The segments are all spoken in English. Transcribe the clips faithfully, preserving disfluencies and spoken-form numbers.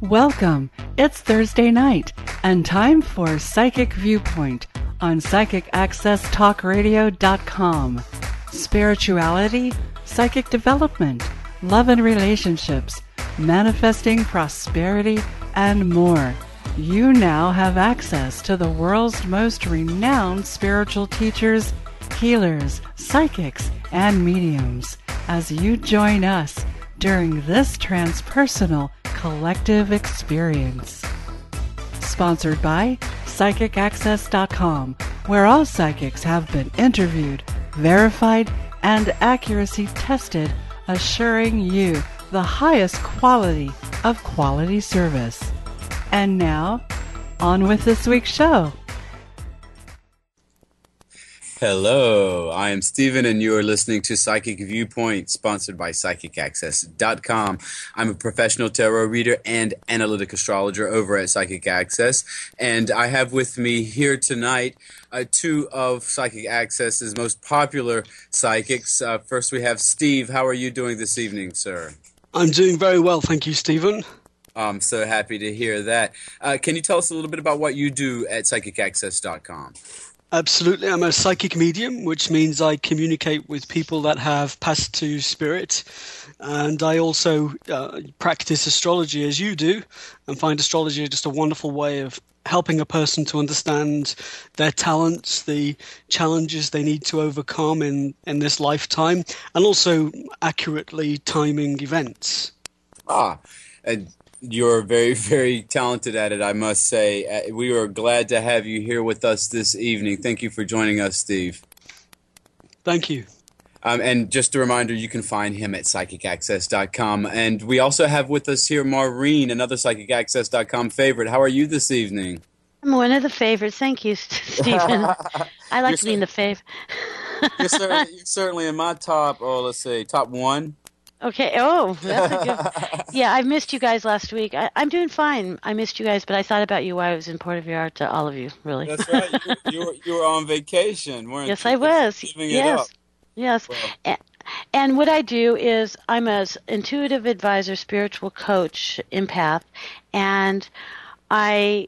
Welcome. It's Thursday night and time for Psychic Viewpoint on psychic access talk radio dot com. Spirituality, psychic development, love and relationships, manifesting prosperity, and more. You now have access to the world's most renowned spiritual teachers, healers, psychics, and mediums as you join us during this transpersonal collective experience. Sponsored by psychic access dot com, where all psychics have been interviewed, verified, and accuracy tested, assuring you the highest quality of quality service. And now, on with this week's show. Hello, I am Stephen, and you are listening to Psychic Viewpoint, sponsored by psychic access dot com. I'm a professional tarot reader and analytic astrologer over at Psychic Access, and I have with me here tonight uh, two of Psychic Access's most popular psychics. Uh, first, we have Steve. How are you doing this evening, sir? I'm doing very well, thank you, Stephen. I'm so happy to hear that. Uh, can you tell us a little bit about what you do at psychic access dot com? Absolutely. I'm a psychic medium, which means I communicate with people that have passed to spirit. And I also uh, practice astrology as you do, and find astrology just a wonderful way of helping a person to understand their talents, the challenges they need to overcome in, in this lifetime, and also accurately timing events. Ah, and you're very, very talented at it, I must say. Uh, we are glad to have you here with us this evening. Thank you for joining us, Steve. Thank you. Um, and just a reminder, you can find him at psychic access dot com. And we also have with us here Maureen, another psychic access dot com favorite. How are you this evening? I'm one of the favorites. Thank you, Stephen. I like you're to be in the fav. you're, certainly, you're certainly in my top, oh, let's say, top one. Okay. Oh, that's a good. Yeah, I missed you guys last week. I, I'm doing fine. I missed you guys, but I thought about you while I was in Puerto Vallarta. All of you, really. That's right. You, you, were, you were on vacation, weren't yes, you? I was. Living it yes. up. Yes. Well. And, and what I do is I'm an intuitive advisor, spiritual coach, empath, and I,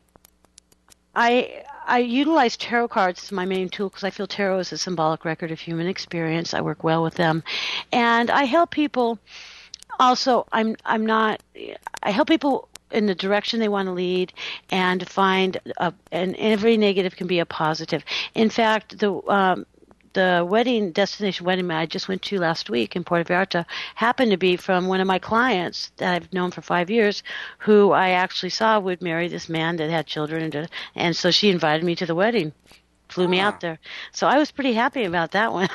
I. I utilize tarot cards as my main tool because I feel tarot is a symbolic record of human experience. I work well with them, and I help people. Also, I'm I'm not. I help people in the direction they want to lead and find. A, and every negative can be a positive. In fact, the um, the wedding destination wedding I just went to last week in Puerto Vallarta happened to be from one of my clients that I've known for five years, who I actually saw would marry this man that had children, and, and so she invited me to the wedding, flew me out there. So I was pretty happy about that one.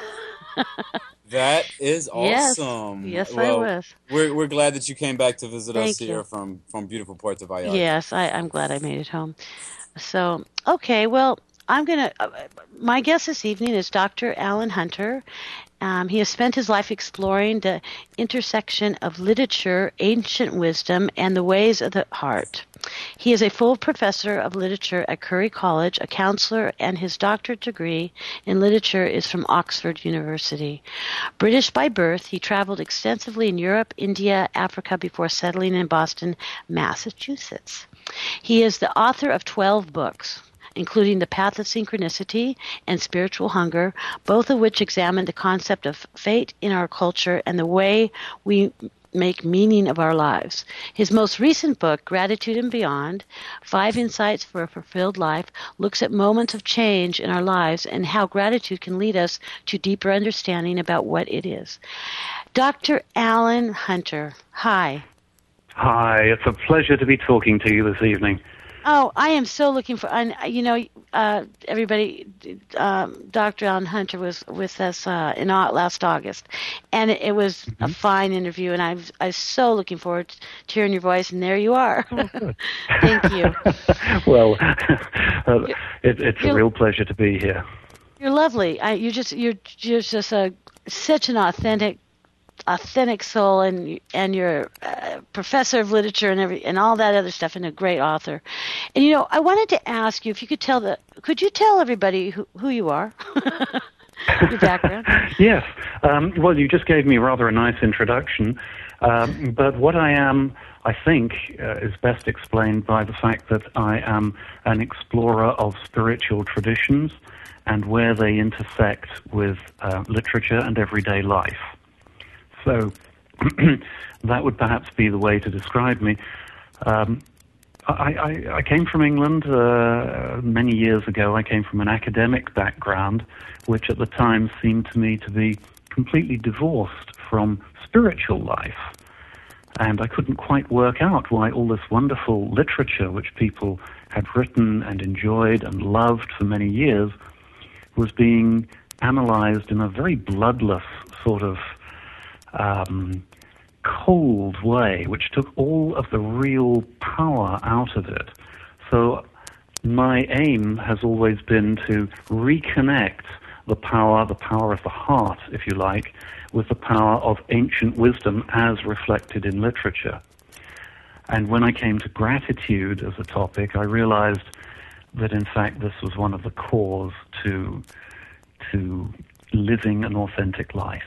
That is awesome. Yes, yes well, I was. We're we're glad that you came back to visit Thank us here you. from, from beautiful Puerto Vallarta. Yes, I, I'm glad I made it home. So, okay, well, I'm going to, uh, my guest this evening is Doctor Alan Hunter. Um, he has spent his life exploring the intersection of literature, ancient wisdom, and the ways of the heart. He is a full professor of literature at Curry College, a counselor, and his doctorate degree in literature is from Oxford University. British by birth, he traveled extensively in Europe, India, Africa before settling in Boston, Massachusetts. He is the author of twelve books, including The Path of Synchronicity and Spiritual Hunger, both of which examine the concept of fate in our culture and the way we make meaning of our lives. His most recent book, Gratitude and Beyond, Five Insights for a Fulfilled Life, looks at moments of change in our lives and how gratitude can lead us to deeper understanding about what it is. Doctor Alan Hunter, hi. Hi, it's a pleasure to be talking to you this evening. Oh, I am so looking for, and you know, uh, everybody, um, Doctor Alan Hunter was with us uh, in last August, and it, it was mm-hmm. a fine interview, and I'm, I'm so looking forward to hearing your voice, and there you are. Oh, Thank you. Well, uh, it, it's you're, a real pleasure to be here. You're lovely. I, you're just, you're, you're just a, such an authentic authentic soul, and and you're a professor of literature and every and all that other stuff, and a great author. And you know, I wanted to ask you if you could tell the could you tell everybody who, who you are, your background? Yes. Um, well, you just gave me rather a nice introduction, um, but what I am, I think, uh, is best explained by the fact that I am an explorer of spiritual traditions and where they intersect with uh, literature and everyday life. So that would perhaps be the way to describe me. Um, I, I, I came from England uh, many years ago. I came from an academic background, which at the time seemed to me to be completely divorced from spiritual life. And I couldn't quite work out why all this wonderful literature, which people had written and enjoyed and loved for many years, was being analyzed in a very bloodless sort of um, cold way, which took all of the real power out of it. So my aim has always been to reconnect the power, the power of the heart, if you like, with the power of ancient wisdom as reflected in literature. And when I came to gratitude as a topic, I realized that in fact this was one of the cores to, to living an authentic life.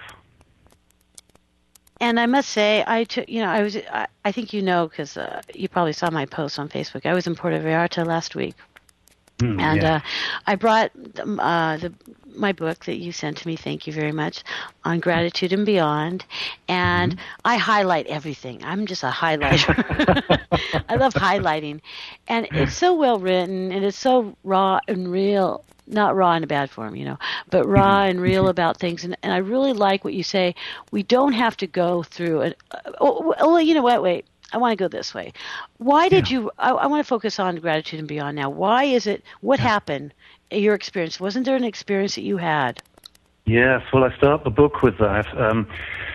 And I must say, I took, you know, I was, I, I think you know, because uh, you probably saw my post on Facebook. I was in Puerto Vallarta last week. Mm, and yeah. uh, I brought uh, the, my book that you sent to me, thank you very much, on Gratitude and Beyond. And mm-hmm. I highlight everything. I'm just a highlighter. I love highlighting. And it's so well written, and it's so raw and real. Not raw in a bad form, you know, but raw and real about things. And, and I really like what you say. We don't have to go through it. Uh, oh, oh, you know what? Wait. I want to go this way. Why did yeah. you, I, I want to focus on Gratitude and Beyond now. Why is it, what yeah. happened in your experience? Wasn't there an experience that you had? Yes, well, I start the book with that. Um,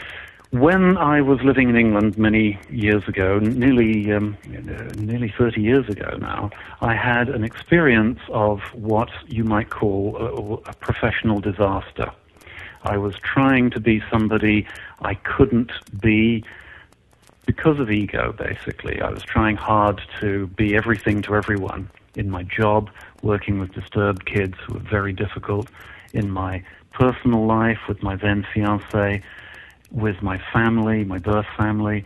when I was living in England many years ago, nearly, um, nearly thirty years ago now, I had an experience of what you might call a, a professional disaster. I was trying to be somebody I couldn't be, because of ego, basically. I was trying hard to be everything to everyone in my job, working with disturbed kids who were very difficult, in my personal life with my then fiancé, with my family, my birth family.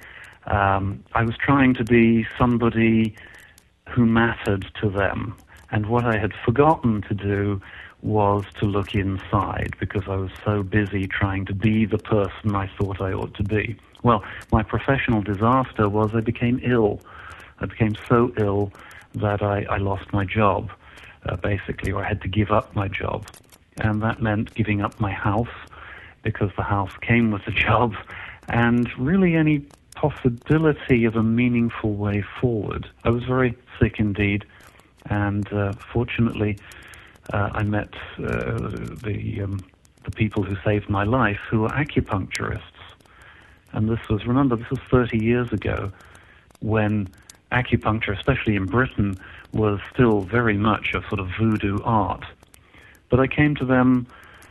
Um, I was trying to be somebody who mattered to them. And what I had forgotten to do was to look inside, because I was so busy trying to be the person I thought I ought to be. Well, my professional disaster was I became ill. I became so ill that I, I lost my job, uh, basically, or I had to give up my job. And that meant giving up my house, because the house came with the job, and really any possibility of a meaningful way forward. I was very sick indeed, and uh, fortunately uh, I met uh, the, um, the people who saved my life, who were acupuncturists. And this was, remember, this was thirty years ago, when acupuncture, especially in Britain, was still very much a sort of voodoo art. But I came to them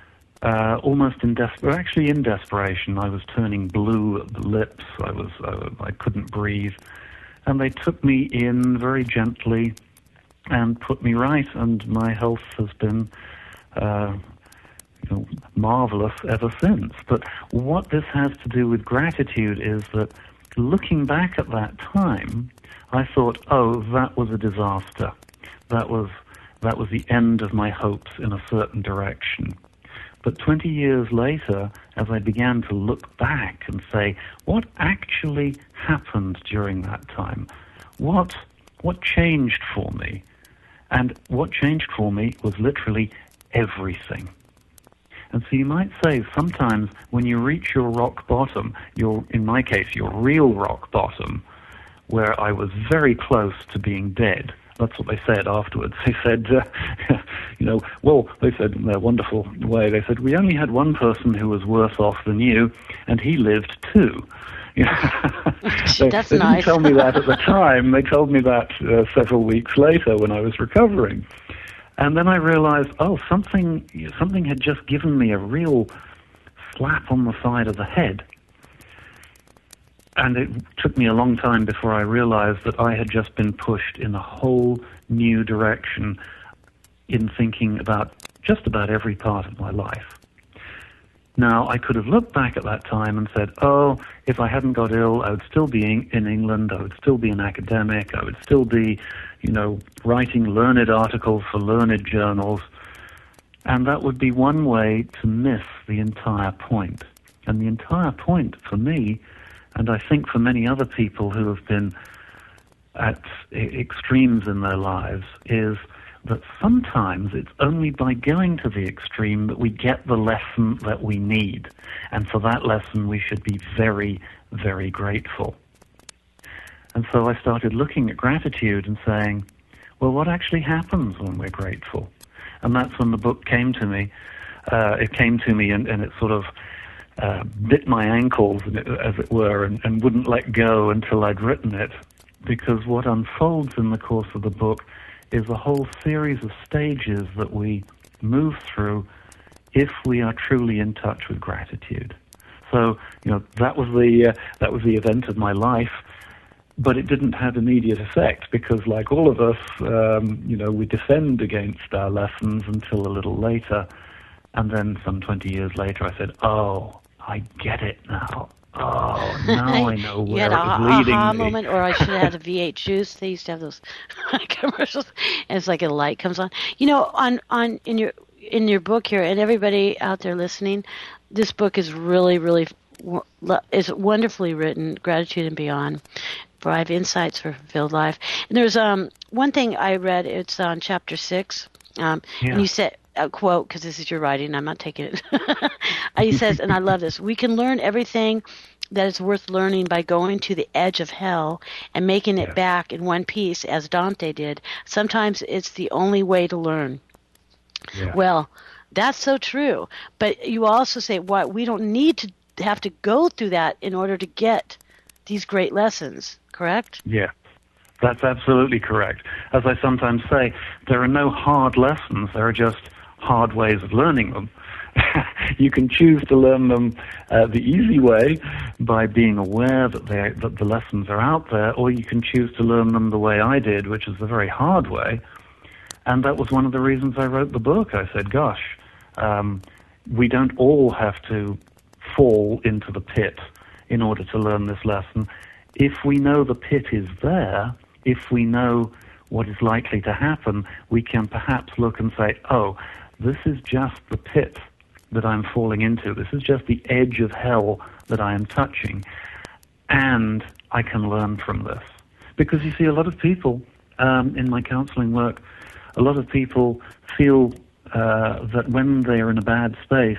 uh, almost in desperation, actually in desperation. I was turning blue at the lips. I was, I, I couldn't breathe. And they took me in very gently and put me right, and my health has been Uh, You know, marvelous ever since. But what this has to do with gratitude is that looking back at that time, I thought, oh, that was a disaster. That was that was the end of my hopes in a certain direction. But twenty years later, as I began to look back and say, what actually happened during that time? What what changed for me? And what changed for me was literally everything. And so you might say sometimes when you reach your rock bottom, your, in my case, your real rock bottom, where I was very close to being dead. That's what they said afterwards. They said, uh, you know, well, they said in their wonderful way, they said, we only had one person who was worse off than you, and he lived too. You know, they, That's they nice. didn't tell me that at the time. They told me that uh, several weeks later when I was recovering. And then I realized, oh, something something had just given me a real slap on the side of the head. And it took me a long time before I realized that I had just been pushed in a whole new direction in thinking about just about every part of my life. Now, I could have looked back at that time and said, oh, if I hadn't got ill, I would still be in England, I would still be an academic, I would still be, you know, writing learned articles for learned journals. And that would be one way to miss the entire point. And the entire point for me, and I think for many other people who have been at extremes in their lives, is that sometimes it's only by going to the extreme that we get the lesson that we need. And for that lesson, we should be very, very grateful. And so I started looking at gratitude and saying, well, what actually happens when we're grateful? And that's when the book came to me. Uh, it came to me and, and it sort of uh, bit my ankles, as it were, and, and wouldn't let go until I'd written it. Because what unfolds in the course of the book is a whole series of stages that we move through if we are truly in touch with gratitude. So, you know, that was the uh, that was the event of my life, but it didn't have immediate effect because, like all of us, um, you know, we defend against our lessons until a little later, and then some twenty years later, I said, "Oh, I get it now. Oh, now I know where it was leading aha me." moment, or I should have had a V eight juice. They used to have those commercials, and it's like a light comes on. You know, on on in your in your book here, and everybody out there listening, this book is really, really is wonderfully written. Gratitude and Beyond. Five Insights for a Fulfilled Life. And there's um one thing I read. It's on chapter six. Um, Yeah. and you said. A quote, because this is your writing, I'm not taking it. He says, and I love this, we can learn everything that is worth learning by going to the edge of hell and making it Yeah. back in one piece, as Dante did. Sometimes it's the only way to learn. Yeah. Well, that's so true. But you also say, what, we don't need to have to go through that in order to get these great lessons, correct? Yeah. That's absolutely correct. As I sometimes say, there are no hard lessons, there are just hard ways of learning them. You can choose to learn them uh, the easy way by being aware that, they, that the lessons are out there, or you can choose to learn them the way I did, which is the very hard way. And that was one of the reasons I wrote the book. I said, gosh, um, we don't all have to fall into the pit in order to learn this lesson. If we know the pit is there, if we know what is likely to happen, we can perhaps look and say, oh, this is just the pit that I'm falling into. This is just the edge of hell that I am touching. And I can learn from this. Because you see, a lot of people um, in my counseling work, a lot of people feel uh, that when they are in a bad space,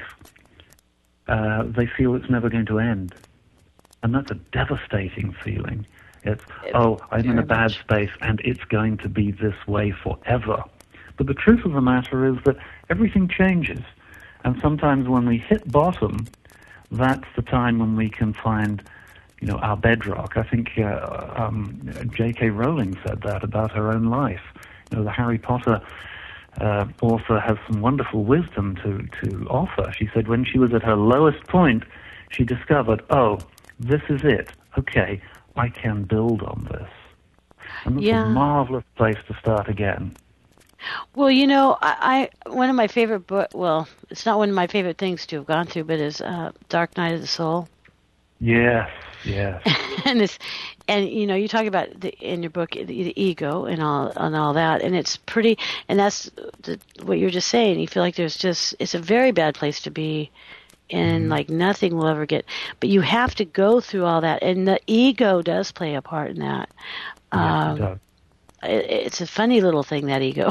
uh, they feel it's never going to end. And that's a devastating feeling. It's, oh, I'm in a bad space and it's going to be this way forever. But the truth of the matter is that everything changes. And sometimes when we hit bottom, that's the time when we can find, you know, our bedrock. I think uh, um, J K Rowling said that about her own life. You know, the Harry Potter uh, author has some wonderful wisdom to, to offer. She said when she was at her lowest point, she discovered, oh, this is it. Okay, I can build on this. And that's Yeah. a marvelous place to start again. Well, you know, I, I one of my favorite book. Well, it's not one of my favorite things to have gone through, but is uh, Dark Night of the Soul. Yes, yes. and it's and you know, you talk about the, in your book the, the ego and all and all that, and it's pretty. And that's the, what you're just saying. You feel like there's just it's a very bad place to be. And like nothing will ever get, but you have to go through all that, and the ego does play a part in that. Yes, Um, it does. it, it's a funny little thing, that ego.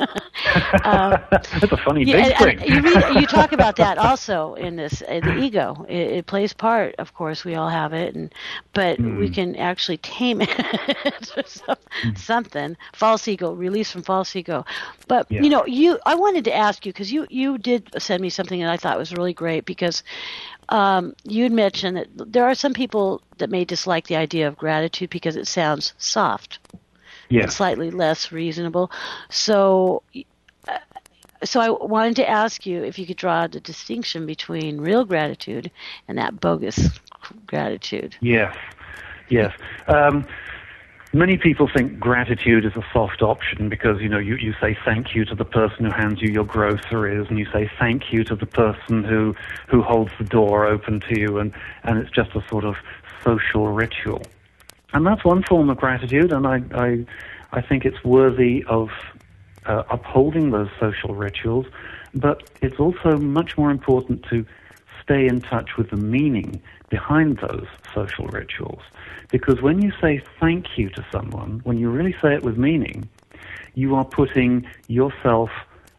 um, It's a funny yeah, big and, thing. and you, read, you talk about that also in this. Uh, the ego, it, it plays part. Of course, we all have it, and but Mm. we can actually tame it. Some, something false ego, release from false ego. But Yeah. you know, you. I wanted to ask you because you you did send me something that I thought was really great because. Um, you'd mentioned that there are some people that may dislike the idea of gratitude because it sounds soft. Yes. And slightly less reasonable. So, uh, so I wanted to ask you if you could draw the distinction between real gratitude and that bogus gratitude. Yes, yes. Um, Many people think gratitude is a soft option because, you know, you, you say thank you to the person who hands you your groceries, and you say thank you to the person who, who holds the door open to you, and, and it's just a sort of social ritual. And that's one form of gratitude, and I, I, I think it's worthy of uh, upholding those social rituals, but it's also much more important to stay in touch with the meaning behind those social rituals. Because when you say thank you to someone, when you really say it with meaning, you are putting yourself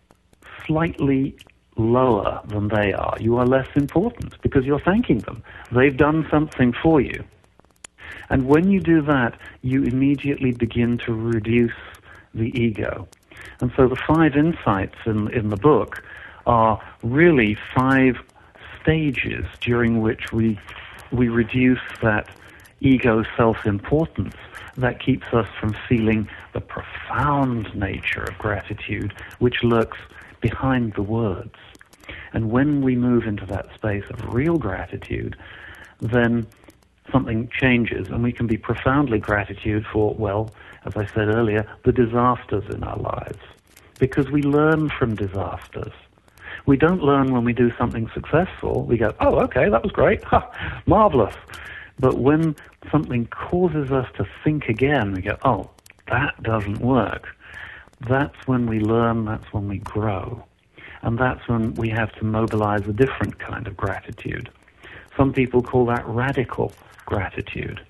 slightly lower than they are. You are less important because you're thanking them. They've done something for you. And when you do that, you immediately begin to reduce the ego. And so the five insights in, in the book are really five stages during which we we reduce that ego self-importance that keeps us from feeling the profound nature of gratitude which lurks behind the words. And when we move into that space of real gratitude, then something changes, and we can be profoundly gratitude for, well, as I said earlier, the disasters in our lives. Because we learn from disasters. We don't learn when we do something successful. We go, oh, okay, that was great. Ha, marvelous. But when something causes us to think again, we go, oh, that doesn't work. That's when we learn, that's when we grow. And that's when we have to mobilize a different kind of gratitude. Some people call that radical gratitude.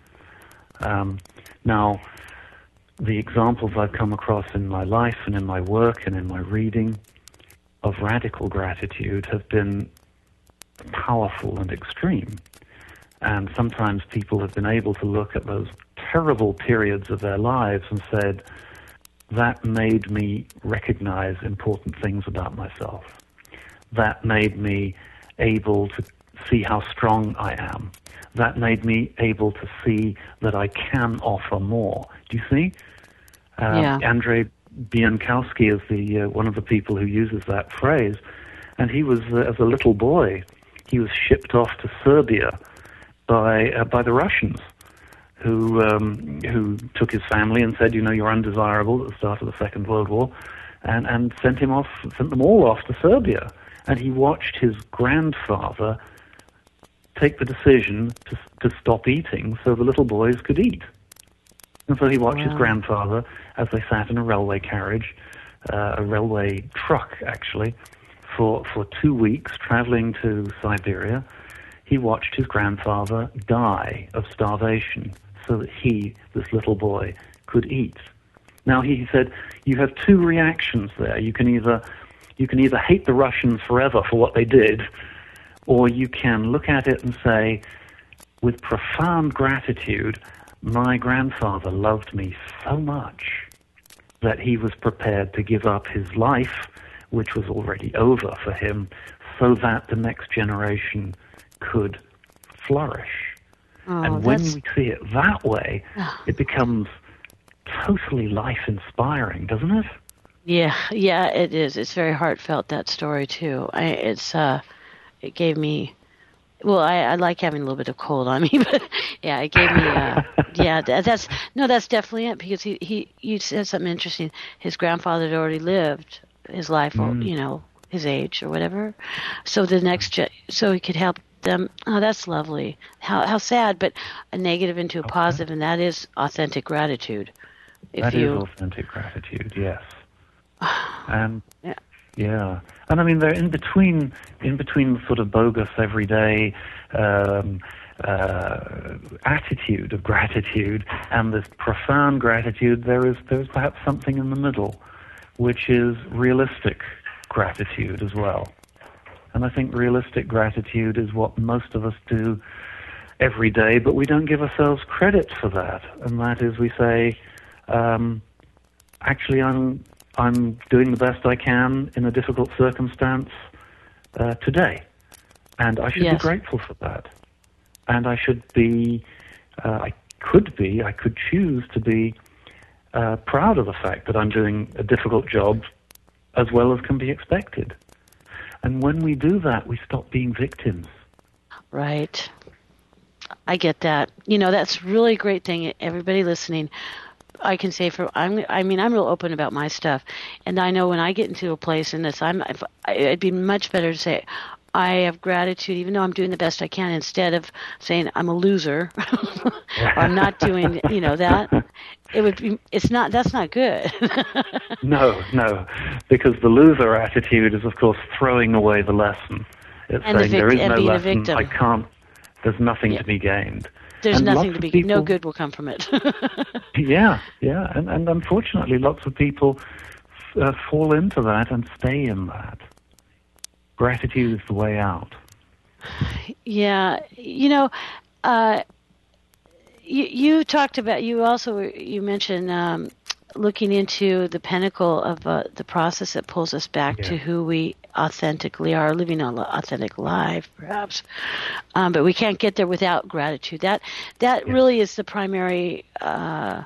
Um, now, the examples I've come across in my life and in my work and in my reading of radical gratitude have been powerful and extreme. And sometimes people have been able to look at those terrible periods of their lives and said, that made me recognize important things about myself. That made me able to see how strong I am. That made me able to see that I can offer more. Do you see? Uh, yeah. Andrei Biankowski is the uh, one of the people who uses that phrase, and he was, uh, as a little boy, he was shipped off to Serbia by uh, by the Russians, who um, who took his family and said, you know, you're undesirable at the start of the Second World War, and and sent him off, sent them all off to Serbia, and he watched his grandfather take the decision to to stop eating so the little boys could eat. And so he watched wow. his grandfather as they sat in a railway carriage, uh, a railway truck actually, for, for two weeks traveling to Siberia. He watched his grandfather die of starvation so that he, this little boy, could eat. Now he said, you have two reactions there. You can either you can either hate the Russians forever for what they did, or you can look at it and say, with profound gratitude, my grandfather loved me so much that he was prepared to give up his life, which was already over for him, so that the next generation could flourish. Oh, and when that's... we see it that way, it becomes totally life-inspiring, doesn't it? Yeah, yeah, it is. It's very heartfelt, that story, too. I, it's, uh, it gave me... Well, I, I like having a little bit of cold on me, but yeah, it gave me, uh, yeah, that, that's, no, that's definitely it, because he, he, you said something interesting. His grandfather had already lived his life, mm. or, you know, his age or whatever. So the next, ge- so he could help them. Oh, that's lovely. How, how sad, but a negative into a okay. positive, and that is authentic gratitude. If that you, is authentic gratitude, yes. And yeah. Yeah, and I mean they're in between, in between the sort of bogus everyday um, uh, attitude of gratitude and this profound gratitude. There is there is perhaps something in the middle, which is realistic gratitude as well. And I think realistic gratitude is what most of us do every day, but we don't give ourselves credit for that. And that is, we say, um, actually, I'm. I'm doing the best I can in a difficult circumstance uh, today, and I should yes. be grateful for that. And I should be, uh, I could be, I could choose to be uh, proud of the fact that I'm doing a difficult job as well as can be expected. And when we do that, we stop being victims. Right. I get that. You know, that's really a great thing. Everybody listening, I can say for I'm I mean I'm real open about my stuff, and I know when I get into a place and this I'm if, it'd be much better to say I have gratitude even though I'm doing the best I can instead of saying I'm a loser or I'm not doing you know that it would be it's not that's not good. No, no, because the loser attitude is of course throwing away the lesson. It's and saying the vic- there is and no being a lesson. victim. I can't. There's nothing Yeah. to be gained. There's And nothing lots to of be people, no good will come from it. Yeah, yeah, and, and unfortunately, lots of people uh, fall into that and stay in that. Gratitude is the way out. Yeah, you know, uh, you you talked about you also you mentioned um, looking into the pinnacle of uh, the process that pulls us back Yeah. to who we authentically are, living an authentic life, perhaps. Um, but we can't get there without gratitude. That that Yeah. really is the primary. Uh,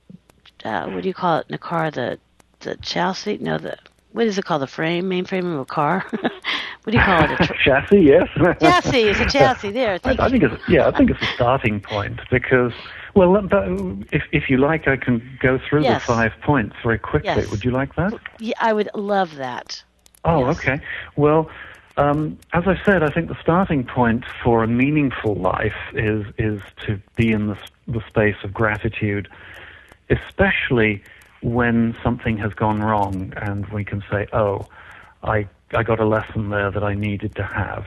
uh, what do you call it in a car? The the chassis? No, the what is it called? The frame, main frame of a car. What do you call it? A tr- Chassis, yes. chassis. It's a chassis. There. I, Thank I you. think it's yeah. I think it's a starting point because, well, but if if you like, I can go through Yes. the five points very quickly. Yes. Would you like that? Yeah, I would love that. Oh, Yes. okay. Well, um, as I said, I think the starting point for a meaningful life is is to be in the, the space of gratitude, especially when something has gone wrong and we can say, oh, I, I got a lesson there that I needed to have.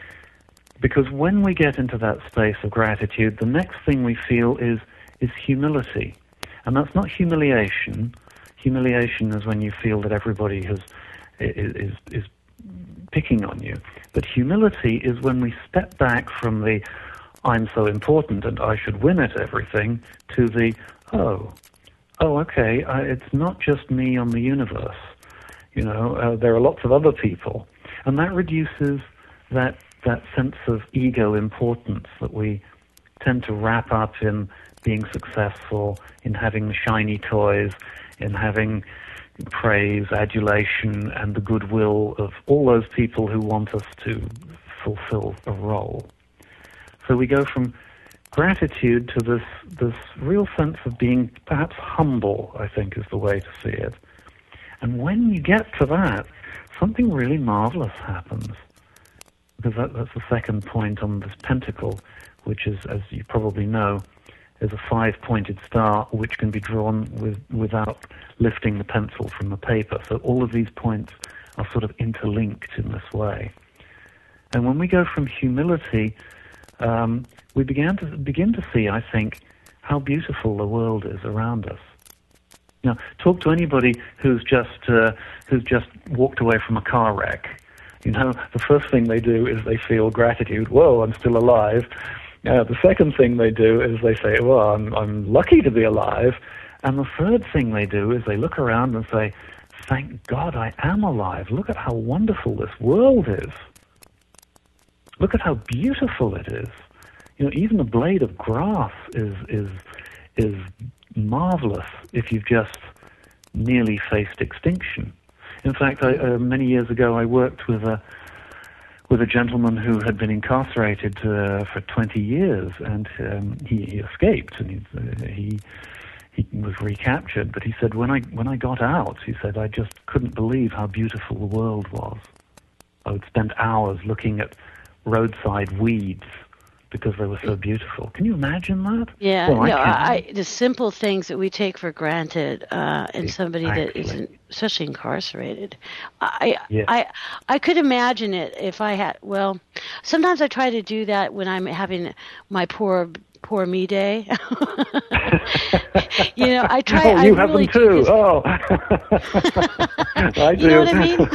Because when we get into that space of gratitude, the next thing we feel is, is humility. And that's not humiliation. Humiliation is when you feel that everybody has is, is, is picking on you. But humility is when we step back from the I'm so important and I should win at everything to the, oh, oh, okay, I, it's not just me on the universe. You know, uh, there are lots of other people. And that reduces that that sense of ego importance that we tend to wrap up in being successful, in having shiny toys, in having praise, adulation, and the goodwill of all those people who want us to fulfill a role. So we go from gratitude to this this real sense of being perhaps humble, I think is the way to see it. And when you get to that, something really marvelous happens. Because that, that's the second point on this pentacle, which is, as you probably know, is a five-pointed star which can be drawn with, without lifting the pencil from the paper. So all of these points are sort of interlinked in this way. And when we go from humility, um, we began to begin to see, I think, how beautiful the world is around us. Now, talk to anybody who's just uh, who's just walked away from a car wreck. You know, the first thing they do is they feel gratitude. Whoa, I'm still alive. Uh, the second thing they do is they say, well, I'm, I'm lucky to be alive. And the third thing they do is they look around and say, thank God I am alive. Look at how wonderful this world is. Look at how beautiful it is. You know, even a blade of grass is is is marvelous if you've just nearly faced extinction. In fact, I, uh, many years ago, I worked with a with a gentleman who had been incarcerated uh, for twenty years, and um, he, he escaped, and he, uh, he he was recaptured. But he said, when I when I got out, he said, I just couldn't believe how beautiful the world was. I would spend hours looking at roadside weeds because they were so beautiful. Can you imagine that? Yeah, well, I no, can. I, the simple things that we take for granted uh, in somebody that Exactly. isn't, especially incarcerated. I, Yes. I, I could imagine it if I had. Well, sometimes I try to do that when I'm having my poor, poor me day. You know, I try. Oh, I you have really them too. do, Oh, I do. you know what I mean?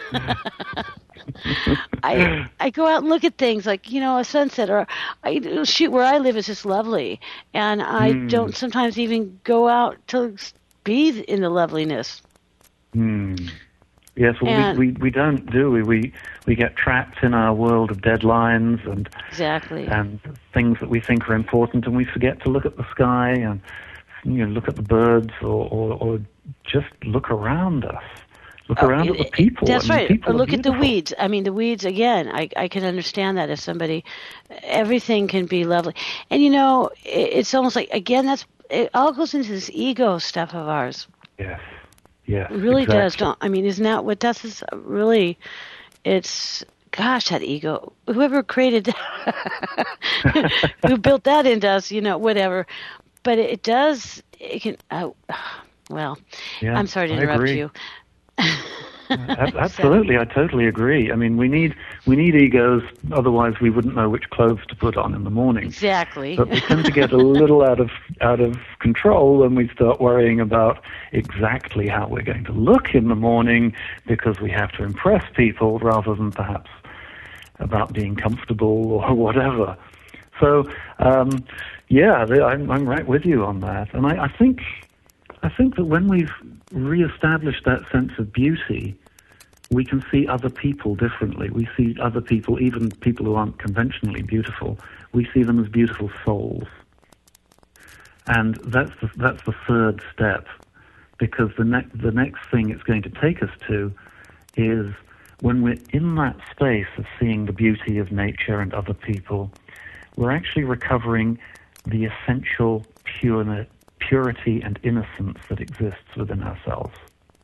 I I go out and look at things like, you know, a sunset, or I shoot where I live is just lovely, and I Mm. don't sometimes even go out to be in the loveliness. Hmm. Yes, well, And- we, we, we don't, do we? We we get trapped in our world of deadlines and Exactly. and things that we think are important, and we forget to look at the sky and you know look at the birds, or, or, or just look around us. Look Oh, around it- at the people. That's I mean, right. people Or are look at the beautiful. weeds. I mean, the weeds again. I I can understand that if somebody, everything can be lovely, and you know, it, it's almost like again that's it all goes into this ego stuff of ours. Yes. Yes. It really exactly. does. Don't I mean? Isn't that what does is really? It's gosh, that ego. Whoever created, who built that into us, you know, whatever. But it, it does. It can. Oh, well, yeah, I'm sorry to I interrupt agree. you. Absolutely, I totally agree. I mean, we need we need egos, otherwise we wouldn't know which clothes to put on in the morning. Exactly. But we tend to get a little out of out of control when we start worrying about exactly how we're going to look in the morning, because we have to impress people rather than perhaps about being comfortable or whatever. So, um, yeah, I'm, I'm right with you on that, and I, I think I think that when we've reestablished that sense of beauty, we can see other people differently. We see other people, even people who aren't conventionally beautiful, we see them as beautiful souls. And that's the, that's the third step, because the, ne- the next thing it's going to take us to is when we're in that space of seeing the beauty of nature and other people, we're actually recovering the essential pure, purity and innocence that exists within ourselves.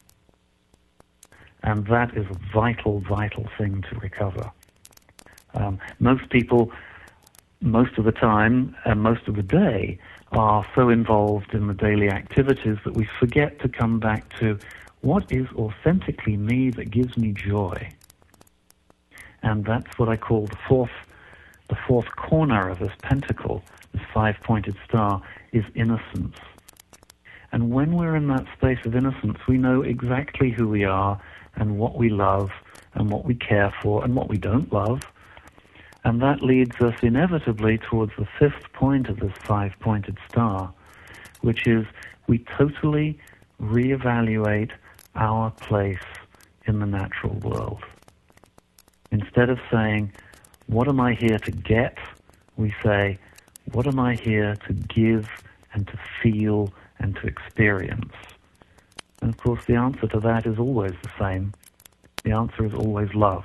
And that is a vital, vital thing to recover. Um, most people, most of the time and most of the day, are so involved in the daily activities that we forget to come back to what is authentically me that gives me joy. And that's what I call the fourth, the fourth corner of this pentacle, this five-pointed star, is innocence. And when we're in that space of innocence, we know exactly who we are and what we love and what we care for and what we don't love. And that leads us inevitably towards the fifth point of this five-pointed star, which is we totally reevaluate our place in the natural world. Instead of saying, what am I here to get? We say, what am I here to give and to feel and to experience? And of course the answer to that is always the same. The answer is always love.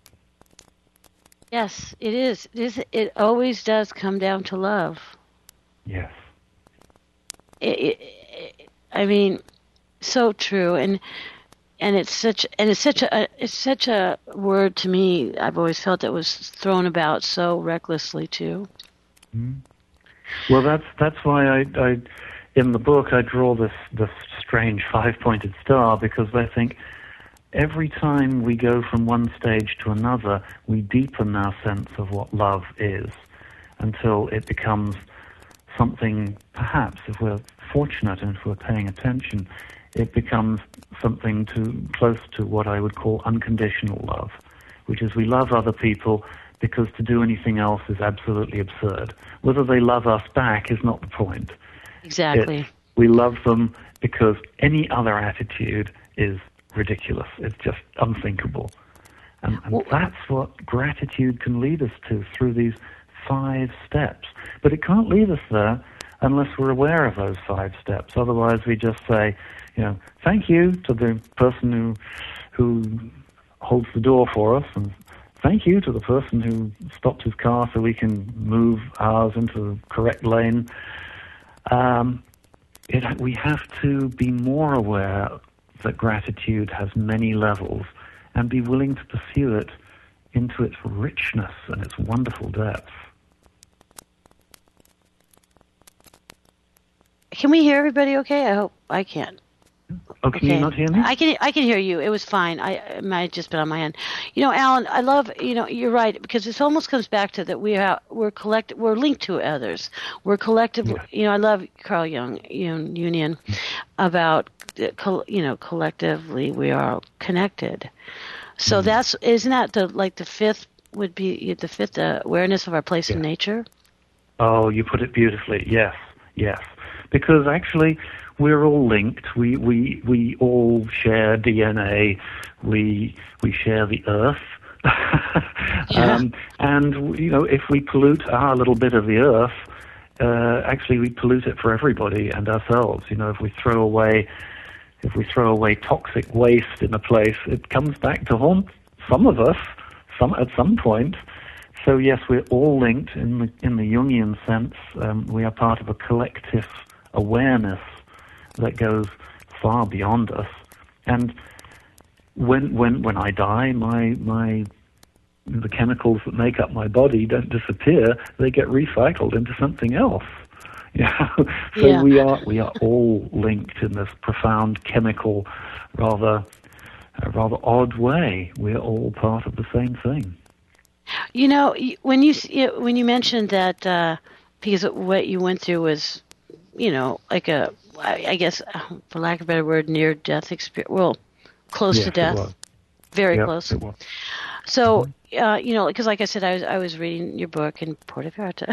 Yes, it is. It is. It always does come down to love. Yes. It, it, it, I mean, so true, and and it's such and it's such a it's such a word to me. I've always felt it was thrown about so recklessly too. Mm. Well, that's that's why I, I in the book I draw this this strange five-pointed star, because I think every time we go from one stage to another, we deepen our sense of what love is until it becomes something, perhaps, if we're fortunate and if we're paying attention, it becomes something to, close to what I would call unconditional love, which is we love other people because to do anything else is absolutely absurd. Whether they love us back is not the point. Exactly. It's, we love them because any other attitude is ridiculous. It's just unthinkable. And, and well, that's what gratitude can lead us to through these five steps. But it can't lead us there unless we're aware of those five steps. Otherwise, we just say, you know, thank you to the person who who holds the door for us, and thank you to the person who stopped his car so we can move ours into the correct lane. Um, it, we have to be more aware that gratitude has many levels and be willing to pursue it into its richness and its wonderful depth. Can we hear everybody okay? I hope I can. Oh, can okay. you not hear me? I can. I can hear you. It was fine. I it might have just been on my end. You know, Alan, I love. You know, you're right, because this almost comes back to that we are we're collect we're linked to others. We're collective. Yeah. You know, I love Carl Jung, you know, Union, about you know collectively we are connected. So mm. that's isn't that the like the fifth would be the fifth uh, awareness of our place yeah. in nature. Oh, you put it beautifully. Yes, yes. Because actually, we're all linked. We we we all share D N A. We we share the earth. yeah. um, and you know, if we pollute our little bit of the earth, uh, actually we pollute it for everybody and ourselves. You know, if we throw away if we throw away toxic waste in a place, it comes back to haunt some of us, some at some point. So yes, we're all linked in the in the Jungian sense. Um, we are part of a collective awareness that goes far beyond us. And when when when I die, my my the chemicals that make up my body don't disappear; they get recycled into something else. You know? So Yeah. we are we are all linked in this profound chemical, rather uh, rather odd way. We're all part of the same thing. You know, y- when you s- you- when you mentioned that, uh, because what you went through was, you know, like a, I I guess, uh, for lack of a better word, near death experience. Well, close Yes, to it death, was. very Yep, close. it was. So, uh, you know, because like I said, I was I was reading your book in Puerto Vallarta,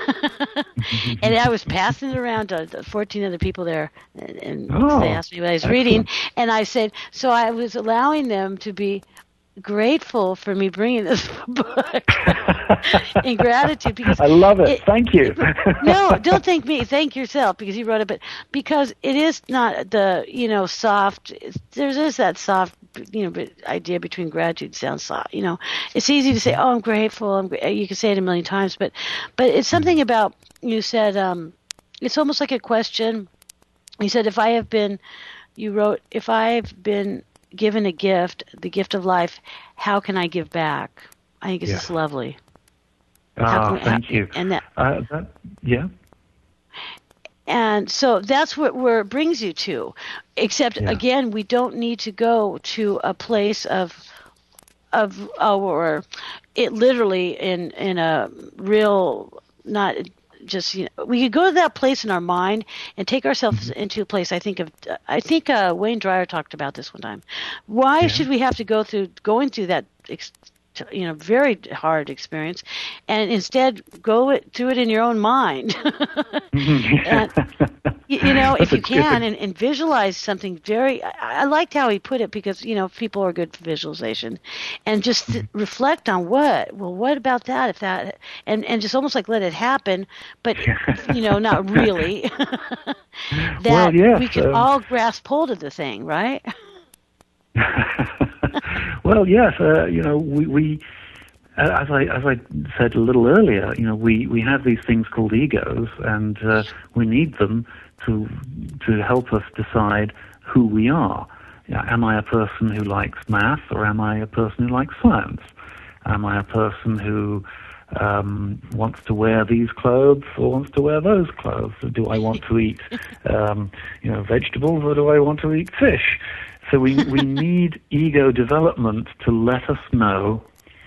and I was passing it around to the fourteen other people there, and, and Oh, they asked me what I was reading, excellent. and I said, so I was allowing them to be grateful for me bringing this book in gratitude because I love it. Thank you. no, don't thank me. Thank yourself because you wrote it. But because it is not the you know soft. There's is that soft you know but idea between gratitude sounds soft. You know, it's easy to say, "Oh, I'm grateful." I'm. gra-" You can say it a million times, but but it's something about you said. Um, it's almost like a question. You said, "If I have been," you wrote, "If I've been given a gift, the gift of life, how can I give back?" I think it's Yes. just lovely. Ah, How can- thank how- you. And that. Uh, that, yeah. And so that's what where it brings you to. Except Yeah. again, we don't need to go to a place of of our it literally in in a real not just you know we could go to that place in our mind and take ourselves Mm-hmm. into a place. I think of I think uh, Wayne Dyer talked about this one time. Why Yeah. should we have to go through going through that? Ex- you know, very hard experience, and instead go it, through it in your own mind. And you, you know, if It's a- you can, it's and, and visualize something very. I, I liked how he put it because you know people are good for visualization, and just th- Mm-hmm. reflect on what. Well, what about that? If that, and and just almost like let it happen, but you know, not really. that Well, yes, we could um, all grasp hold of the thing, right? well, yes. Uh, you know, we, we uh, as I as I said a little earlier, you know, we, we have these things called egos, and uh, we need them to to help us decide who we are. You know, am I a person who likes math, or am I a person who likes science? Am I a person who um, wants to wear these clothes or wants to wear those clothes? Do I want to eat, um, you know, vegetables, or do I want to eat fish? So we we need ego development to let us know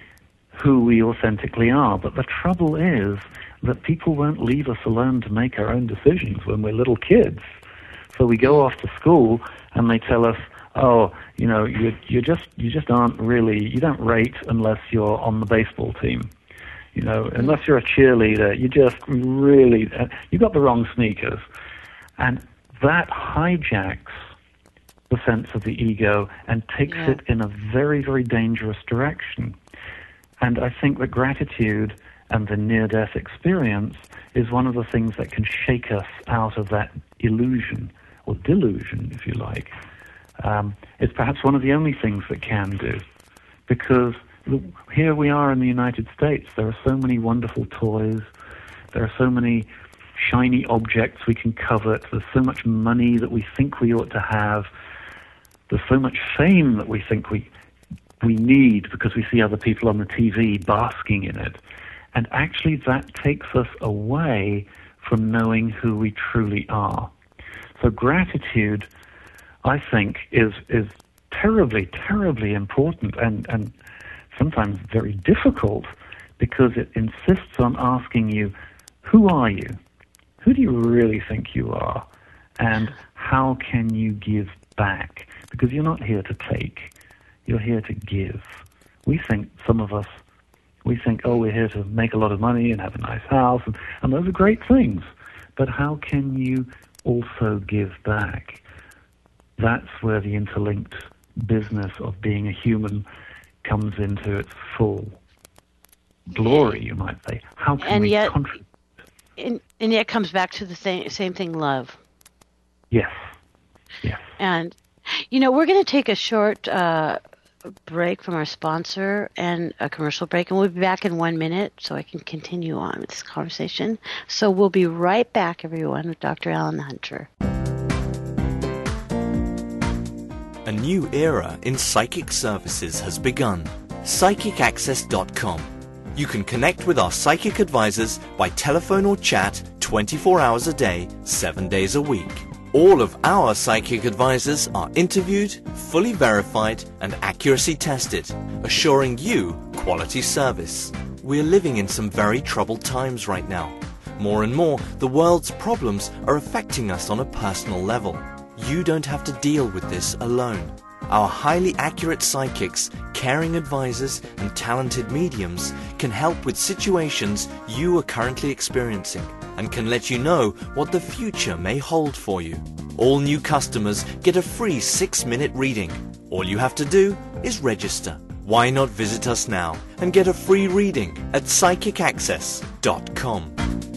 who we authentically are. But the trouble is that people won't leave us alone to make our own decisions when we're little kids. So we go off to school and they tell us, oh, you know, you you just you just aren't really, you don't rate unless you're on the baseball team. You know, unless you're a cheerleader, you just really, uh, you got the wrong sneakers. And that hijacks the sense of the ego and takes Yeah. it in a very, very dangerous direction. And I think that gratitude and the near-death experience is one of the things that can shake us out of that illusion, or delusion, if you like. Um, it's perhaps one of the only things that can do, because here we are in the United States. There are so many wonderful toys. There are so many shiny objects we can covet. There's so much money that we think we ought to have. There's so much fame that we think we we need because we see other people on the T V basking in it. And actually that takes us away from knowing who we truly are. So gratitude, I think, is is terribly, terribly important and, and sometimes very difficult, because it insists on asking you, who are you? Who do you really think you are? And how can you give back? Because you're not here to take, you're here to give. We think, some of us, we think, oh, we're here to make a lot of money and have a nice house, and, and those are great things. But how can you also give back? That's where the interlinked business of being a human comes into its full glory, you might say. How can And we yet- contribute? And, and yet it comes back to the same same thing, love. Yes, yes. And, you know, we're going to take a short uh, break from our sponsor and a commercial break, and we'll be back in one minute so I can continue on with this conversation. So we'll be right back, everyone, with Doctor Alan Hunter. A new era in psychic services has begun. Psychic Access dot com. You can connect with our psychic advisors by telephone or chat twenty-four hours a day, seven days a week. All of our psychic advisors are interviewed, fully verified, and accuracy tested, assuring you quality service. We're living in some very troubled times right now. More and more, the world's problems are affecting us on a personal level. You don't have to deal with this alone. Our highly accurate psychics, caring advisors, and talented mediums can help with situations you are currently experiencing and can let you know what the future may hold for you. All new customers get a free six-minute reading. All you have to do is register. Why not visit us now and get a free reading at Psychic Access dot com.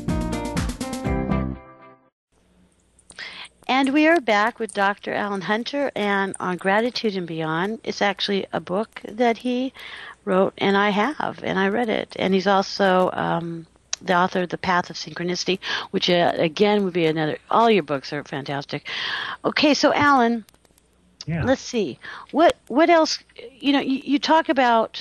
And we are back with Doctor Alan Hunter, and on Gratitude and Beyond. It's actually a book that he wrote, and I have, and I read it. And he's also um, the author of The Path of Synchronicity, which, uh, again, would be another. All your books are fantastic. Okay, so, Alan, yeah. Let's see. What what else? You know, you, you talk about...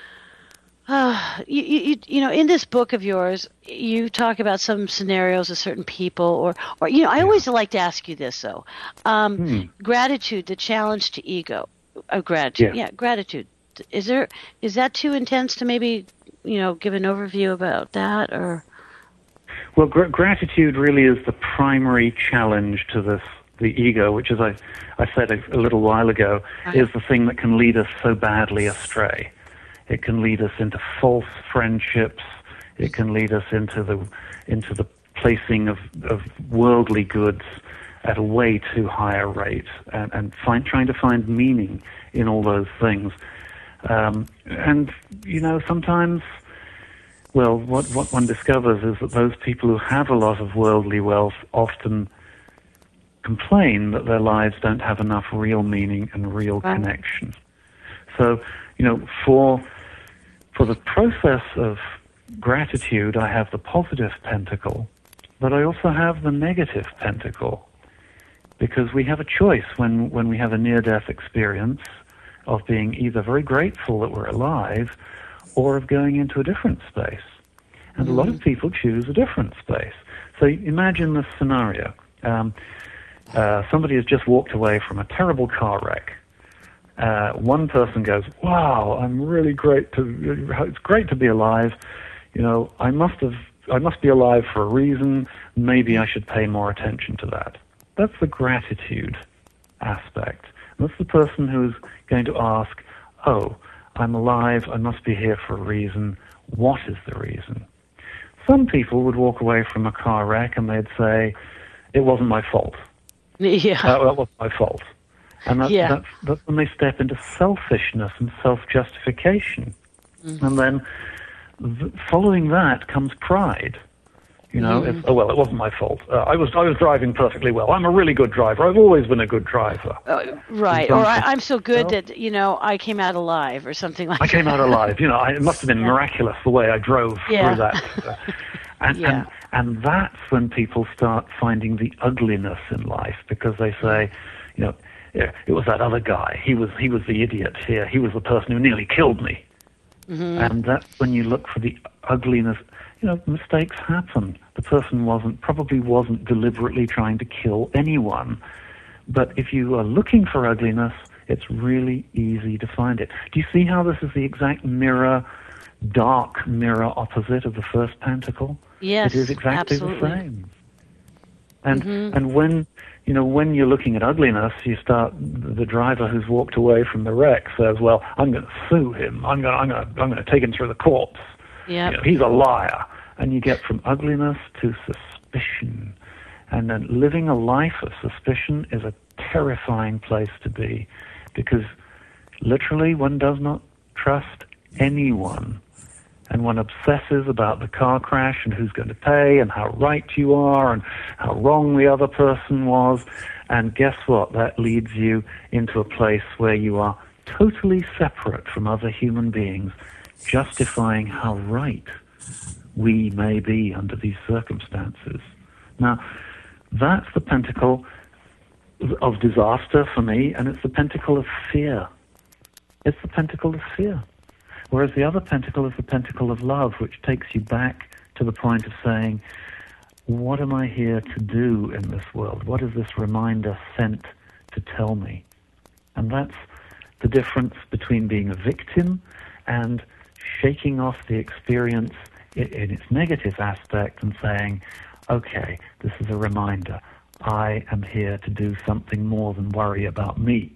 Uh, you, you, you know, in this book of yours, you talk about some scenarios of certain people, or, or you know, I yeah. always like to ask you this, though. Um, hmm. Gratitude, the challenge to ego. Uh, gratitude, yeah. yeah, gratitude. Is there is that too intense to maybe, you know, give an overview about that, or? Well, gr- gratitude really is the primary challenge to this, the ego, which, as I, I said a, a little while ago, right. is the thing that can lead us so badly astray. It can lead us into false friendships. It can lead us into the into the placing of, of worldly goods at a way too high a rate, and, and find, trying to find meaning in all those things. Um, and, you know, sometimes, well, what, what one discovers is that those people who have a lot of worldly wealth often complain that their lives don't have enough real meaning and real wow. connection. So, you know, for... For the process of gratitude, I have the positive pentacle, but I also have the negative pentacle, because we have a choice when, when we have a near-death experience of being either very grateful that we're alive or of going into a different space. And mm-hmm. a lot of people choose a different space. So imagine this scenario. Um, uh, somebody has just walked away from a terrible car wreck. Uh, one person goes, "Wow, I'm really great to. It's great to be alive. You know, I must have. I must be alive for a reason. Maybe I should pay more attention to that." That's the gratitude aspect. That's the person who's going to ask, "Oh, I'm alive. I must be here for a reason. What is the reason?" Some people would walk away from a car wreck and they'd say, "It wasn't my fault. Yeah, uh, that wasn't my fault." And that's, yeah. that's, that's when they step into selfishness and self-justification. Mm-hmm. And then th- following that comes pride. You know, mm-hmm. it's, oh, well, it wasn't my fault. Uh, I was I was driving perfectly well. I'm a really good driver. I've always been a good driver. Uh, right. Or I, I'm so good you know, that, you know, I came out alive or something like that. I came out alive. You know, I, it must have been yeah. miraculous the way I drove yeah. through that. And, yeah. and, and that's when people start finding the ugliness in life, because they say, you know, yeah, it was that other guy. He was he was the idiot here. He was the person who nearly killed me. Mm-hmm. And that's when you look for the ugliness. You know, mistakes happen. The person wasn't probably wasn't deliberately trying to kill anyone. But if you are looking for ugliness, it's really easy to find it. Do you see how this is the exact mirror, dark mirror opposite of the first pentacle? Yes, it is exactly absolutely. the same. And mm-hmm. and when you know when you're looking at ugliness, you start. The driver who's walked away from the wreck says, "Well, I'm going to sue him. I'm going. I'm going. I'm going to take him through the courts. Yeah, you know, he's a liar." And you get from ugliness to suspicion, and then living a life of suspicion is a terrifying place to be, because literally one does not trust anyone. And one obsesses about the car crash and who's going to pay and how right you are and how wrong the other person was. And guess what? That leads you into a place where you are totally separate from other human beings, justifying how right we may be under these circumstances. Now, that's the pentacle of disaster for me, and it's the pentacle of fear. It's the pentacle of fear. Whereas the other pentacle is the pentacle of love, which takes you back to the point of saying, what am I here to do in this world? What is this reminder sent to tell me? And that's the difference between being a victim and shaking off the experience in, in its negative aspect and saying, okay, this is a reminder. I am here to do something more than worry about me.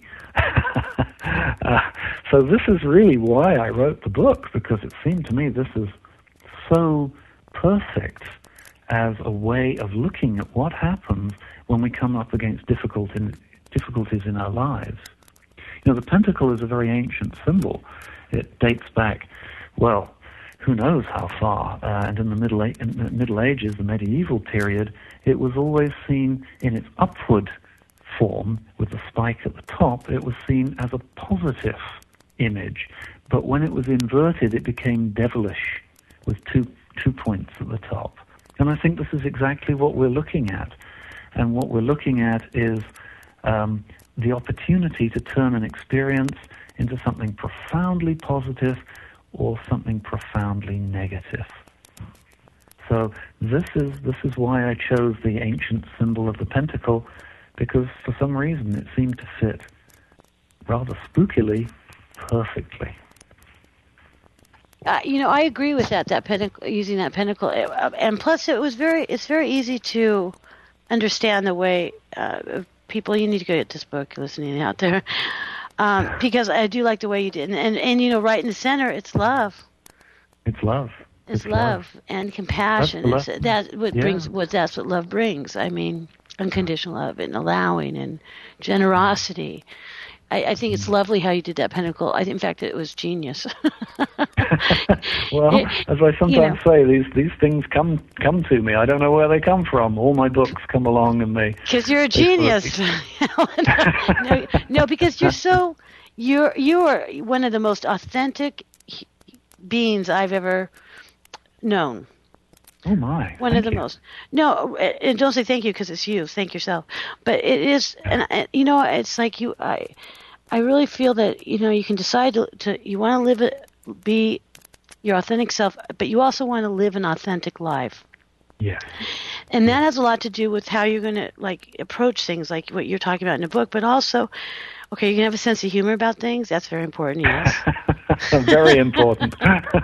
uh, so this is really why I wrote the book, because it seemed to me this is so perfect as a way of looking at what happens when we come up against difficult in, difficulties in our lives. You know, the pentacle is a very ancient symbol. It dates back, well, who knows how far, uh, and in the Middle, in the Middle Ages, the medieval period, it was always seen in its upward form, with the spike at the top, it was seen as a positive image. But when it was inverted, it became devilish, with two, two points at the top. And I think this is exactly what we're looking at. And what we're looking at is um, the opportunity to turn an experience into something profoundly positive or something profoundly negative. So this is this is why I chose the ancient symbol of the pentacle, because for some reason it seemed to fit rather spookily perfectly. Uh, you know, I agree with that. That pentacle, using that pentacle, it, uh, and plus, it was very. It's very easy to understand the way uh, people. You need to go get this book, listening out there, um, because I do like the way you did. And, and and you know, right in the center, it's love. It's love. It's, it's love, love and compassion. That's It's, that what yeah. brings. What that's what love brings. I mean, unconditional love and allowing and generosity. I, I think it's lovely how you did that pentacle. I, in fact, it was genius. Well, it, as I sometimes you know, say, these these things come come to me. I don't know where they come from. All my books come along and they. Because you're a genius. no, no, because you're so you're you're one of the most authentic beings I've ever known. Oh my! One thank of the you. most. No, and don't say thank you because it's you. Thank yourself. But it is, and, and you know, it's like you. I, I really feel that you know you can decide to, to you want to live it, be your authentic self, but you also want to live an authentic life. Yeah. And that has a lot to do with how you're going to like approach things, like what you're talking about in the book. But also, okay, you can have a sense of humor about things. That's very important. Yes. Very important.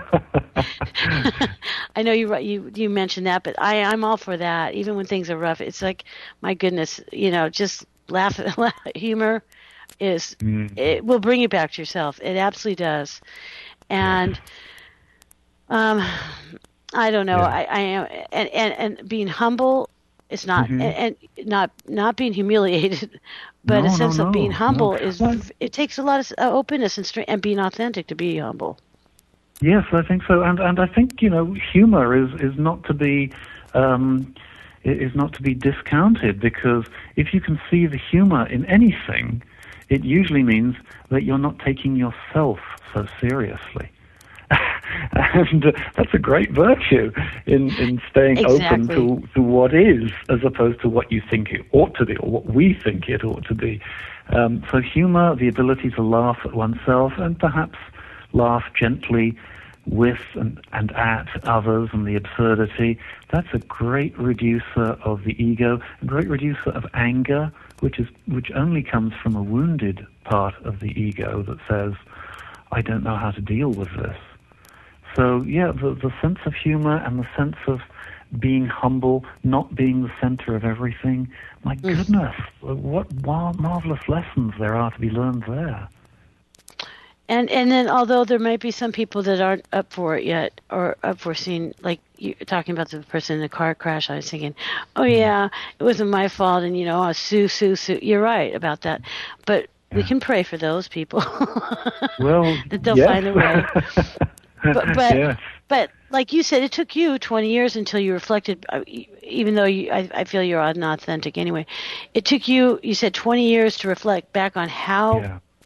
I know you you you mentioned that, but I I'm all for that. Even when things are rough, it's like, my goodness, you know, just laugh. laugh humor is mm. it will bring you back to yourself. It absolutely does. And um, I don't know. Yeah. I I am and, and and being humble. It's not mm-hmm. and, and not not being humiliated, but no, a sense no, of being no, humble no. is well, it takes a lot of uh, openness and strength and being authentic to be humble. Yes, I think so, and and I think you know humor is is not to be um, is not to be discounted, because if you can see the humor in anything, it usually means that you're not taking yourself so seriously. And uh, that's a great virtue in, in staying exactly. open to, to what is, as opposed to what you think it ought to be, or what we think it ought to be. Um, so humor, the ability to laugh at oneself, and perhaps laugh gently with and, and at others and the absurdity, that's a great reducer of the ego, a great reducer of anger, which is which only comes from a wounded part of the ego that says, I don't know how to deal with this. So, yeah, the, the sense of humor and the sense of being humble, not being the center of everything, my mm. goodness, what mar- marvelous lessons there are to be learned there. And and then, although there might be some people that aren't up for it yet, or up for seeing, like you talking about the person in the car crash, I was thinking, oh, yeah, it wasn't my fault, and, you know, oh, sue, sue, sue. You're right about that. But yeah. we can pray for those people. Well, that they'll yes. find a way. But but, yes. but like you said, it took you twenty years until you reflected. Even though you, I, I feel you're unauthentic anyway, it took you. You said twenty years to reflect back on how yeah.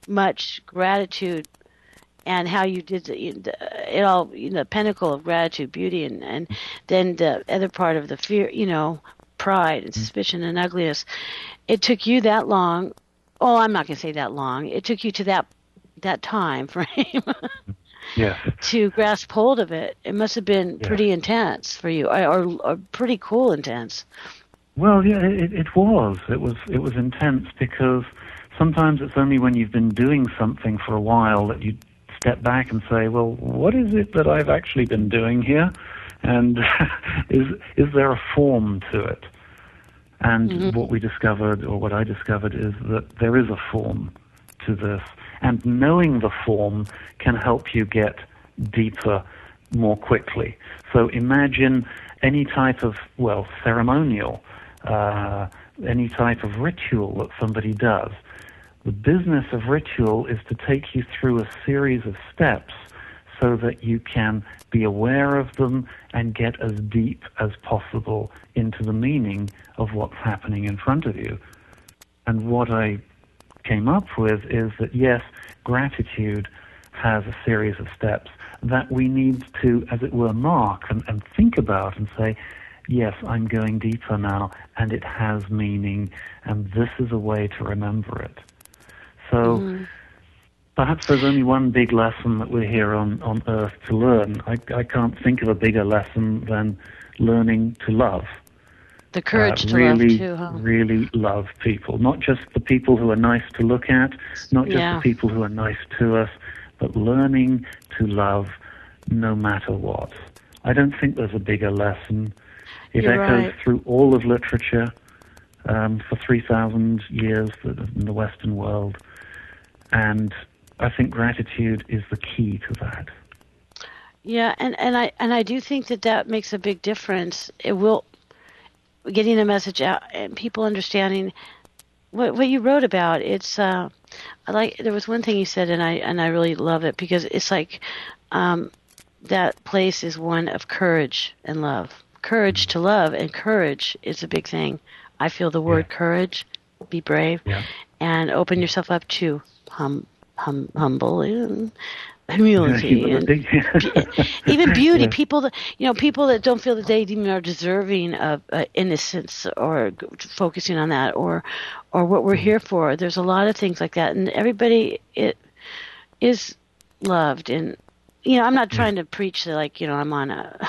much gratitude and how you did the, the, it all, you know, the pinnacle of gratitude, beauty, and, and then the other part of the fear, you know, pride and suspicion and ugliness. It took you that long. Oh, I'm not going to say that long. It took you to that that time frame yes. to grasp hold of it. It must have been Yeah. pretty intense for you, or, or, or pretty cool intense. Well, yeah, it, it was. It was. It was intense because sometimes it's only when you've been doing something for a while that you step back and say, "Well, what is it that I've actually been doing here? And is is there a form to it?" And Mm-hmm. what we discovered, or what I discovered, is that there is a form to this, and knowing the form can help you get deeper more quickly. So imagine any type of, well, ceremonial, uh, any type of ritual that somebody does. The business of ritual is to take you through a series of steps so that you can be aware of them and get as deep as possible into the meaning of what's happening in front of you. And what I came up with is that, yes, gratitude has a series of steps that we need to, as it were, mark and, and think about and say, yes, I'm going deeper now, and it has meaning, and this is a way to remember it. So Mm-hmm. perhaps there's only one big lesson that we're here on, on Earth to learn. I, I can't think of a bigger lesson than learning to love. The courage Uh, to really, love, too, huh? really love people. Not just the people who are nice to look at, not just Yeah. the people who are nice to us, but learning to love no matter what. I don't think there's a bigger lesson. It You're echoes right. through all of literature um, for three thousand years in the Western world. And I think gratitude is the key to that. Yeah, and, and I and I do think that that makes a big difference. It will getting the message out and people understanding what what you wrote about. It's uh, I like there was one thing you said, and I and I really love it because it's like um, that place is one of courage and love. Courage to love, and courage is a big thing. I feel the word Yeah. courage. Be brave, Yeah. and open yourself up to hum, hum, humble and humility and even beauty. Yeah. People that you know, people that don't feel that they even are deserving of uh, innocence, or g- focusing on that, or or what we're here for. There's a lot of things like that, and everybody it is loved. And you know, I'm not trying to preach that, like, you know, I'm on a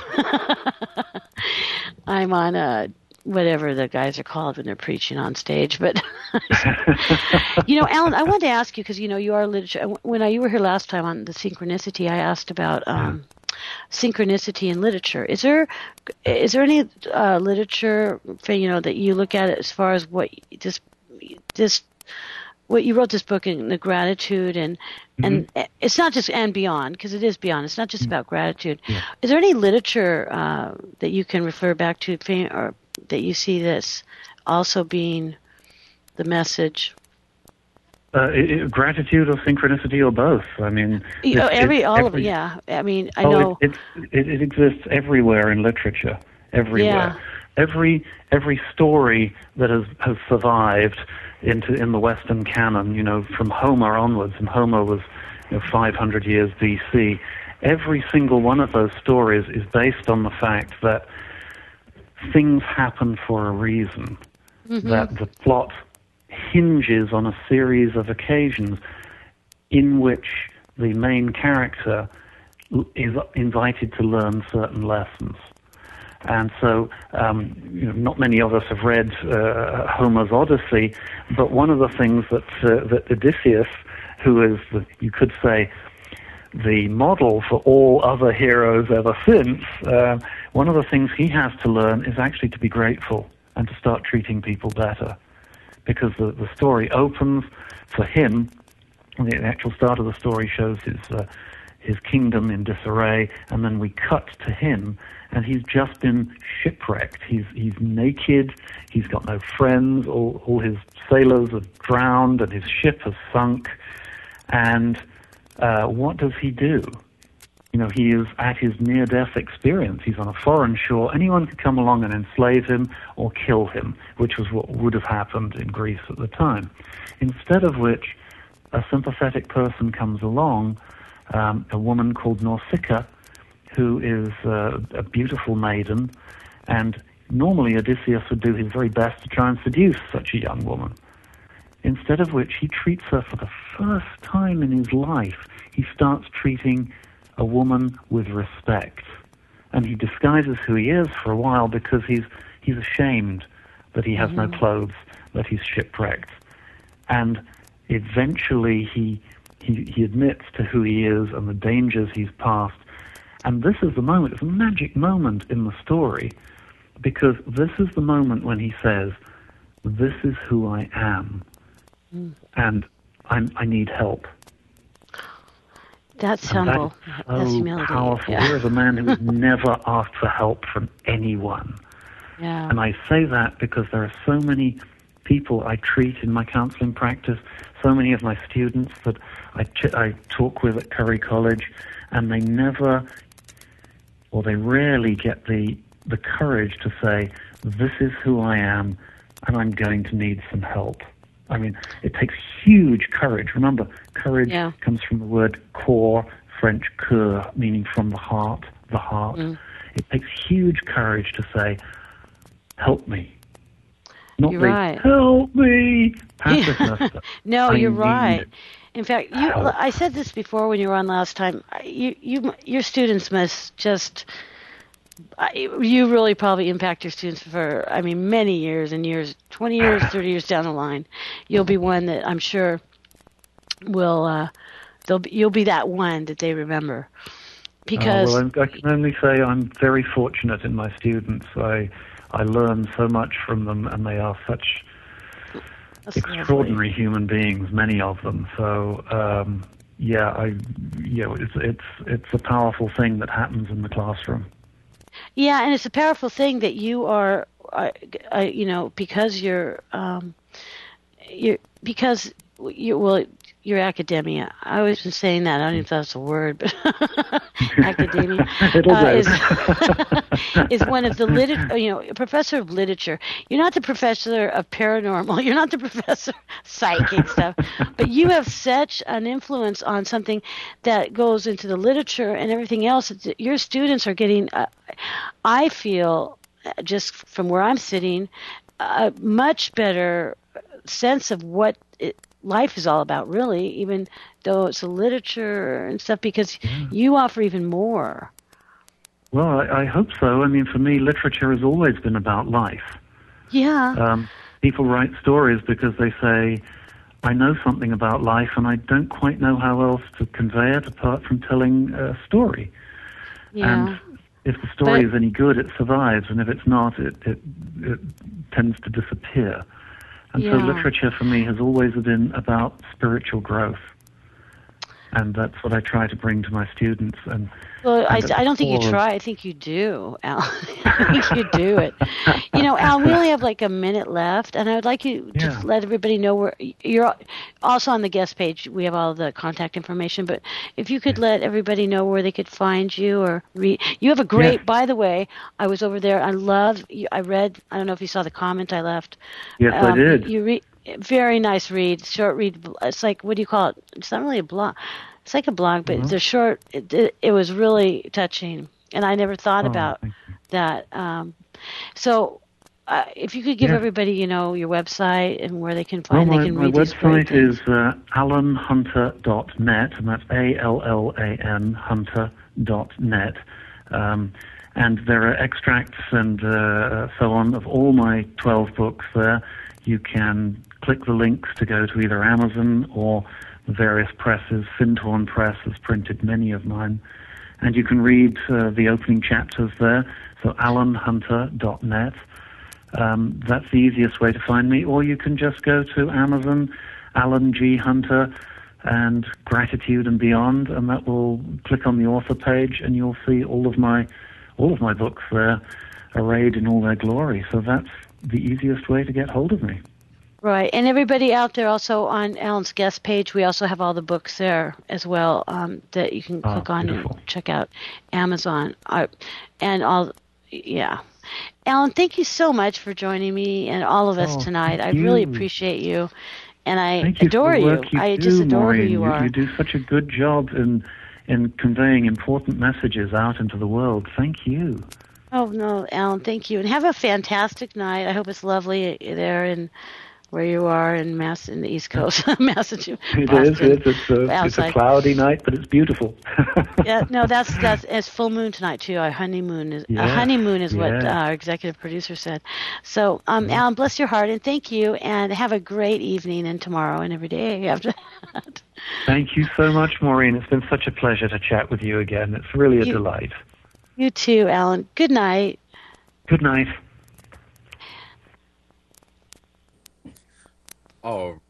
I'm on a whatever the guys are called when they're preaching on stage, but you know, Alan, I wanted to ask you, because you know you are literature. When I, you were here last time on the synchronicity, I asked about um, synchronicity in literature. Is there is there any uh, literature, you know, that you look at as far as what this this what you wrote this book in the gratitude and and it's not just and beyond, because it is beyond. It's not just about gratitude. Yeah. Is there any literature uh, that you can refer back to, or that you see this also being the message? Uh, it, it, gratitude or synchronicity or both. I mean, You know, it's- every it's all of every- it, yeah. I mean, I oh, know. it, it's, it, it exists everywhere in literature. Everywhere. Yeah. Every every story that has, has survived into in the Western canon, you know, from Homer onwards, and Homer was, you know, five hundred years B C. Every single one of those stories is based on the fact that things happen for a reason. Mm-hmm. That the plot hinges on a series of occasions in which the main character is invited to learn certain lessons. And so, um, you know, not many of us have read uh, Homer's Odyssey, but one of the things that uh, that Odysseus, who is, the, you could say, the model for all other heroes ever since, uh, one of the things he has to learn is actually to be grateful and to start treating people better. Because the, the story opens for him, the actual start of the story shows his uh, his kingdom in disarray, and then we cut to him, and he's just been shipwrecked. He's he's naked, he's got no friends, all, all his sailors have drowned, and his ship has sunk, and uh, what does he do? You know, he is at his near-death experience. He's on a foreign shore. Anyone could come along and enslave him or kill him, which was what would have happened in Greece at the time. Instead of which, a sympathetic person comes along, um, a woman called Nausicaa, who is uh, a beautiful maiden, and normally Odysseus would do his very best to try and seduce such a young woman. Instead of which, he treats her for the first time in his life. He starts treating a woman with respect. And he disguises who he is for a while because he's he's ashamed that he has mm-hmm. no clothes, that he's shipwrecked. And eventually he, he he admits to who he is and the dangers he's passed. And this is the moment, it's a magic moment in the story, because this is the moment when he says, this is who I am, mm. and I'm, I need help. That's and humble. That is so That's humility. powerful. Yeah. Here is a man who has never asked for help from anyone. Yeah. And I say that because there are so many people I treat in my counseling practice, so many of my students that I, ch- I talk with at Curry College, and they never, or they rarely get the, the courage to say, this is who I am, and I'm going to need some help. I mean, it takes huge courage. Remember, courage yeah. comes from the word corps, French cœur, meaning from the heart, the heart. Mm. It takes huge courage to say, help me. Not you're the, right. help me, passiveness. No, I you're right. it. In fact, you, I said this before when you were on last time. You, you, your students must just... You really probably impact your students for, I mean, many years and years, twenty years, thirty years down the line. You'll be one that I'm sure will, uh, they'll be, you'll be that one that they remember. Because uh, well, I can only say I'm very fortunate in my students. I I learn so much from them, and they are such That's extraordinary lovely. human beings, many of them. So um, yeah, I you know, it's it's it's a powerful thing that happens in the classroom. Yeah, and it's a powerful thing that you are, uh, uh, you know, because you're, um, you're because you well, you're academia. I always been saying that. I don't even know if that's a word, but academia uh, is is one of the lit. You know, a professor of literature. You're not the professor of paranormal. You're not the professor of psychic stuff, but you have such an influence on something that goes into the literature and everything else. Your students are getting. Uh, I feel, just from where I'm sitting, a much better sense of what it, life is all about, really, even though it's a literature and stuff, because yeah. you offer even more. Well, I, I hope so. I mean, for me, literature has always been about life. Yeah. Um, people write stories because they say, I know something about life, and I don't quite know how else to convey it apart from telling a story. Yeah. And if the story but, is any good, it survives, and if it's not, it, it, it tends to disappear. And yeah. so literature for me has always been about spiritual growth. And that's what I try to bring to my students. And well, and I, I don't think you try. I think you do, Al. I think you do it. You know, Al, we only have like a minute left, and I would like you to yeah. let everybody know where you're. Also on the guest page, we have all the contact information. But if you could yeah. let everybody know where they could find you or read. You have a great. Yeah. By the way, I was over there. I love. I read. I don't know if you saw the comment I left. Yes, um, I did. You read. Very nice read, short read. It's like, what do you call it? It's not really a blog. It's like a blog, but mm-hmm. the short. It, it, it was really touching, and I never thought oh, about that. Um, so, uh, if you could give yeah. everybody, you know, your website and where they can find, well, my, they can my read these great website things. is uh, allan hunter dot net, and that's A L L A N hunter dot net. Um, and there are extracts and uh, so on of all my twelve books there. You can click the links to go to either Amazon or the various presses. Findhorn Press has printed many of mine. And you can read uh, the opening chapters there. So allan hunter dot net. Um, that's the easiest way to find me. Or you can just go to Amazon, Allan G. Hunter, and Gratitude and Beyond, and that will click on the author page, and you'll see all of my all of my books there arrayed in all their glory. So that's the easiest way to get hold of me. Right, and everybody out there also on Alan's guest page, we also have all the books there as well um, that you can oh, click on beautiful. and check out Amazon. Uh, and all, yeah. Alan, thank you so much for joining me and all of us oh, tonight. I you. really appreciate you. and I Thank you adore for the you. work you I do, just adore Maureen. who you are. You do such a good job in in conveying important messages out into the world. Thank you. Oh, no, Alan, thank you. And have a fantastic night. I hope it's lovely there in where you are in Mass in the East Coast, Massachusetts. It Boston, is. It's, it's, a, it's a cloudy night, but it's beautiful. Yeah, no, that's that's it's full moon tonight too. Our honeymoon is Yeah, a honeymoon is what yeah. our executive producer said. So, um, Mm-hmm. Alan, bless your heart and thank you, and have a great evening and tomorrow and every day after that. Thank you so much, Maureen. It's been such a pleasure to chat with you again. It's really a You- delight. You too, Alan. Good night. Good night. Oh,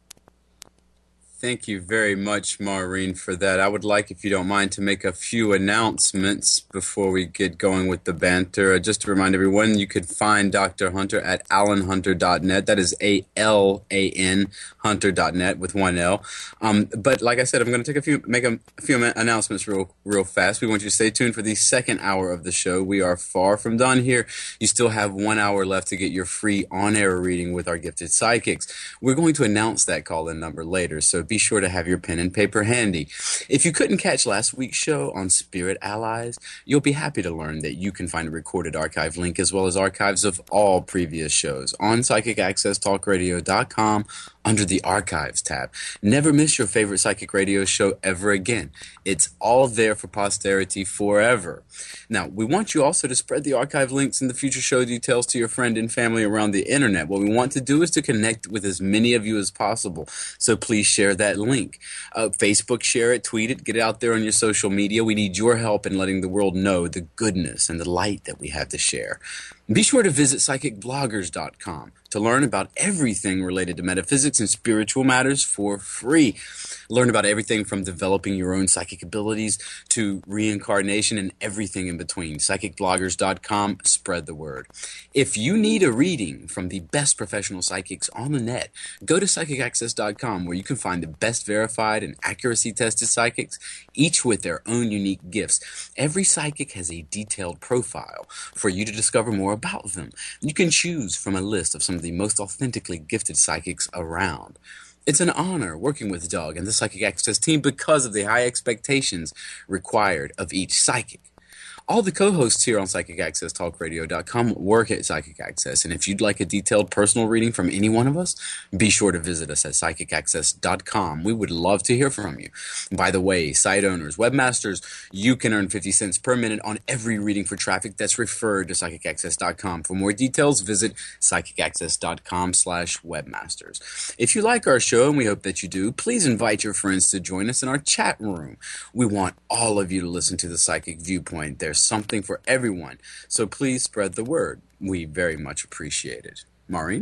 thank you very much, Maureen, for that. I would like, if you don't mind, to make a few announcements before we get going with the banter. Uh, just to remind everyone, you could find Doctor Hunter at alan hunter dot net. That is A L A N hunter dot net with one L. Um, but like I said, I'm going to take a few, make a, a few announcements real, real fast. We want you to stay tuned for the second hour of the show. We are far from done here. You still have one hour left to get your free on-air reading with our gifted psychics. We're going to announce that call-in number later, so be sure to have your pen and paper handy. If you couldn't catch last week's show on Spirit Allies, you'll be happy to learn that you can find a recorded archive link as well as archives of all previous shows on psychic access talk radio dot com under the Archives tab. Never miss your favorite psychic radio show ever again. It's all there for posterity forever. Now, we want you also to spread the archive links and the future show details to your friend and family around the internet. What we want to do is to connect with as many of you as possible. So please share that link. Uh, Facebook, share it, tweet it, get it out there on your social media. We need your help in letting the world know the goodness and the light that we have to share. Be sure to visit psychic bloggers dot com to learn about everything related to metaphysics and spiritual matters for free. Learn about everything from developing your own psychic abilities to reincarnation and everything in between. psychic bloggers dot com, spread the word. If you need a reading from the best professional psychics on the net, go to psychic access dot com where you can find the best verified and accuracy tested psychics, each with their own unique gifts. Every psychic has a detailed profile for you to discover more about them. You can choose from a list of some of the most authentically gifted psychics around. It's an honor working with Doug and the Psychic Access team because of the high expectations required of each psychic. All the co-hosts here on psychic access talk radio dot com work at Psychic Access, and if you'd like a detailed personal reading from any one of us, be sure to visit us at psychic access dot com. We would love to hear from you. By the way, site owners, webmasters, you can earn fifty cents per minute on every reading for traffic that's referred to psychic access dot com. For more details, visit psychic access dot com slash webmasters. If you like our show, and we hope that you do, please invite your friends to join us in our chat room. We want all of you to listen to the Psychic Viewpoint. There's something for everyone, so please spread the word. We very much appreciate it. Maureen?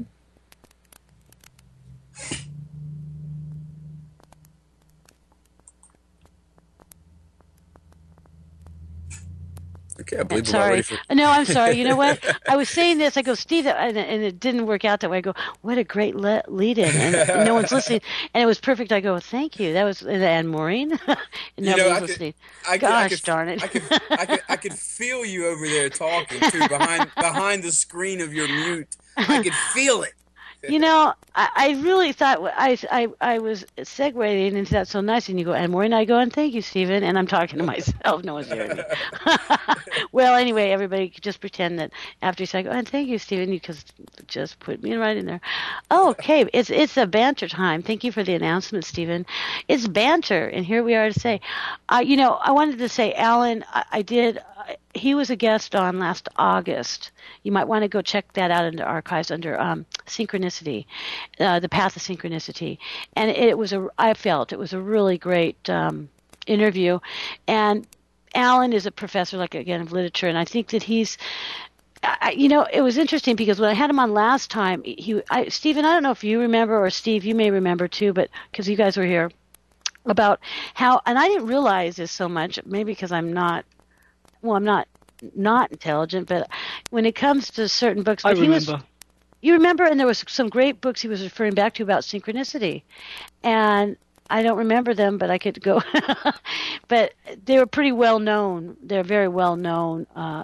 Okay, I believe we're Sorry. ready for... No, I'm sorry. You know what? I was saying this. I go, Steve, and, and it didn't work out that way. I go, what a great le- lead-in, and no one's listening, and it was perfect. I go, thank you. That was and Maureen, and You nobody's know, I listening. could, I could, Gosh I could, darn it! I could, I could, I could feel you over there talking too, behind behind the screen of your mute. I could feel it. You know, I, I really thought I, I, I was segueing into that so nice, and you go, and Maureen, I go, and thank you, Stephen, and I'm talking to myself. No one's hearing me. Well, anyway, everybody just pretend that after you say, go, and thank you, Stephen, you just, just put me right in there. Oh, okay, it's it's a banter time. Thank you for the announcement, Stephen. It's banter, and here we are to say, uh, you know, I wanted to say, Alan, I, I did, uh, he was a guest on last August. You might want to go check that out in the archives under um, Synchronicity, uh, the Path of Synchronicity. And it was a, I felt it was a really great um, interview. And Alan is a professor, like, again, of literature, and I think that he's, I, you know, it was interesting because when I had him on last time, he, I, Stephen, I don't know if you remember, or Steve, you may remember too, but because you guys were here, about how, and I didn't realize this so much, maybe because I'm not, well, I'm not not intelligent, but when it comes to certain books, I but he remember. was, you remember, and there was some great books he was referring back to about synchronicity, and I don't remember them, but I could go, but they were pretty well known. They're very well known uh,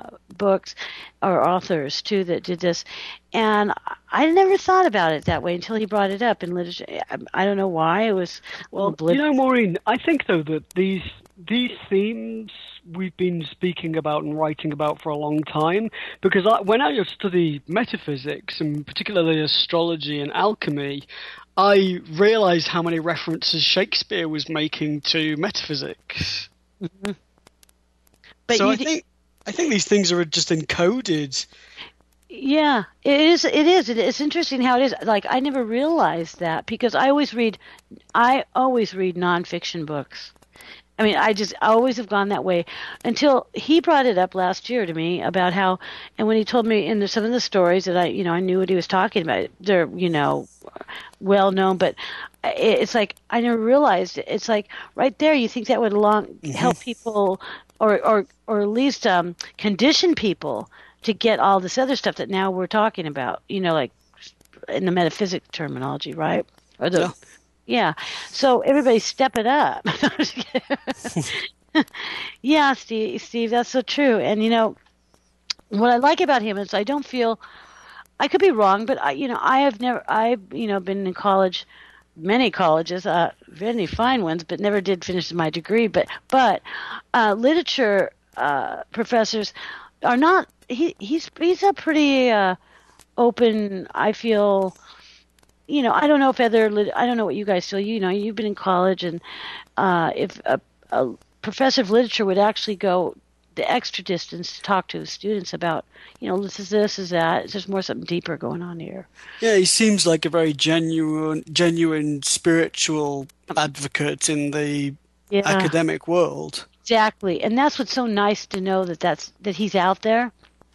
books or authors too that did this, and I never thought about it that way until he brought it up in literature. I, I don't know why it was. Well, you know, Maureen, I think though that these these themes we've been speaking about and writing about for a long time, because I, when I study metaphysics and particularly astrology and alchemy, I realized how many references Shakespeare was making to metaphysics. Mm-hmm. But so you I think I think these things are just encoded. Yeah, it is. It is. It's interesting how it is. Like, I never realized that because I always read, I always read nonfiction books. I mean, I just I always have gone that way until he brought it up last year to me about how, and when he told me in the, some of the stories that I, you know, I knew what he was talking about. They're, you know, well known, but it's like I never realized it. It's like right there, you think that would long mm-hmm. help people, or or or at least um, condition people to get all this other stuff that now we're talking about, you know, like in the metaphysics terminology, right? Or the, yeah. yeah. So everybody step it up. Yeah, Steve, Steve, that's so true. And, you know, what I like about him is I don't feel, I could be wrong, but I, you know, I have never, I've, you know, been in college, many colleges, uh, many fine ones, but never did finish my degree. But, but uh, literature uh, professors are not, He he's he's a pretty uh, open. I feel, you know. I don't know if other. I don't know what you guys feel. You know, you've been in college, and uh, if a, a professor of literature would actually go the extra distance to talk to the students about, you know, this is this, is that. There's more something deeper going on here. Yeah, he seems like a very genuine, genuine spiritual advocate in the yeah. academic world. Exactly, and that's what's so nice to know that that's that he's out there.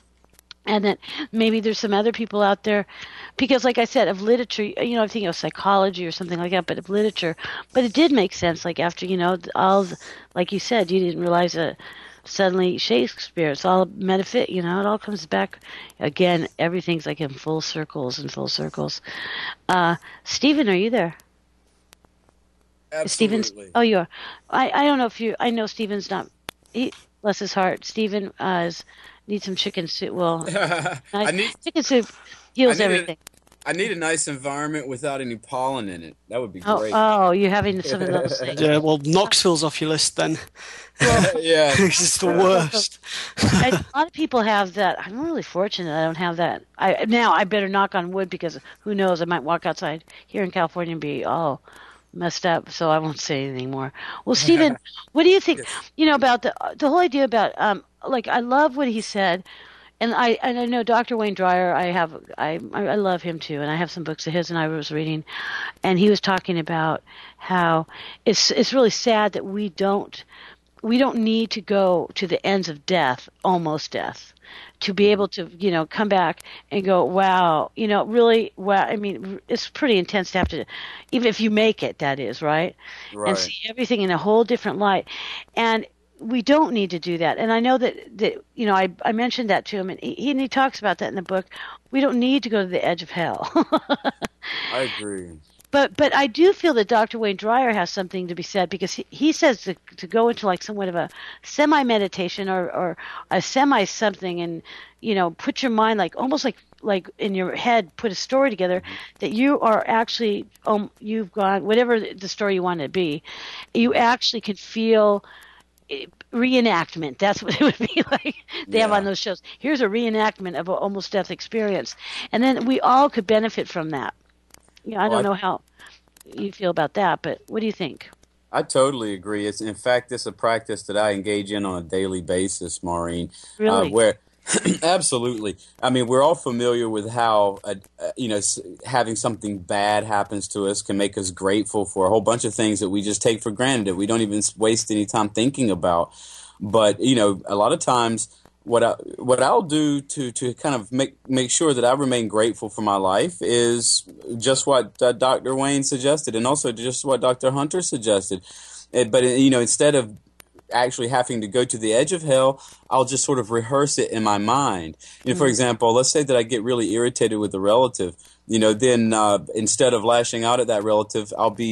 And that maybe there's some other people out there, because like I said, of literature, you know, I think of psychology or something like that, but of literature. But it did make sense, like after, you know, all, the, like you said, you didn't realize that suddenly Shakespeare, it's all metaphysics, you know, it all comes back. Again, everything's like in full circles and full circles. Uh, Stephen, are you there? Absolutely. Stephen's, oh, you are. I, I don't know if you, I know Stephen's not, he, bless his heart, Stephen uh, is... Need some chicken soup. Well, nice. I need, chicken soup heals I everything. A, I need a nice environment without any pollen in it. That would be oh, great. Oh, you're having some of those things. Yeah, well, Knoxville's off your list then. Well, yeah. It's the worst. I, a lot of people have that. I'm really fortunate I don't have that. I Now, I better knock on wood because who knows, I might walk outside here in California and be all messed up, so I won't say anything more. Well, Stephen, what do you think, yes. you know, about the the whole idea about, um, like, I love what he said, and I and I know Doctor Wayne Dyer, I have, I I love him too, and I have some books of his, and I was reading, and he was talking about how it's it's really sad that we don't, we don't need to go to the ends of death, almost death, to be able to, you know, come back and go, wow, you know, really, wow. I mean, it's pretty intense to have to, even if you make it, that is, right? Right. And see everything in a whole different light. And we don't need to do that. And I know that, that you know, I, I mentioned that to him, and he, and he talks about that in the book. We don't need to go to the edge of hell. I agree. But but I do feel that Doctor Wayne Dyer has something to be said, because he, he says to to go into like somewhat of a semi-meditation or, or a semi-something, and, you know, put your mind like almost like like in your head, put a story together that you are actually, um, you've gone, whatever the story you want it to be, you actually can feel reenactment. That's what it would be like they yeah. have on those shows. Here's a reenactment of an almost death experience. And then we all could benefit from that. Yeah, I don't well, know how you feel about that, but what do you think? I totally agree. It's in fact, it's a practice that I engage in on a daily basis, Maureen. Really? Uh, where, absolutely. I mean, we're all familiar with how uh, uh, you know, having something bad happens to us can make us grateful for a whole bunch of things that we just take for granted that we don't even waste any time thinking about. But you know, a lot of times, What I what I'll do to, to kind of make make sure that I remain grateful for my life is just what uh, Doctor Wayne suggested, and also just what Doctor Hunter suggested. It, but you know, instead of actually having to go to the edge of hell, I'll just sort of rehearse it in my mind. You know, for example, let's say that I get really irritated with a relative. You know, then uh, instead of lashing out at that relative, I'll be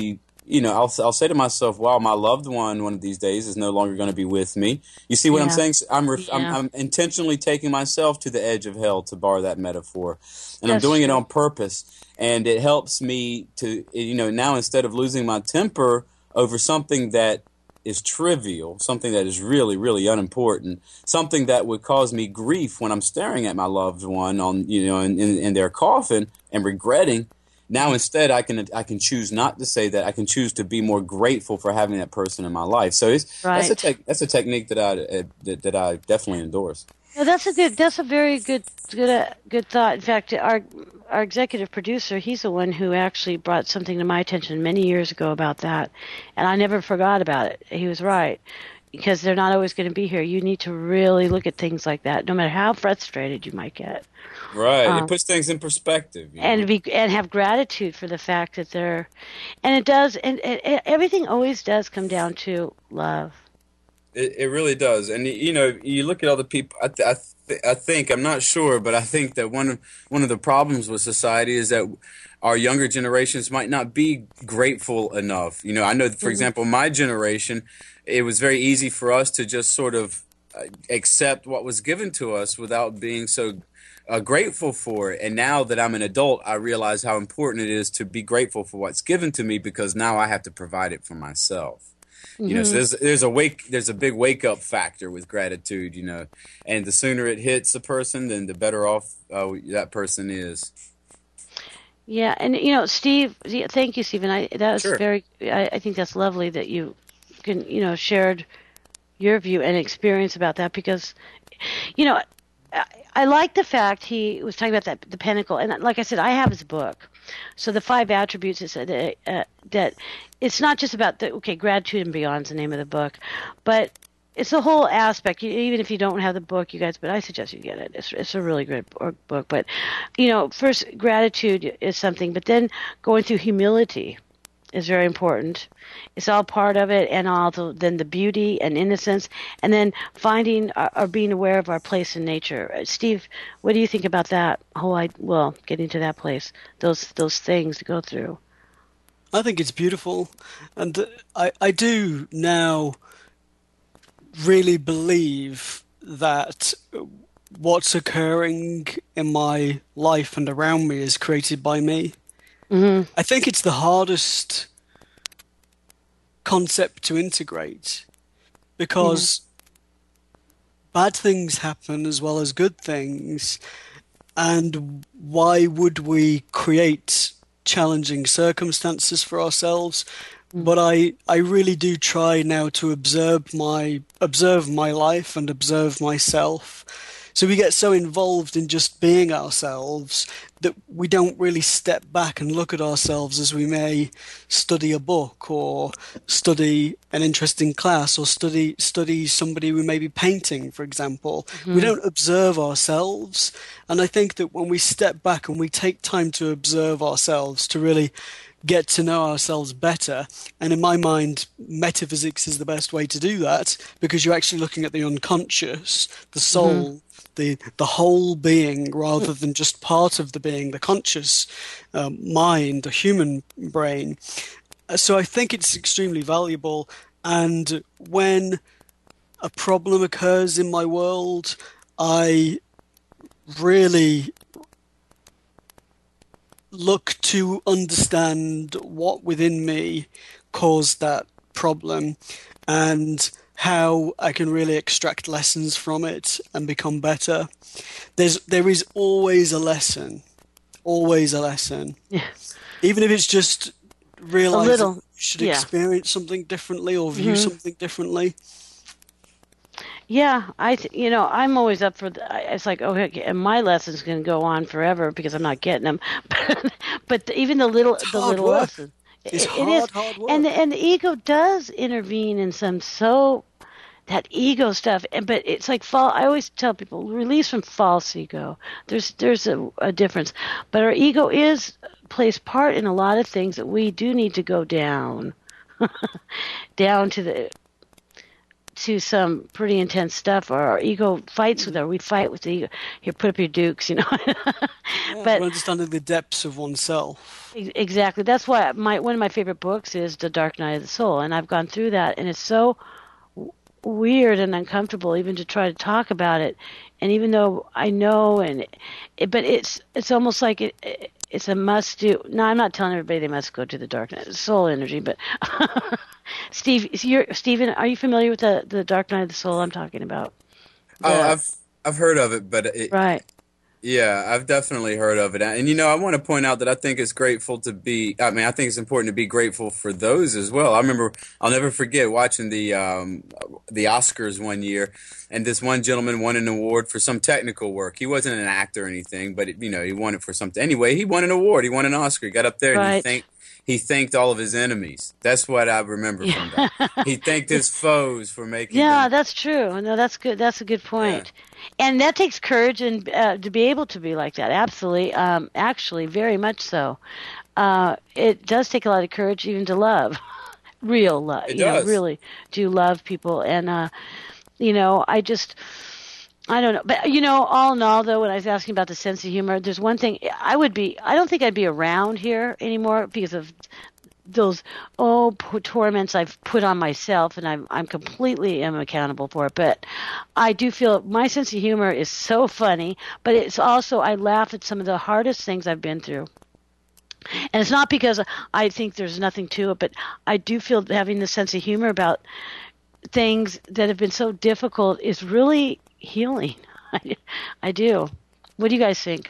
you know, I'll I'll say to myself, wow, my loved one one of these days is no longer going to be with me. You see what Yeah. I'm saying? I'm, ref- Yeah. I'm I'm intentionally taking myself to the edge of hell, to borrow that metaphor, and I'm That's doing it true. on purpose. And it helps me to, you know, now instead of losing my temper over something that is trivial, something that is really, really unimportant, something that would cause me grief when I'm staring at my loved one on, you know, in, in, in their coffin and regretting. Now instead, I can I can choose not to say that. I can choose to be more grateful for having that person in my life. So it's that's a Right. tech that's a technique that I uh, that, that I definitely endorse. No, that's a good. That's a very good, good, uh, good thought. In fact, our our executive producer, he's the one who actually brought something to my attention many years ago about that, and I never forgot about it. He was right, because they're not always going to be here. You need to really look at things like that, no matter how frustrated you might get, Right. Um, it puts things in perspective. You know? and be and have gratitude for the fact that they're, and it does, and, and everything always does come down to love. It, it really does, and you know, you look at all the people. I, th- I, th- I think I'm not sure, but I think that one of one of the problems with society is that our younger generations might not be grateful enough. You know, I know, for example, my generation, it was very easy for us to just sort of uh, accept what was given to us without being so uh, grateful for it. And now that I'm an adult, I realize how important it is to be grateful for what's given to me, because now I have to provide it for myself. You know, so there's there's a wake there's a big wake up factor with gratitude. You know, and the sooner it hits a person, then the better off uh, that person is. Yeah, and you know, Steve, yeah, thank you, Stephen. I that was Sure. very. I, I think that's lovely that you can, you know, shared your view and experience about that, because, you know, I, I like the fact he was talking about that the pinnacle, and like I said, I have his book. So the five attributes is that uh, that it's not just about the okay, gratitude and beyond is the name of the book, but it's the whole aspect. You, even if you don't have the book, you guys, but I suggest you get it. It's it's a really good book. But you know, first gratitude is something, but then going through humility is very important. It's all part of it, and also then the beauty and innocence, and then finding uh, or being aware of our place in nature. Uh, Steve, what do you think about that whole? I well, getting to that place, those those things to go through. I think it's beautiful, and uh, I I do now really believe that what's occurring in my life and around me is created by me. Mm-hmm. I think it's the hardest concept to integrate, because bad things happen as well as good things, and why would we create challenging circumstances for ourselves? But I, I really do try now to observe my observe my life and observe myself. So we get so involved in just being ourselves that we don't really step back and look at ourselves as we may study a book or study an interesting class or study study somebody we may be painting, for example. Mm-hmm. We don't observe ourselves. And I think that when we step back and we take time to observe ourselves, to really get to know ourselves better, and in my mind, metaphysics is the best way to do that, because you're actually looking at the unconscious, the soul, mm-hmm. the the whole being, rather than just part of the being, the conscious um, mind, the human brain. So I think it's extremely valuable, and when a problem occurs in my world, I really look to understand what within me caused that problem and how I can really extract lessons from it and become better. There's there is always a lesson, always a lesson. Yeah. Even if it's just realizing little, you should yeah. experience something differently or view mm-hmm. something differently. Yeah, I th- you know, I'm always up for the, it's like, okay, and my lesson's going to go on forever because I'm not getting them. but, but the, even the little it's the hard little work. lesson, it's it, hard, it is, hard work. and the, and the ego does intervene in some so that ego stuff. And but it's like fall. I always tell people, release from false ego. There's there's a, a difference, but our ego is plays part in a lot of things that we do need to go down, down to the. to some pretty intense stuff, or our ego fights with her. We fight with the ego. Here, put up your dukes, you know. Yeah, but understanding the depths of oneself. Exactly. That's why my one of my favorite books is The Dark Night of the Soul, and I've gone through that, and it's so w- weird and uncomfortable even to try to talk about it. And even though I know, and it, but it's it's almost like it, it it's a must do. No, I'm not telling everybody they must go to the Dark Night of the Soul energy, but Steve, you're, Stephen, are you familiar with the the Dark Night of the Soul I'm talking about? The, oh, I've I've heard of it, but it, right. Yeah, I've definitely heard of it. And, you know, I want to point out that I think it's grateful to be, I mean, I think it's important to be grateful for those as well. I remember, I'll never forget watching the um, the Oscars one year, and this one gentleman won an award for some technical work. He wasn't an actor or anything, but, it, you know, he won it for something. Anyway, he won an award. He won an Oscar. He got up there and right. he thanked, he thanked all of his enemies. That's what I remember yeah. from that. He thanked his foes for making Yeah, them. that's true. No, that's good. That's a good point. Yeah. And that takes courage and uh, to be able to be like that. Absolutely. Um, actually, very much so. Uh, it does take a lot of courage even to love. Real love. It you does. know, really do love people. And, uh, you know, I just, I don't know. But, you know, all in all, though, when I was asking about the sense of humor, there's one thing I would be, I don't think I'd be around here anymore because of those oh p- torments I've put on myself, and I'm I'm completely am accountable for it. But I do feel my sense of humor is so funny, but it's also I laugh at some of the hardest things I've been through. And it's not because I think there's nothing to it, but I do feel having the sense of humor about things that have been so difficult is really healing. I, I do. What do you guys think?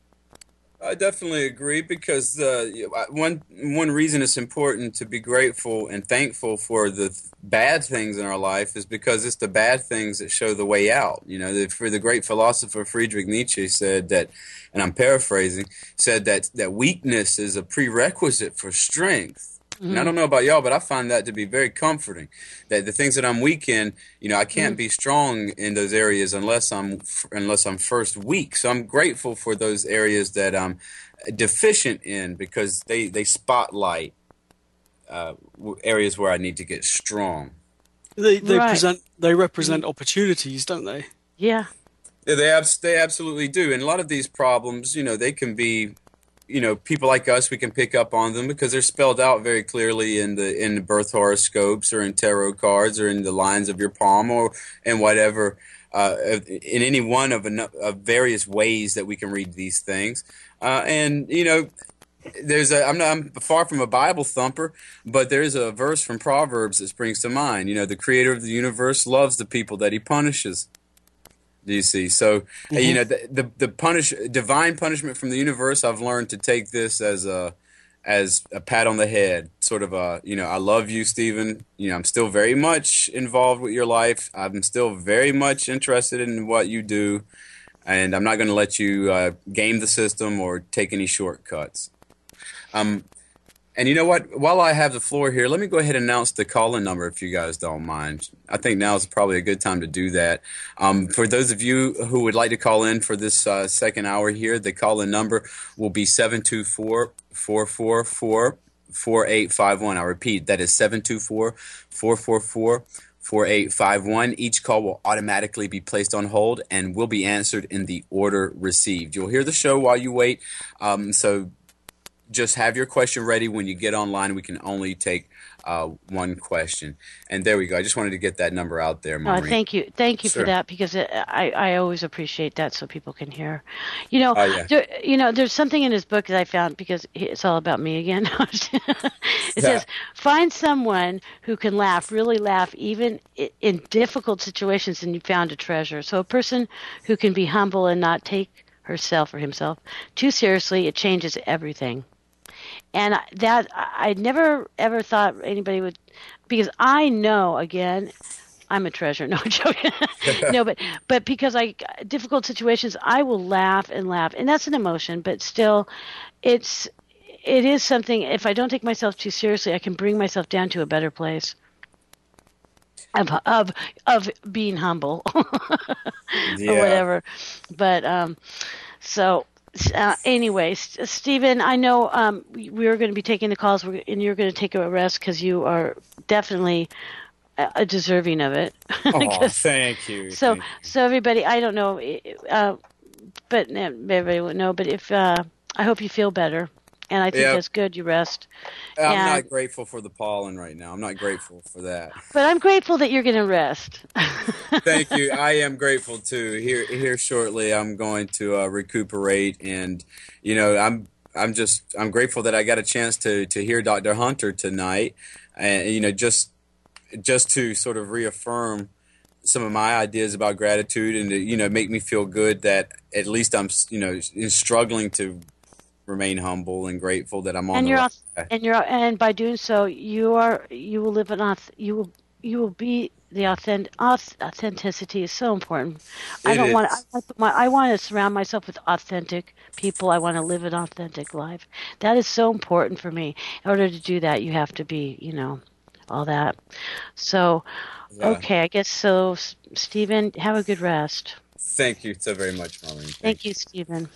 I definitely agree because uh, one one reason it's important to be grateful and thankful for the th- bad things in our life is because it's the bad things that show the way out. You know, the, for the great philosopher Friedrich Nietzsche said that, and I'm paraphrasing, said that that weakness is a prerequisite for strength. Mm-hmm. And I don't know about y'all, but I find that to be very comforting. That the things that I'm weak in, you know, I can't mm-hmm. be strong in those areas unless I'm unless I'm first weak. So I'm grateful for those areas that I'm deficient in because they they spotlight uh, areas where I need to get strong. They they right. present they represent mm-hmm. opportunities, don't they? Yeah. Yeah, they abs- they absolutely do. And a lot of these problems, you know, they can be. You know, people like us, we can pick up on them because they're spelled out very clearly in the in the birth horoscopes or in tarot cards or in the lines of your palm or in whatever, uh, in any one of, a, of various ways that we can read these things. Uh, and, you know, there's a, I'm, not, I'm far from a Bible thumper, but there's a verse from Proverbs that springs to mind. You know, the creator of the universe loves the people that he punishes. Do you see? So, mm-hmm. you know, the, the the punish divine punishment from the universe. I've learned to take this as a as a pat on the head, sort of a you know, I love you, Stephen. You know, I'm still very much involved with your life. I'm still very much interested in what you do, and I'm not going to let you uh, game the system or take any shortcuts. Um. And you know what? While I have the floor here, let me go ahead and announce the call-in number if you guys don't mind. I think now is probably a good time to do that. Um, for those of you who would like to call in for this uh, second hour here, the call-in number will be seven two four, four four four, four eight five one. I repeat, that is seven two four, four four four, four eight five one. Each call will automatically be placed on hold and will be answered in the order received. You'll hear the show while you wait, um, so just have your question ready. When you get online, we can only take uh, one question. And there we go. I just wanted to get that number out there, Maureen. Oh, thank you. Thank you sure. for that, because it, I, I always appreciate that so people can hear. You know, uh, yeah. there, you know, there's something in his book that I found, because it's all about me again. It yeah. says, find someone who can laugh, really laugh, even in difficult situations, and you found a treasure. So a person who can be humble and not take herself or himself too seriously, it changes everything. And that I never ever thought anybody would, because I know, again, I'm a treasure. No, I'm joking. no, but but because I difficult situations, I will laugh and laugh, and that's an emotion. But still, it's it is something. If I don't take myself too seriously, I can bring myself down to a better place of of of being humble yeah. or whatever. But um, so. Uh, anyway, St- Stephen, I know um, we, we are going to be taking the calls, and you're going to take a rest because you are definitely uh, deserving of it. Oh, thank you. So, thank you. so everybody, I don't know, uh, but everybody would know. But if uh, I hope you feel better, and I think Yep. that's good. You rest. I'm and, not grateful for the pollen right now. I'm not grateful for that. But I'm grateful that you're going to rest. Thank you. I am grateful too. Here, here shortly, I'm going to uh, recuperate, and you know, I'm, I'm just, I'm grateful that I got a chance to to hear Doctor Hunter tonight, and you know, just, just to sort of reaffirm some of my ideas about gratitude, and to, you know, make me feel good that at least I'm, you know, struggling to remain humble and grateful that I'm on and the you're right auth- and you're and by doing so, you are you will live an auth- you will you will be the authentic auth- authenticity is so important. I It don't is. want I, my, I want to surround myself with authentic people. I want to live an authentic life. That is so important for me. In order to do that, you have to be, you know, all that. So, Yeah. okay, I guess so. S- Stephen, have a good rest. Thank you so very much, Marlene. Thank you, Stephen.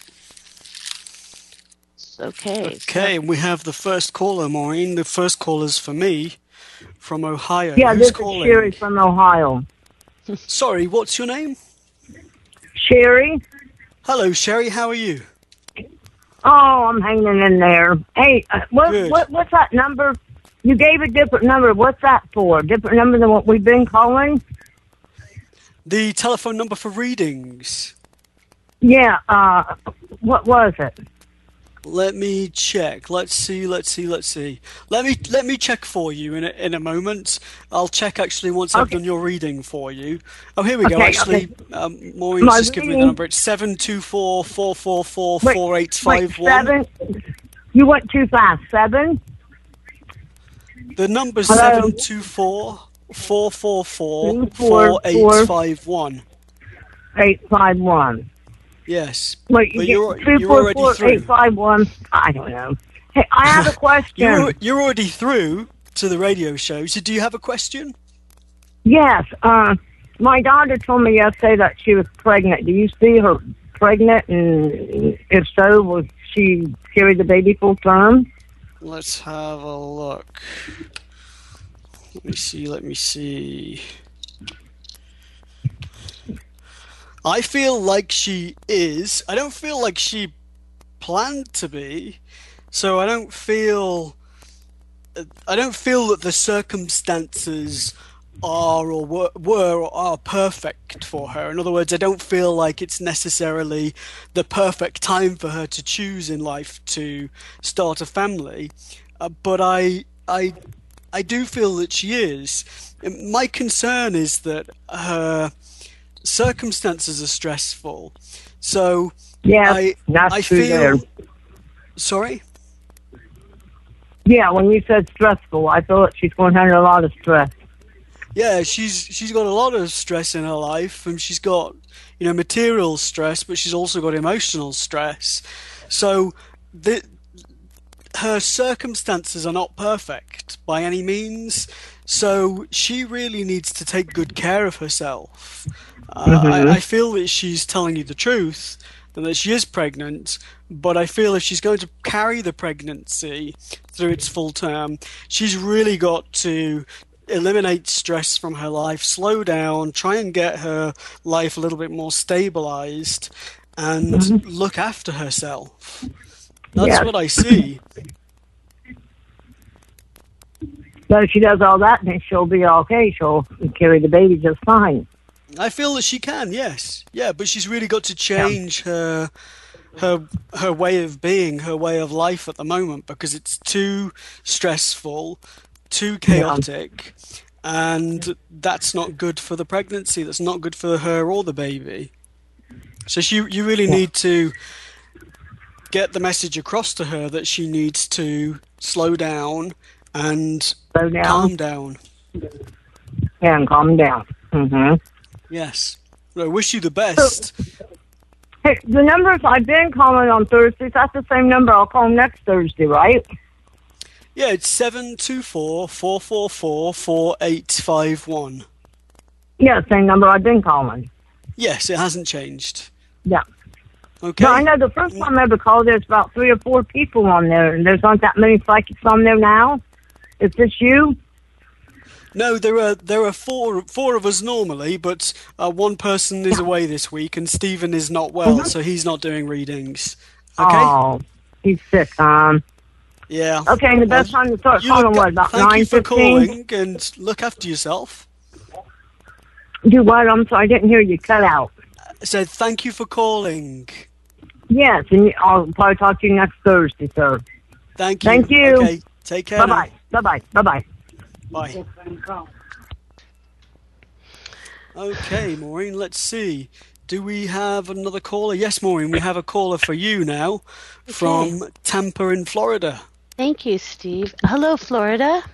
Okay. so- Okay, we have the first caller, Maureen. The first caller's for me from Ohio. Yeah, Who's this is calling? Sherry from Ohio. Sorry, what's your name? Sherry? Hello, Sherry. How are you? Oh, I'm hanging in there. Hey, uh, what, Good. what what's that number? You gave a different number. What's that for? Different number than what we've been calling? The telephone number for readings. Yeah, uh, what was it? Let me check. Let's see. Let's see. Let's see. Let me let me check for you in a, in a moment. I'll check actually once I've Okay. done your reading for you. Oh, here we go. Okay, Actually, um, Maureen's My just given me the reading- number. It's seven two four four four four Wait, four eight Wait, five one. seven? You went too fast. Seven? The number's Hello? seven two four four four four Two, four four, eight four. five one. Eight five one. Yes. Wait, you But get you're- two you're four already four through. eight five one. I don't know. Hey, I have a question. You're you're already through to the radio show. So do you have a question? Yes. Uh, my daughter told me yesterday that she was pregnant. Do you see her pregnant? And if so, will she carry the baby full term? Let's have a look. Let me see, let me see. I feel like she is. I don't feel like she planned to be. So I don't feel I don't feel that the circumstances are or were, were or are perfect for her. In other words, I don't feel like it's necessarily the perfect time for her to choose in life to start a family. Uh, but I, I, I do feel that she is. My concern is that her circumstances are stressful. So Yeah, I, that's I true feel. there. Sorry. Yeah, when you said stressful, I thought she's going under a lot of stress. Yeah, she's she's got a lot of stress in her life, and she's got, you know, material stress, but she's also got emotional stress. So the her circumstances are not perfect by any means. So she really needs to take good care of herself. Uh, Mhm. I, I feel that she's telling you the truth and that she is pregnant, but I feel if she's going to carry the pregnancy through its full term, she's really got to eliminate stress from her life, slow down, try and get her life a little bit more stabilized, and Mhm. look after herself. That's Yes. what I see. But if she does all that, then she'll be okay. She'll carry the baby just fine. I feel that she can, yes. Yeah, but she's really got to change her her her way of being, her way of life at the moment, because it's too stressful, too chaotic, and that's not good for the pregnancy. That's not good for her or the baby. So she, you really need to get the message across to her that she needs to slow down and Slow down. calm down. Yeah, and calm down. Mm-hmm. Yes. Well, I wish you the best. Hey, the numbers I've been calling on Thursdays, that's the same number I'll call next Thursday, right? Yeah, it's seven two four four four four four eight five one. Yeah, same number I've been calling. Yes, it hasn't changed. Yeah. Okay. No, I know the first time I ever called, there's about three or four people on there, and there's not that many psychics on there now. Is this you? No, there are there are four four of us normally, but uh, one person is away this week, and Stephen is not well, Mhm. so he's not doing readings. Okay. Oh, he's sick, um. Yeah. Okay, and the best Well, time to start you calling look- was about Thank nine you for fifteen. calling, and look after yourself. Do what? I'm sorry, I didn't hear you. Cut out. I said thank you for calling. Yes, and you- I'll probably talk to you next Thursday, sir. Thank you. Thank you. Okay. Take care. Bye now. bye. Bye bye. Bye bye. Bye. Okay, Maureen, let's see. Do we have another caller? Yes, Maureen, we have a caller for you now from Tampa in Florida. Thank you, Steve. Hello, Florida.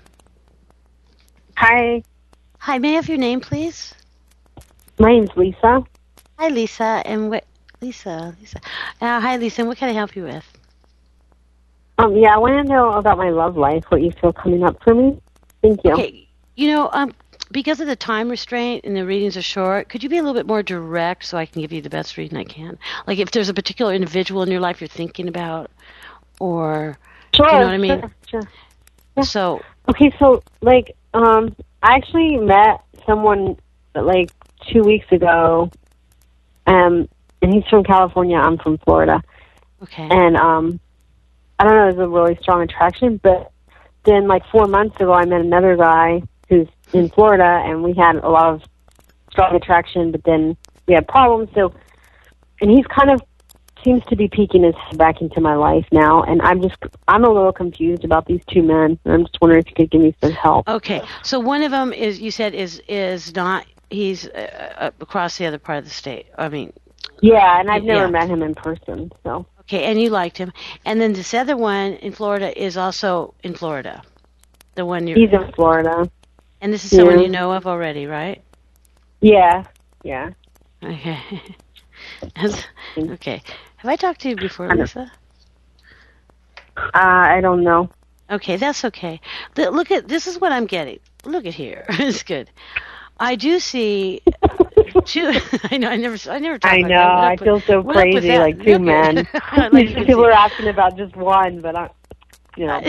Hi, Hi, may I have your name, please? my name's Lisa. Hi, Lisa. And what? Lisa, Lisa. Uh, hi, Lisa. And what can I help you with? Um, yeah, I want to know about my love life, what you feel coming up for me. Thank you. Okay, you know, um, because of the time restraint and the readings are short, could you be a little bit more direct so I can give you the best reading I can? Like if there's a particular individual in your life you're thinking about, or Sure, you know what I mean? Sure, sure. Yeah. So Okay, so, like, um, I actually met someone, like, two weeks ago, um, and he's from California, I'm from Florida, okay, and, um, I don't know, there's a really strong attraction, but then, like, four months ago, I met another guy who's in Florida, and we had a lot of strong attraction, but then we had problems, so, and he's kind of seems to be peeking his head back into my life now, and I'm just, I'm a little confused about these two men, and I'm just wondering if you could give me some help. okay. So one of them is you said is is not he's uh, uh, across the other part of the state. I mean, Yeah, and I've never Yeah. met him in person, so. okay, and you liked him, and then this other one in Florida is also in Florida. The one you're He's in Florida. and this is someone Yeah. you know of already, right? Yeah, yeah. Okay. Has- okay. Have I talked to you before, I know. Lisa? Uh, I don't know. Okay, that's okay. The- Look at this is what I'm getting. Look at here. It's good. I do see two. I know. I never. I never. Talk I like know, that. What I up with- feel so what up with crazy, that? like two Okay. men. Like you can People see. are asking about just one, but I, you know.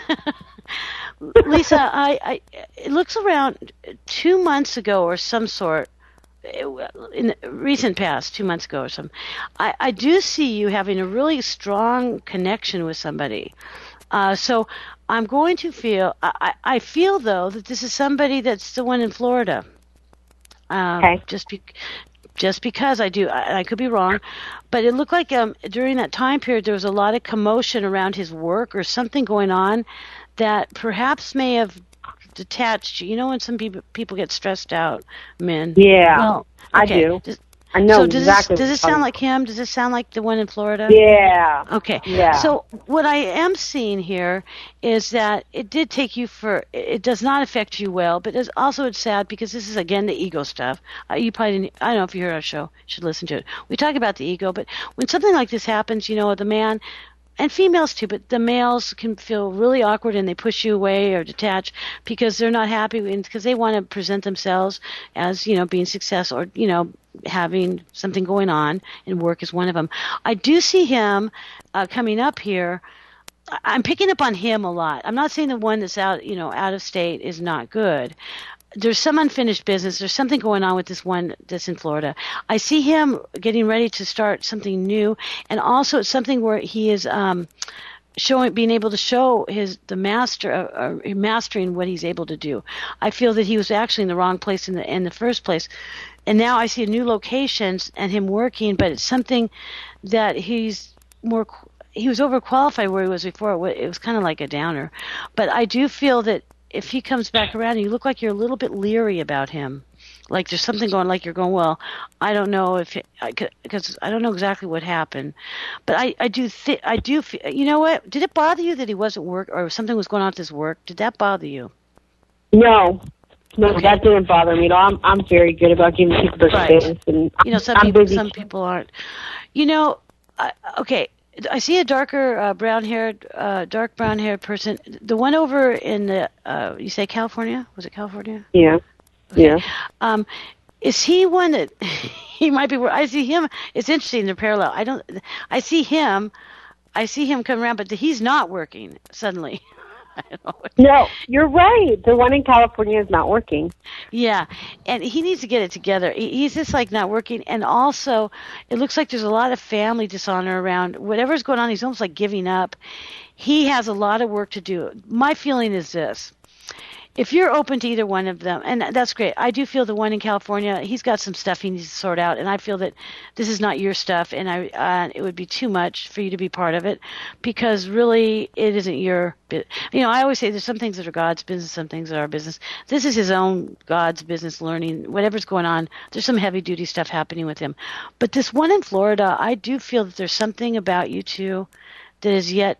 Lisa, I, I. It looks around two months ago or some sort. In the recent past, two months ago or something, I, I do see you having a really strong connection with somebody. Uh, so I'm going to feel, I, I feel though that this is somebody that's the one in Florida. Um, Okay. Just be, just because I do, I, I could be wrong, but it looked like um, during that time period there was a lot of commotion around his work or something going on that perhaps may have detached you. You know when some people people get stressed out, men. Yeah, Well, I okay. do. Does, I know so does exactly. this, does this what sound I'm- like him? Does this sound like the one in Florida? Yeah. Okay. Yeah. So what I am seeing here is that it did take you for, it does not affect you well, but it's also it's sad because this is again the ego stuff. Uh, you probably didn't, I don't know if you heard our show, you should listen to it. We talk about the ego, but when something like this happens, you know, the man, and females too, but the males can feel really awkward and they push you away or detach because they're not happy and because they want to present themselves as, you know, being successful or, you know, having something going on, and work is one of them. I do see him uh, coming up here. I- I'm picking up on him a lot. I'm not saying the one that's out, you know, out of state is not good. There's some unfinished business. There's something going on with this one that's in Florida. I see him getting ready to start something new, and also it's something where he is um, showing, being able to show his the master, uh, uh, mastering what he's able to do. I feel that he was actually in the wrong place in the in the first place, and now I see a new locations and him working, but it's something that he's more. He was overqualified where he was before. It was kind of like a downer, but I do feel that if he comes back around, you look like you're a little bit leery about him. Like there's something going, like you're going, well, I don't know if, because I don't know exactly what happened. But I, I do, th- I do feel, you know what? Did it bother you that he wasn't work or something was going on with his work? Did that bother you? No. No, Okay. that didn't bother me at all. I'm, I'm very good about giving people their Right. space. And You know, some I'm people, busy. some people aren't. You know, I, okay. I see a darker uh, brown-haired, uh, dark brown-haired person. The one over in the, uh, you say California? Was it California? Yeah. Yeah. Um, is he one that he might be? I see him. It's interesting. They're parallel. I don't. I see him. I see him come around, but he's not working suddenly. No, you're right. The one in California is not working. Yeah, and he needs to get it together. He- He's just like not working, and also it looks like there's a lot of family dishonor around. Whatever's going on, he's almost like giving up. He has a lot of work to do. My feeling is this. If you're open to either one of them, and that's great. I do feel the one in California, he's got some stuff he needs to sort out, and I feel that this is not your stuff, and I uh, it would be too much for you to be part of it, because really it isn't your. You know, I always say there's some things that are God's business, some things that are our business. This is his own God's business, learning whatever's going on. There's some heavy duty stuff happening with him, but this one in Florida, I do feel that there's something about you two that is yet.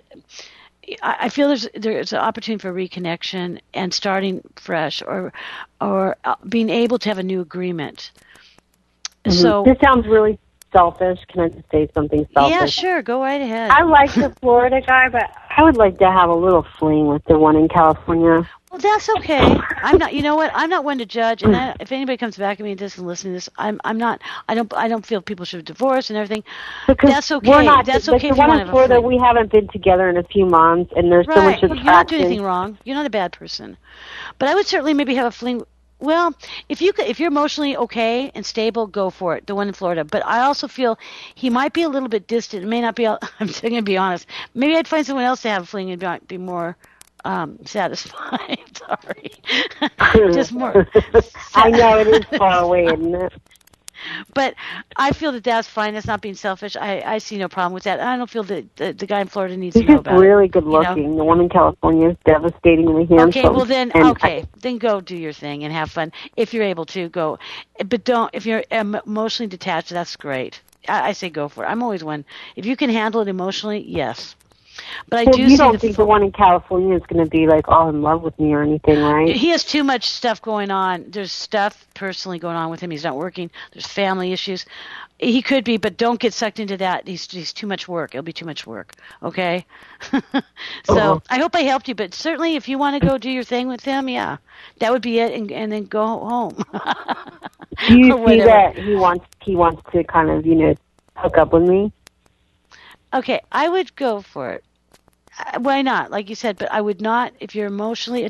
I feel there's there's an opportunity for reconnection and starting fresh, or or being able to have a new agreement. Mm-hmm. So this sounds really selfish. Can I just say something selfish? Yeah, sure. Go right ahead. I like the Florida guy, but I would like to have a little fling with the one in California. Well, that's okay. I'm not. You know what? I'm not one to judge. And I, if anybody comes back at me and this and listen to this, I'm. I'm not. I don't. I don't feel people should divorce and everything. Because that's okay. We're not, that's like okay. The if you one want in to Florida, we haven't been together in a few months, and there's right. so much attraction. Well, you're not doing anything wrong. You're not a bad person. But I would certainly maybe have a fling. Well, if you could, if you're emotionally okay and stable, go for it. The one in Florida. But I also feel he might be a little bit distant. It may not be. I'm going to be honest. Maybe I'd find someone else to have a fling and be, be more. Um, satisfied. Sorry, just more. I know it is far away, isn't it? But I feel that that's fine. That's not being selfish. I, I see no problem with that. I don't feel that the, the guy in Florida needs He's to know just about really it, good you know? looking. The one in California is devastatingly handsome. Okay, well then, and okay, I, then go do your thing and have fun if you're able to go. But don't if you're em- emotionally detached. That's great. I, I say go for it. I'm always one. If you can handle it emotionally, yes. But I so do you see don't the think the one in California is going to be like all in love with me or anything, right? He has too much stuff going on. There's stuff personally going on with him. He's not working. There's family issues. He could be, but don't get sucked into that. He's, he's too much work. It'll be too much work. Okay? so uh-huh. I hope I helped you, but certainly if you want to go do your thing with him, yeah, that would be it, and, and then go home. Do you see that he wants he wants to kind of, you know, hook up with me? Okay, I would go for it. Why not? Like you said, but I would not if you're emotionally.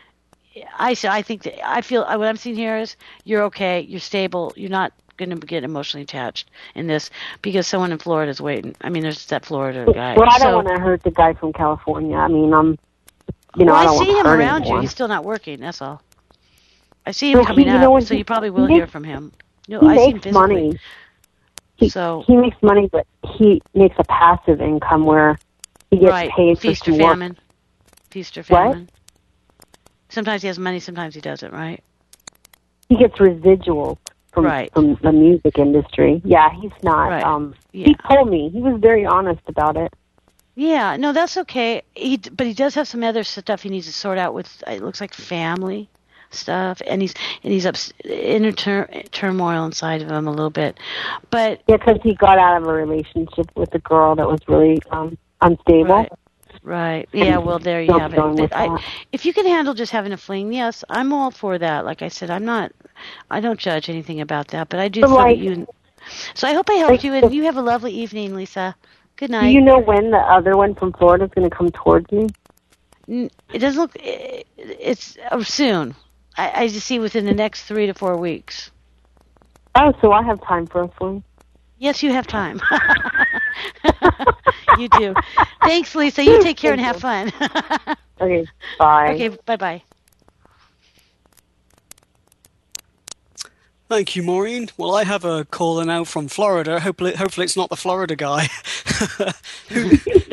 I I think that I feel what I'm seeing here is you're okay, you're stable, you're not going to get emotionally attached in this because someone in Florida is waiting. I mean, there's that Florida guy. Well, I don't so, want to hurt the guy from California. I mean, I'm, you know, well, I don't I see want him to hurt around anyone. you. He's still not working. That's all. I see him well, coming he, you up, know, so he, you probably will he hear makes, from him. You know, he I see him makes physically. money. He, so he makes money, but he makes a passive income where he gets right. paid Feast for or some famine. work. Feast or famine. What? Sometimes he has money, sometimes he doesn't, right? He gets residuals from right. from the music industry. Yeah, he's not. Right. Um, yeah. He told me. He was very honest about it. Yeah, no, that's okay. He, but he does have some other stuff he needs to sort out with. It looks like family stuff, and he's and he's up inner tur- turmoil inside of him a little bit. But yeah, because he got out of a relationship with a girl that was really um, unstable. Right. Right. Yeah, well, there you have it. I, if you can handle just having a fling, yes, I'm all for that. Like I said, I'm not, I don't judge anything about that, but I do but feel like, that you, so I hope I helped like you, and the, you have a lovely evening, Lisa. Good night. Do you know when the other one from Florida is going to come towards me? It doesn't look, it, it's uh, soon. I, I just see within the next three to four weeks. Oh, so I have time for a fling? Yes, you have time. You do. Thanks, Lisa. You take care and have fun. Okay, bye. Okay, bye-bye. Thank you, Maureen. Well, I have a caller now from Florida. Hopefully, hopefully it's not the Florida guy. Who,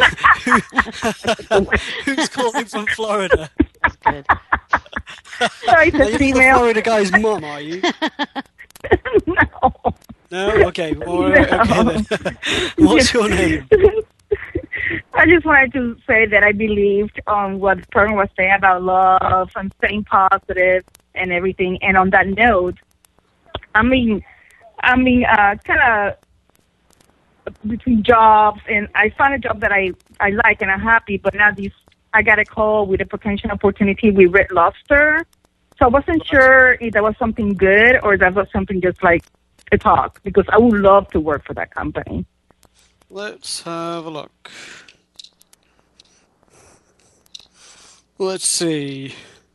who, who's calling from Florida? That's good. Sorry, Are it's you female. the Florida guy's mum, are you? No. No? Okay. Well, okay then. What's your name? I just wanted to say that I believed on what the person was saying about love and staying positive and everything. And on that note, I mean, I mean, uh, kind of between jobs, and I found a job that I, I like and I'm happy, but now these, I got a call with a potential opportunity with Red Lobster. So I wasn't sure if that was something good or that was something just like a talk, because I would love to work for that company. Let's have a look. Let's see.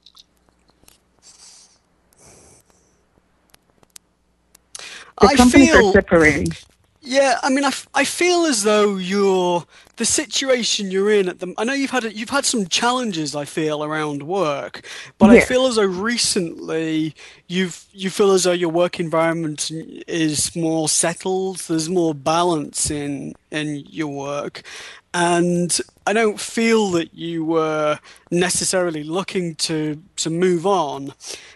The I companies feel, are separating. Yeah, I mean, I, f- I feel as though you're the situation you're in at the. I know you've had a, you've had some challenges. I feel around work, but Yes. I feel as though recently you've you feel as though your work environment is more settled. There's more balance in in your work, and I don't feel that you were necessarily looking to to move on.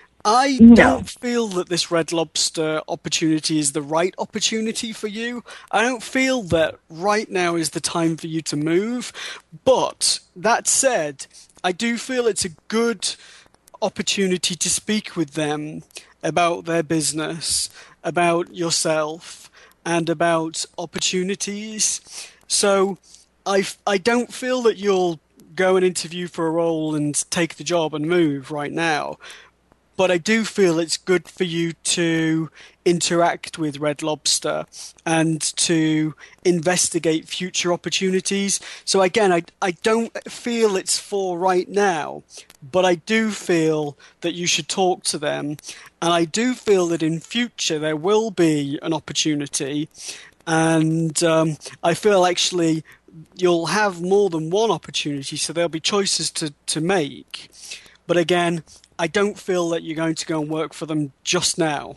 I No. don't feel that this Red Lobster opportunity is the right opportunity for you. I don't feel that right now is the time for you to move. But that said, I do feel it's a good opportunity to speak with them about their business, about yourself, and about opportunities. So I, I don't feel that you'll go and interview for a role and take the job and move right now. But I do feel it's good for you to interact with Red Lobster and to investigate future opportunities. So again, I, I don't feel it's for right now, but I do feel that you should talk to them. And I do feel that in future there will be an opportunity. And um, I feel actually you'll have more than one opportunity, so there'll be choices to, to make. But again, I don't feel that you're going to go and work for them just now.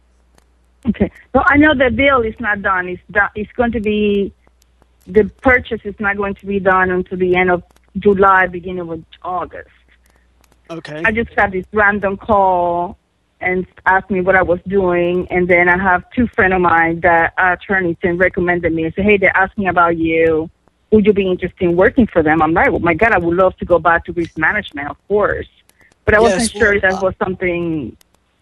Okay. So I know the deal is not done. It's done. It's going to be, the purchase is not going to be done until the end of July, beginning of August. Okay. I just got this random call and asked me what I was doing, and then I have two friends of mine that are attorneys and recommended me and said, hey, they're asking about you. Would you be interested in working for them? I'm like, oh my God, I would love to go back to risk management, of course. But I Yes, wasn't sure well, that was something.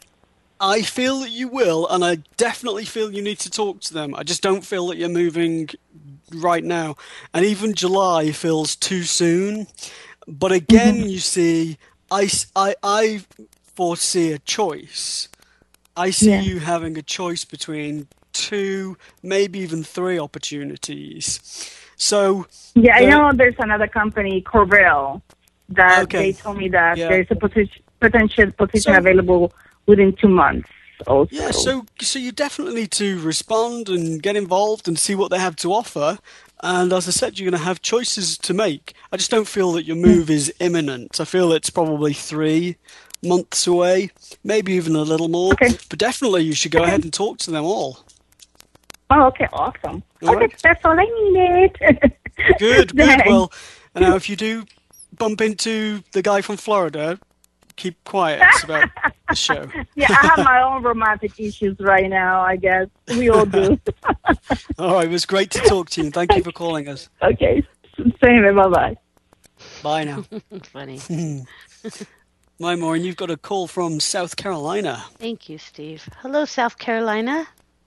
I feel that you will, and I definitely feel you need to talk to them. I just don't feel that you're moving right now. And even July feels too soon. But again, Mm-hmm. you see, I, I, I foresee a choice. I see Yeah. you having a choice between two, maybe even three opportunities. So, Yeah, I the- know there's another company, Corvell, that Okay. they told me that Yeah. there's a position, potential position So- available within two months also. Yeah, so so you definitely need to respond and get involved and see what they have to offer. And as I said, you're going to have choices to make. I just don't feel that your move is imminent. I feel it's probably three months away, maybe even a little more. Okay. But definitely you should go ahead and talk to them all. Oh, okay, awesome. All okay, right. that's all I needed. Good, good. Thanks. Well, now if you do bump into the guy from Florida, keep quiet about the show. Yeah, I have my own romantic issues right now, I guess. We all do. All right, it was great to talk to you. Thank you for calling us. Okay, same here, bye-bye. Bye now. Funny. My Maureen, you've got a call from South Carolina. Thank you, Steve. Hello, South Carolina.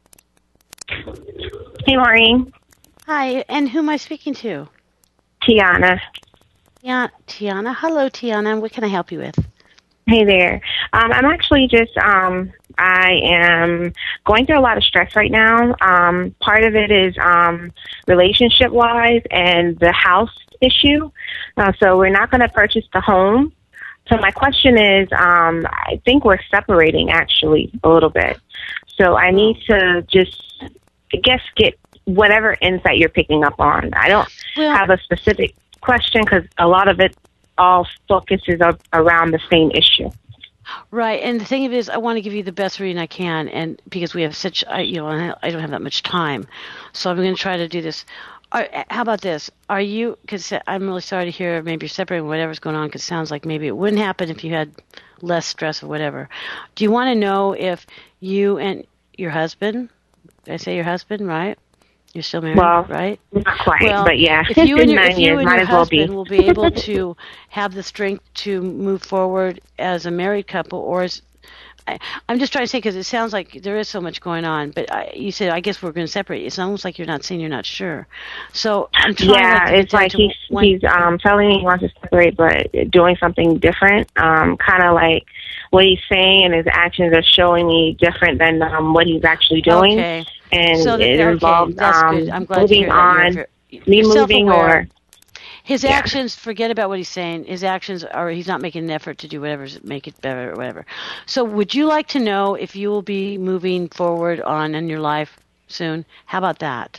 Hey, Maureen. Hi, and who am I speaking to? Tiana. Yeah, Tiana. Hello, Tiana. What can I help you with? Hey there. Um, I'm actually just, um, I am going through a lot of stress right now. Um, part of it is um, relationship-wise and the house issue. Uh, so we're not going to purchase the home. So my question is, um, I think we're separating, actually, a little bit. So I need to just, I guess, get whatever insight you're picking up on. I don't Well- have a specific question because a lot of it all focuses up around the same issue. Right, and the thing of it is, I want to give you the best reading I can, and because we have such, I, you know, I don't have that much time, so I'm going to try to do this. Are, how about this? Are you? Because I'm really sorry to hear maybe you're separating, whatever's going on. Because it sounds like maybe it wouldn't happen if you had less stress or whatever. Do you want to know if you and your husband? Did I say your husband, right? You're still married, Well, right? Not quite, Well, but yeah. If you It's and been your, nine if you years, and might your as well be. husband will be able to have the strength to move forward as a married couple, or as I, I'm just trying to say, because it sounds like there is so much going on. But I, you said, I guess we're going to separate. It's almost like you're not saying you're not sure. So I'm trying. Yeah, like, to get it's down like to he's one, he's um telling me he wants to separate, but doing something different. Um, kind of like what he's saying and his actions are showing me different than um what he's actually doing. Okay. And So that- it okay, involves that's um good. I'm glad to moving hear that. You're on, very- me you're moving self-aware. or His yeah. actions, forget about what he's saying. His actions are, he's not making an effort to do whatever, make it better or whatever. So would you like to know if you will be moving forward on in your life soon? How about that?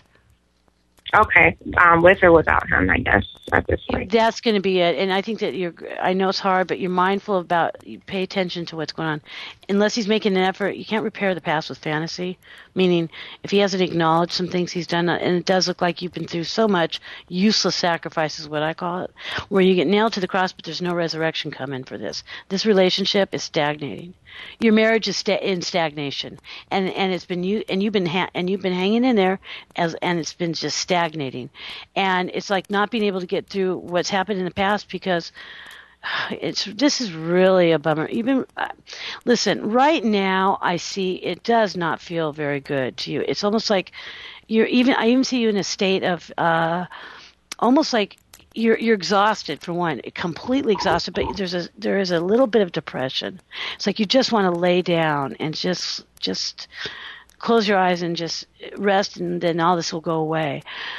Okay, um, with or without him, I guess, at this point. That's going to be it. And I think that you're, I know it's hard, but you're mindful about, you pay attention to what's going on. Unless he's making an effort, you can't repair the past with fantasy. Meaning, if he hasn't acknowledged some things he's done, and it does look like you've been through so much useless sacrifice is what I call it, where you get nailed to the cross, but there's no resurrection coming for this. This relationship is stagnating. Your marriage is sta- in stagnation, and and it's been you and you've been ha- and you've been hanging in there as and it's been just stagnating, and it's like not being able to get through what's happened in the past because it's this is really a bummer. Even uh, listen, right now I see it does not feel very good to you. It's almost like you're even. I even see you in a state of uh, almost like. You're you're exhausted for one, completely exhausted. But there's a there is a little bit of depression. It's like you just want to lay down and just just close your eyes and just rest, and then all this will go away.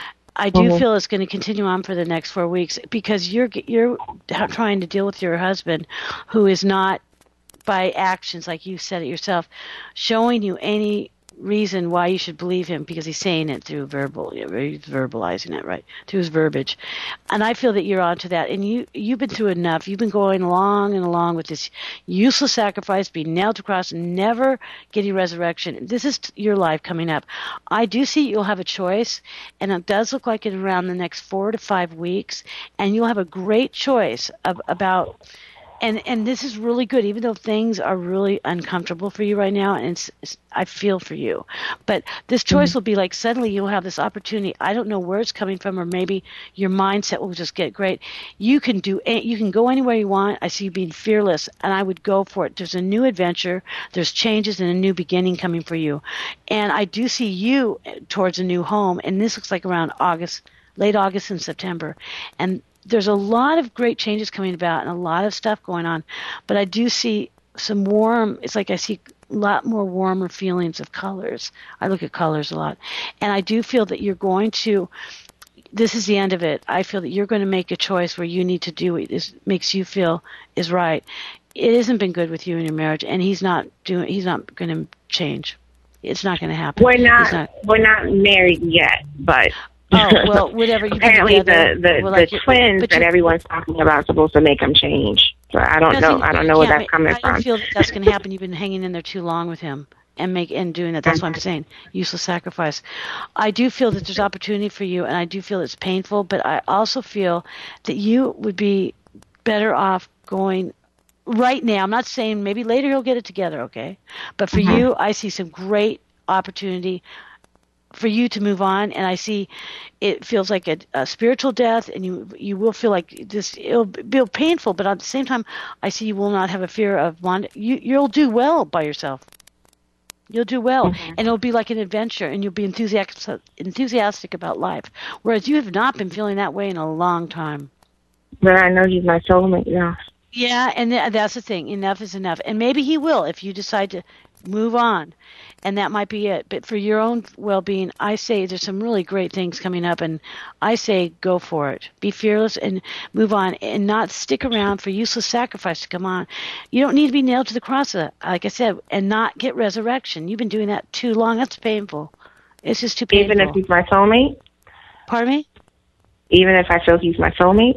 I do mm-hmm. feel it's going to continue on for the next four weeks because you're you're trying to deal with your husband, who is not by actions like you said it yourself, showing you any reason why you should believe him because he's saying it through verbal, he's verbalizing it, right, through his verbiage. And I feel that you're onto that. And you, you've been through enough. You've been going along and along with this useless sacrifice, being nailed to the cross, and never getting resurrection. This is your life coming up. I do see you'll have a choice, and it does look like it around the next four to five weeks, and you'll have a great choice of, about... And and this is really good, even though things are really uncomfortable for you right now, and it's, it's, I feel for you. But this choice mm-hmm. will be like suddenly you'll have this opportunity. I don't know where it's coming from, or maybe your mindset will just get great. You can do you can go anywhere you want. I see you being fearless, and I would go for it. There's a new adventure. There's changes and a new beginning coming for you. And I do see you towards a new home, and this looks like around August, late August and September. And there's a lot of great changes coming about and a lot of stuff going on, but I do see some warm, it's like I see a lot more warmer feelings of colors. I look at colors a lot. And I do feel that you're going to, this is the end of it. I feel that you're going to make a choice where you need to do what this makes you feel is right. It hasn't been good with you in your marriage, and he's not doing, he's not going to change. It's not going to happen. We're not, not, we're not married yet, but... Oh, well, whatever. You Apparently, together, the the, well, the like, twins but that you, everyone's talking about are supposed to make them change. So I don't know. I don't know where that's coming I from. I feel that that's going to happen. You've been hanging in there too long with him and make and doing that. That's what I'm saying. Useless sacrifice. I do feel that there's opportunity for you, and I do feel it's painful. But I also feel that you would be better off going right now. I'm not saying maybe later you'll get it together, okay? But for mm-hmm. you, I see some great opportunity for you to move on, and I see it feels like a, a spiritual death, and you you will feel like this. It'll be painful, but at the same time, I see you will not have a fear of one. You you'll do well by yourself. You'll do well, mm-hmm. and it'll be like an adventure, and you'll be enthusiastic enthusiastic about life. Whereas you have not been feeling that way in a long time. But I know he's my soulmate, yeah. Yeah, and th- that's the thing. Enough is enough, and maybe he will if you decide to move on, and that might be it. But for your own well-being, I say there's some really great things coming up, and I say go for it. Be fearless and move on, and not stick around for useless sacrifice to come on. You don't need to be nailed to the cross, like I said, and not get resurrection. You've been doing that too long. That's painful. It's just too painful. Even if he's my soulmate? Pardon me? Even if I feel he's my soulmate?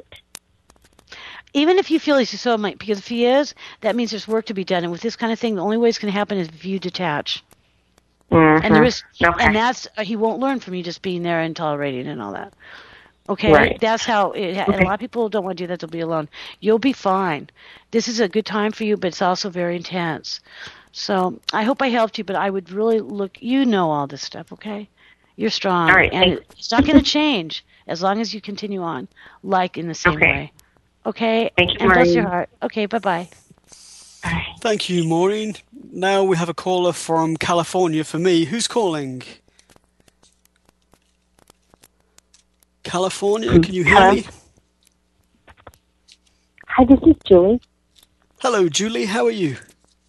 Even if you feel he's your soulmate, because if he is, that means there's work to be done. And with this kind of thing, the only way it's going to happen is if you detach. Mm-hmm. And there is, okay. and that's uh, he won't learn from you just being there and tolerating and all that. Okay, right. That's how. It, okay. And a lot of people don't want to do that; they'll be alone. You'll be fine. This is a good time for you, but it's also very intense. So I hope I helped you, but I would really look. You know all this stuff, okay? You're strong, all right, and it, it's not going to change as long as you continue on, like in the same okay. way. Okay, thank you, and Maureen. bless your heart. Okay, bye-bye. Bye. Thank you, Maureen. Now we have a caller from California for me. Who's calling? California, can you hear Hello? me? Hi, this is Julie. Hello, Julie. How are you?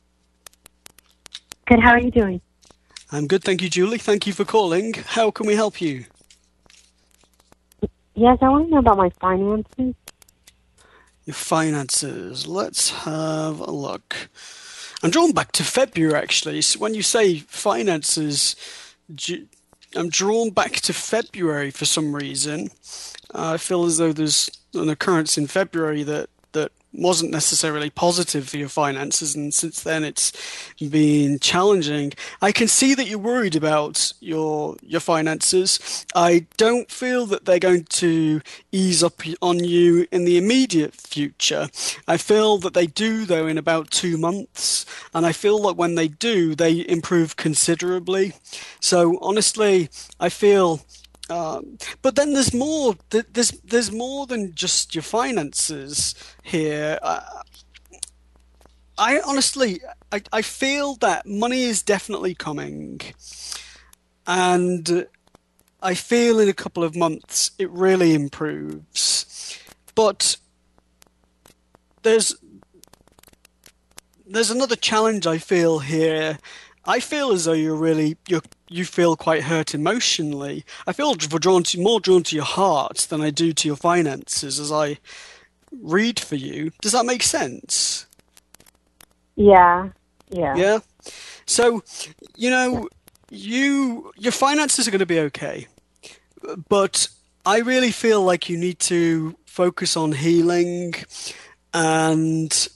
Good, how are you doing? I'm good, thank you, Julie. Thank you for calling. How can we help you? Yes, I want to know about my finances. Your finances. Let's have a look. I'm drawn back to February, actually. So when you say finances, I'm drawn back to February for some reason. Uh, I feel as though there's an occurrence in February that, that wasn't necessarily positive for your finances, and since then it's been challenging. I can see that you're worried about your your finances. I don't feel that they're going to ease up on you in the immediate future. I feel that they do, though, in about two months, and I feel that when they do, they improve considerably. So honestly, I feel Um, but then there's more. There's there's more than just your finances here. Uh, I honestly, I, I feel that money is definitely coming, and I feel in a couple of months it really improves. But there's there's another challenge I feel here. I feel as though you're really you're you feel quite hurt emotionally. I feel drawn to, more drawn to your heart than I do to your finances as I read for you. Does that make sense? Yeah. Yeah. Yeah. So, you know, you your finances are going to be okay, but I really feel like you need to focus on healing and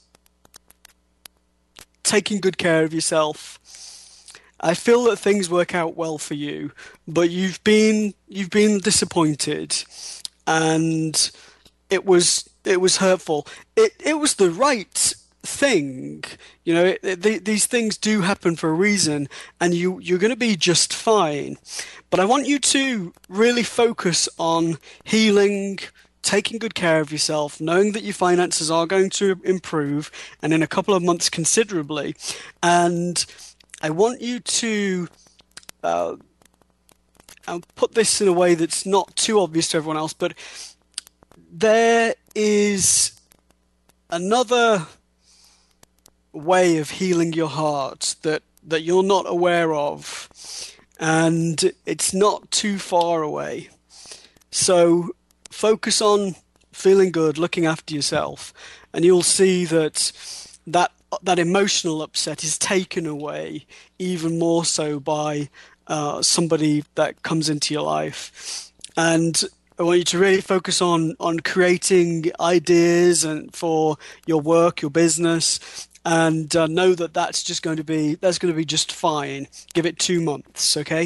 taking good care of yourself. I feel that things work out well for you, but you've been you've been disappointed, and it was it was hurtful. It it was the right thing, you know. It, it, these things do happen for a reason, and you you're going to be just fine. But I want you to really focus on healing, taking good care of yourself, knowing that your finances are going to improve, and in a couple of months considerably, and I want you to uh, I'll put this in a way that's not too obvious to everyone else, but there is another way of healing your heart that, that you're not aware of, and it's not too far away. So focus on feeling good, looking after yourself, and you'll see that that that emotional upset is taken away even more so by uh, somebody that comes into your life. And I want you to really focus on, on creating ideas and for your work, your business, and uh, know that that's just going to be, that's going to be just fine. Give it two months, okay?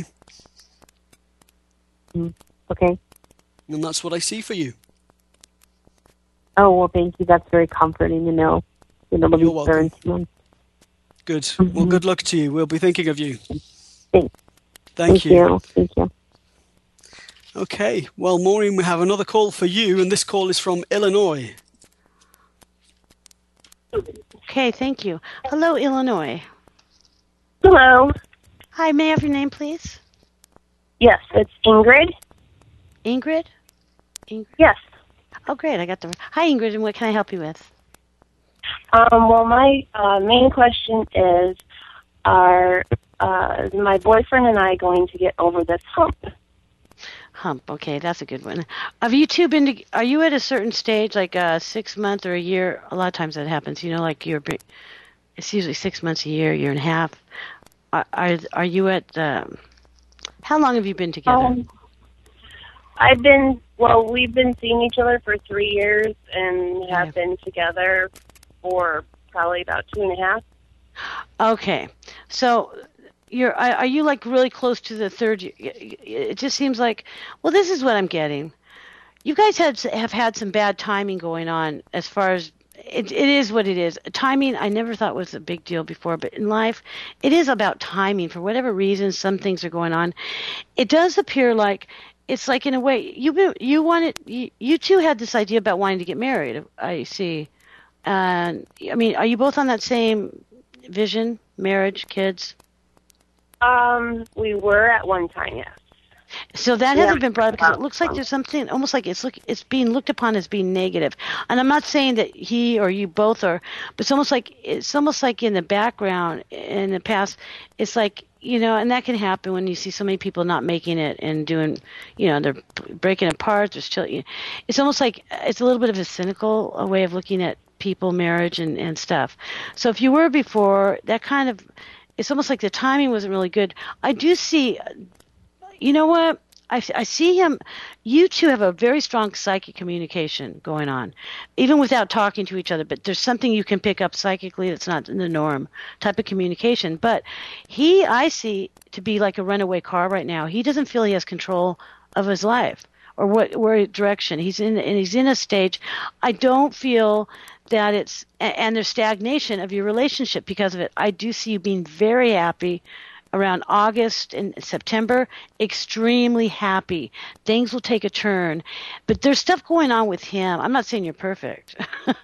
Mm, okay. And that's what I see for you. Oh, well, thank you. That's very comforting to know. You know, You're welcome. Months. Good. Mm-hmm. Well, good luck to you. We'll be thinking of you. Thanks. Thank, Thank you. you. Thank you. Okay. Well, Maureen, we have another call for you, and this call is from Illinois. Okay, thank you. Hello, Illinois. Hello. Hi, may I have your name, please? Yes, it's Ingrid. Ingrid? Ingrid? Yes. Oh, great. I got the... Hi, Ingrid, and what can I help you with? Um, well, my uh, main question is, are uh, my boyfriend and I going to get over this hump? Hump. Okay, that's a good one. Have you two been to... Are you at a certain stage, like a six month or a year? A lot of times that happens. You know, like you're... It's usually six months, a year, year and a half. Are are, are you at... Um, how long have you been together? Um, I've been... Well, we've been seeing each other for three years and have Okay. been together for probably about two and a half. Okay, so you're are are you like really close to the third year? It just seems like, well, this is what I'm getting. You guys had have had some bad timing going on as far as it, it is what it is. Timing, I never thought was a big deal before, but in life, it is about timing. For whatever reason, some things are going on. It does appear like it's like in a way you been you wanted you, you two had this idea about wanting to get married. I see. And I mean, are you both on that same vision? Marriage, kids? Um, we were at one time, yes. So that Yeah. hasn't been brought up because it looks like there's something almost like it's look it's being looked upon as being negative. And I'm not saying that he or you both are, but it's almost like it's almost like in the background in the past, it's like, you know, and that can happen when you see so many people not making it and doing, you know, they're breaking apart. They're still, you know, it's almost like it's a little bit of a cynical a way of looking at people, marriage, and, and stuff. So if you were before, that kind of, it's almost like the timing wasn't really good. I do see, you know what? I, I see him, you two have a very strong psychic communication going on, even without talking to each other, but there's something you can pick up psychically that's not in the norm type of communication. But he, I see, to be like a runaway car right now. He doesn't feel he has control of his life or what, where direction. He's in, and he's in a stage. I don't feel that it's, and there's stagnation of your relationship because of it. I do see you being very happy around August and September, extremely happy. Things will take a turn. But there's stuff going on with him. I'm not saying you're perfect.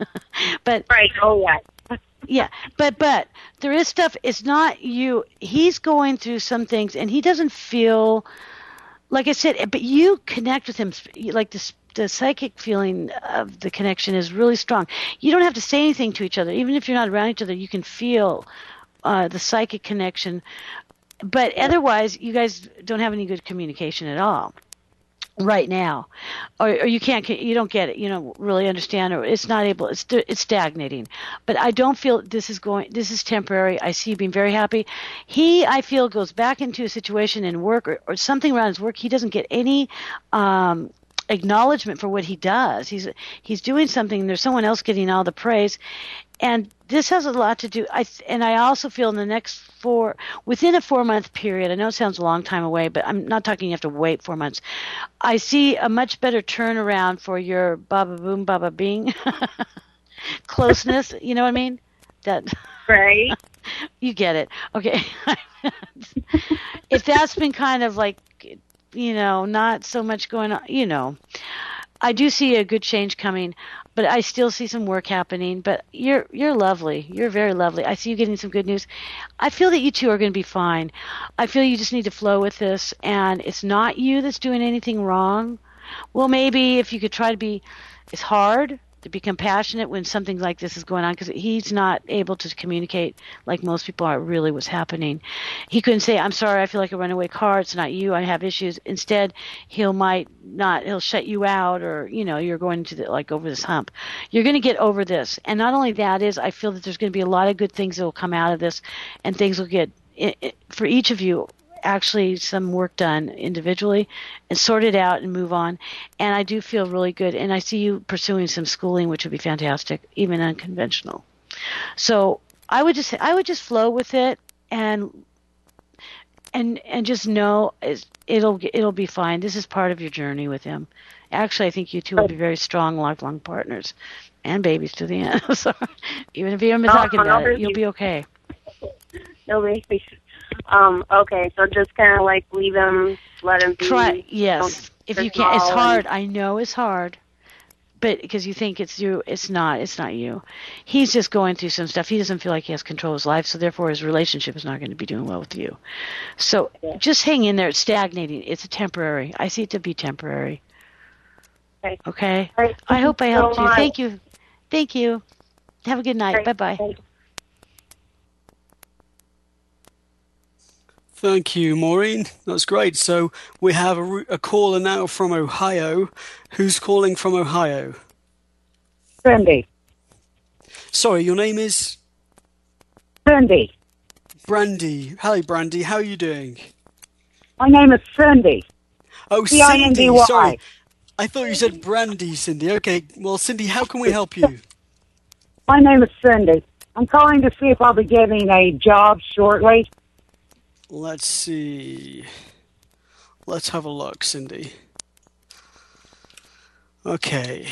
but Right. Oh, yeah. yeah, but but there is stuff. It's not you. He's going through some things, and he doesn't feel, like I said, but you connect with him, like this. The psychic feeling of the connection is really strong. You don't have to say anything to each other. Even if you're not around each other, you can feel uh, the psychic connection. But otherwise, you guys don't have any good communication at all right now, or, or you can't, you don't get it, you don't really understand, or it's not able, it's it's stagnating. But I don't feel this is going, this is temporary. I see you being very happy. He, I feel, goes back into a situation in work or, or something around his work. He doesn't get any um, acknowledgement for what he does. He's he's doing something. There's someone else getting all the praise. And this has a lot to do, I and I also feel in the next four, within a four-month period, I know it sounds a long time away, but I'm not talking you have to wait four months. I see a much better turnaround for your baba boom, baba bing closeness, you know what I mean? That Right. You get it. Okay. If that's been kind of like, you know, not so much going on, you know, I do see a good change coming, but I still see some work happening. But you're you're lovely. You're very lovely. I see you getting some good news. I feel that you two are going to be fine. I feel you just need to flow with this, and it's not you that's doing anything wrong. Well, maybe if you could try to be, it's hard to be compassionate when something like this is going on, because he's not able to communicate like most people are really what's happening. He couldn't say, I'm sorry, I feel like a runaway car, it's not you, I have issues. Instead, he'll might not, he'll shut you out, or, you know, you're going to the, like over this hump. You're going to get over this. And not only that is, I feel that there's going to be a lot of good things that will come out of this, and things will get, it, it, for each of you, actually some work done individually and sort it out and move on. And I do feel really good. And I see you pursuing some schooling, which would be fantastic, even unconventional. So I would just, I would just flow with it and, and, and just know it'll, it'll be fine. This is part of your journey with him. Actually, I think you two will be very strong, lifelong partners and babies to the end. So even if you haven't been talking no, no, about it, you'll be okay. No babies. Um, okay, so just kind of like leave him, let him be. Try, yes. If you can't, it's and- hard. I know it's hard, but because you think it's you, it's not. It's not you. He's just going through some stuff. He doesn't feel like he has control of his life, so therefore his relationship is not going to be doing well with you. So Yeah. just hang in there. It's stagnating. It's a temporary. I see it to be temporary. Okay. Okay. All right, I hope I thank you helped so you. much. Thank you. Thank you. Have a good night. All Bye right, bye. thank you. Thank you, Maureen. That's great. So we have a, a caller now from Ohio. Who's calling from Ohio? Brandy. Sorry, your name is? Brandy. Brandy. Hello, Brandy. How are you doing? My name is Cindy. Oh, C I N D Y. Cindy. Sorry. I thought you said Brandy, Cindy. Okay. Well, Cindy, how can we help you? My name is Cindy. I'm calling to see if I'll be getting a job shortly. Let's see. Let's have a look, Cindy. Okay.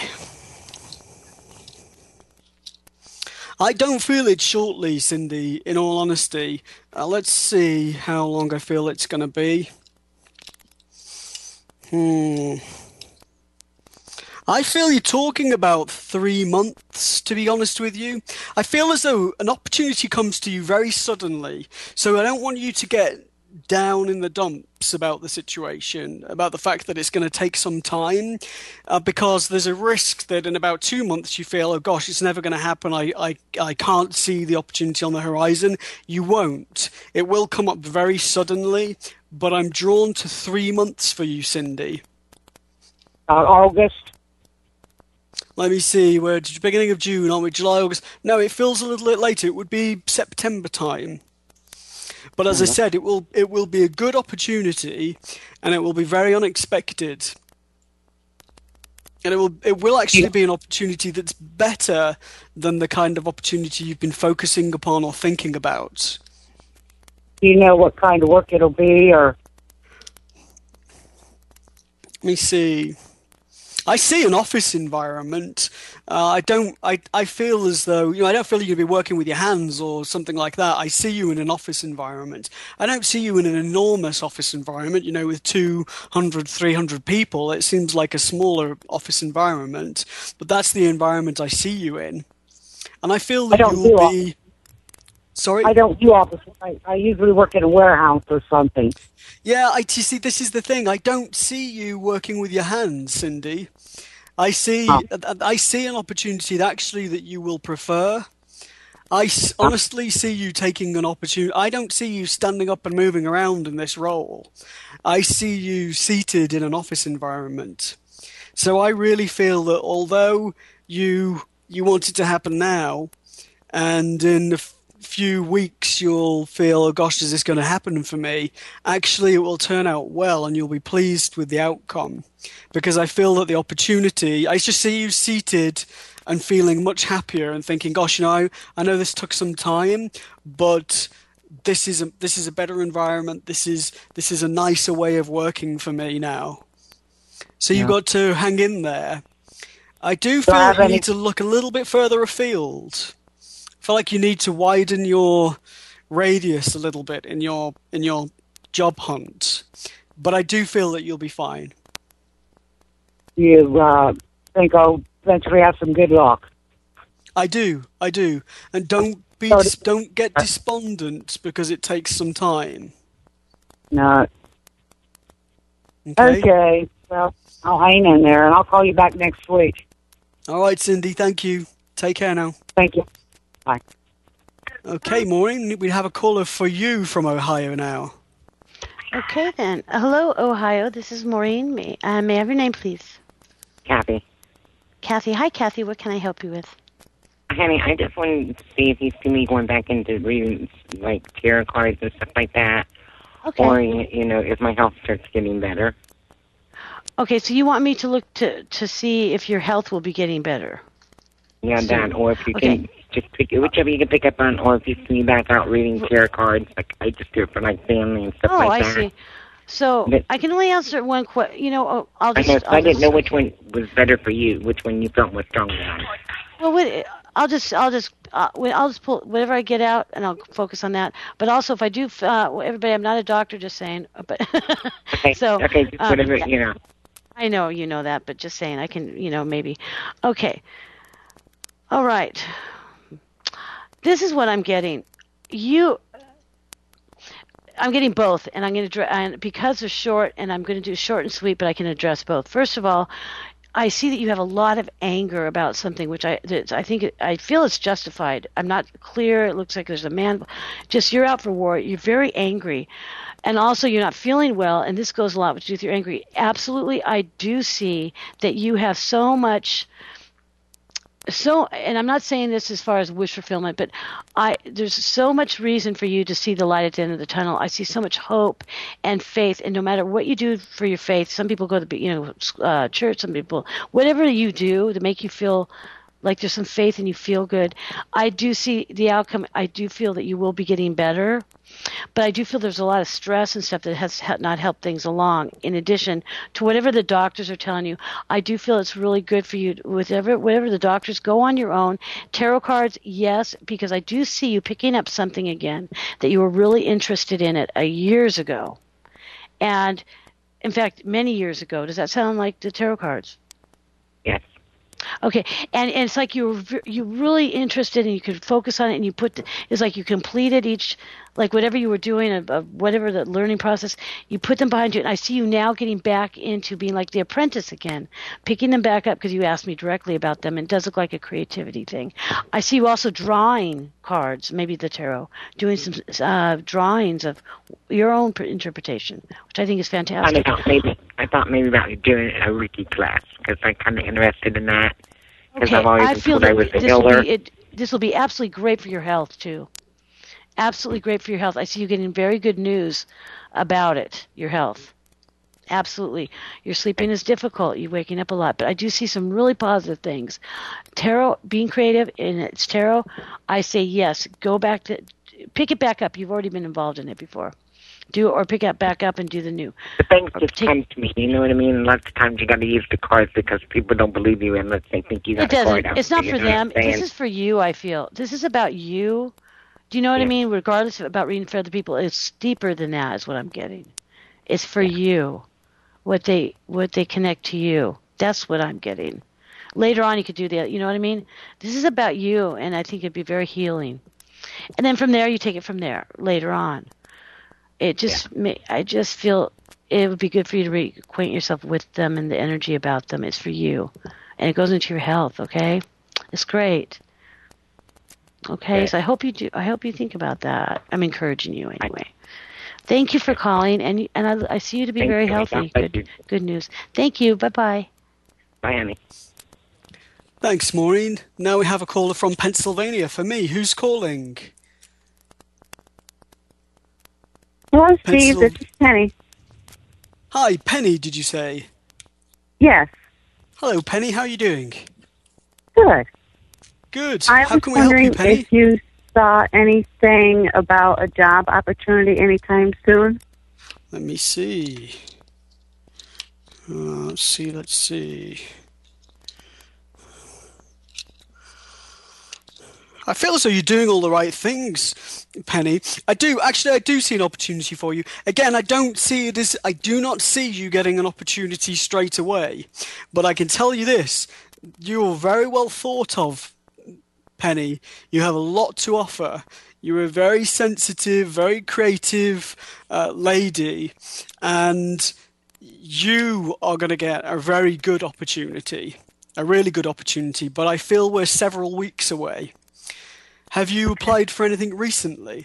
I don't feel it shortly, Cindy, in all honesty. Uh, let's see how long I feel it's going to be. Hmm. I feel you're talking about three months, to be honest with you. I feel as though an opportunity comes to you very suddenly, so I don't want you to get down in the dumps about the situation, about the fact that it's going to take some time, uh, because there's a risk that in about two months you feel, oh gosh, it's never going to happen. I, I, I can't see the opportunity on the horizon. You won't. It will come up very suddenly, but I'm drawn to three months for you, Cindy. Uh, August. Let me see, we're at the beginning of June, aren't we? July, August. No, it feels a little bit later. It would be September time. But as I said, it will it will be a good opportunity, and it will be very unexpected. And it will it will actually be an opportunity that's better than the kind of opportunity you've been focusing upon or thinking about. Do you know what kind of work it'll be, or? Let me see. I see an office environment. Uh, I don't. I, I feel as though you know. I don't feel you're going to be working with your hands or something like that. I see you in an office environment. I don't see you in an enormous office environment. You know, with two hundred, three hundred people. It seems like a smaller office environment. But that's the environment I see you in, and I feel that I you will be. Office. Sorry, I don't do office. I, I usually work in a warehouse or something. Yeah, I you see. This is the thing. I don't see you working with your hands, Cindy. I see. Oh. I see an opportunity that actually that you will prefer. I s- honestly see you taking an opportunity. I don't see you standing up and moving around in this role. I see you seated in an office environment. So I really feel that although you you want it to happen now, and in a f- few weeks you'll feel, oh gosh, is this going to happen for me? Actually, it will turn out well, and you'll be pleased with the outcome. Because I feel that the opportunity, I just see you seated and feeling much happier and thinking, gosh, you know, I know this took some time, but this is a this is a better environment. This is this is a nicer way of working for me now. So yeah. You've got to hang in there. I do feel like you any... need to look a little bit further afield. I feel like you need to widen your radius a little bit in your in your job hunt. But I do feel that you'll be fine. You uh, think I'll eventually have some good luck? I do, I do, and don't be, don't get despondent because it takes some time. No. Okay. Okay. Well, I'll hang in there, and I'll call you back next week. All right, Cindy. Thank you. Take care now. Thank you. Bye. Okay, Maureen. We have a caller for you from Ohio now. Okay, then. Hello, Ohio. This is Maureen. May, uh, may I have your name, please? Kathy. Kathy. Hi, Kathy. What can I help you with? Honey, I just wanted to see if you see me going back into reading, like, tarot cards and stuff like that. Okay. Or, you know, if my health starts getting better. Okay, so you want me to look to, to see if your health will be getting better? Yeah, so, that. Or if you okay. can just pick, whichever you can pick up on, or if you see me back out reading tarot cards, like I just do it for, like, family and stuff oh, like I that. Oh, I see. So but, I can only answer one question. You know, I'll just. I know. So I'll I didn't just, know which one was better for you. Which one you felt was stronger on. Well, what, I'll just. I'll just. Uh, I'll just pull whatever I get out, and I'll focus on that. But also, if I do, uh, everybody, I'm not a doctor. Just saying. But okay. so okay. Just um, whatever you know. I know you know that, but just saying, I can. You know, maybe. Okay. All right. This is what I'm getting. You. I'm getting both, and I'm going to and because they're short, and I'm going to do short and sweet, but I can address both. First of all, I see that you have a lot of anger about something, which I I think it, I feel it's justified. I'm not clear. It looks like there's a man. Just you're out for war. You're very angry, and also you're not feeling well. And this goes a lot with you're angry. Absolutely, I do see that you have so much. So, and I'm not saying this as far as wish fulfillment, but I there's so much reason for you to see the light at the end of the tunnel. I see so much hope and faith, and no matter what you do for your faith, some people go to you know uh, church, some people whatever you do to make you feel like there's some faith and you feel good. I do see the outcome. I do feel that you will be getting better. But I do feel there's a lot of stress and stuff that has not helped things along. In addition to whatever the doctors are telling you, I do feel it's really good for you. Whatever, whatever the doctors, go on your own. Tarot cards, yes, because I do see you picking up something again that you were really interested in it uh, years ago. And, in fact, many years ago. Does that sound like the tarot cards? Yes. Okay, and, and it's like you were you're really interested and you could focus on it and you put, the, it's like you completed each, like whatever you were doing, of, of whatever the learning process, you put them behind you. And I see you now getting back into being like the apprentice again, picking them back up because you asked me directly about them. And it does look like a creativity thing. I see you also drawing cards, maybe the tarot, doing some uh, drawings of your own interpretation, which I think is fantastic. I thought maybe, I thought maybe about doing a Reiki class because I'm kind of interested in that. Okay, I've always I feel that that I was a this will, healer. be, it, this will be absolutely great for your health, too. Absolutely great for your health. I see you getting very good news about it, your health. Absolutely. Your sleeping is difficult. You're waking up a lot. But I do see some really positive things. Tarot, being creative, and it's tarot, I say yes. Go back to, pick it back up. You've already been involved in it before. Do or pick it back up and do the new. The things Or just take- come to me, you know what I mean? Lots of times you got to use the cards because people don't believe you unless they think you got It a card doesn't. out. It's not you for know what I'm them. This saying? is for you, I feel. This is about you. Do you know what I mean? Regardless of about reading for other people, it's deeper than that is what I'm getting. It's for you. What they what they connect to you. That's what I'm getting. Later on you could do that. You know what I mean? This is about you, and I think it'd be very healing. And then from there you take it from there later on. It just ma- I just feel it would be good for you to reacquaint yourself with them and the energy about them. It's for you. And it goes into your health, okay? It's great. Okay, so I hope you do. I hope you think about that. I'm encouraging you anyway. Thank you for calling, and and I, I see you to be Thank very you. healthy. Thank Good, you. good news. Thank you. Bye bye. Bye, Annie. Thanks, Maureen. Now we have a caller from Pennsylvania. For me, who's calling? Hello, Steve. Pencil- This is Penny. Hi, Penny, did you say? Yes. Hello, Penny. How are you doing? Good. Good. I How was can we help wondering you, Penny? if you saw anything about a job opportunity anytime soon. Let me see. Uh, let's see, let's see. I feel as though you're doing all the right things, Penny. I do, actually, I do see an opportunity for you. Again, I don't see it as, I do not see you getting an opportunity straight away. But I can tell you this, you're very well thought of, Penny. You have a lot to offer. You're a very sensitive, very creative uh, lady, and you are going to get a very good opportunity, a really good opportunity, but I feel we're several weeks away. Have you applied for anything recently?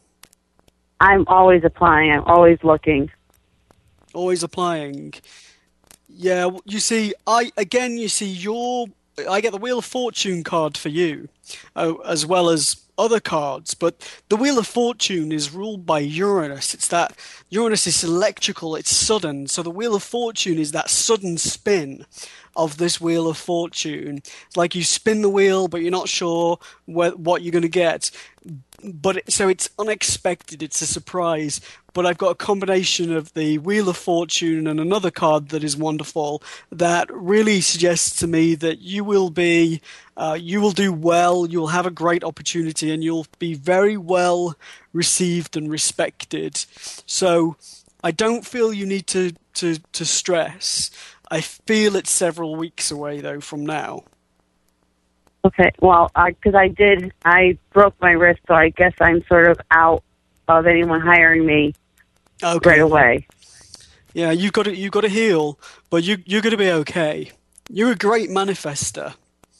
I'm always applying. I'm always looking. Always applying. Yeah, w- you see, I again, you see, your I get the Wheel of Fortune card for you, uh, as well as other cards, but the Wheel of Fortune is ruled by Uranus. It's that Uranus is electrical, it's sudden, so the Wheel of Fortune is that sudden spin of this Wheel of Fortune. It's like you spin the wheel, but you're not sure wh- what you're going to get. But it, so it's unexpected, it's a surprise. But I've got a combination of the Wheel of Fortune and another card that is wonderful that really suggests to me that you will be, uh, you will do well, you'll have a great opportunity, and you'll be very well received and respected. So I don't feel you need to, to, to stress. I feel it's several weeks away, though, from now. Okay, well, because I did, I broke my wrist, so I guess I'm sort of out of anyone hiring me Okay. right away. Yeah, you've got to you've got to heal, but you you're going to be okay. You're a great manifester,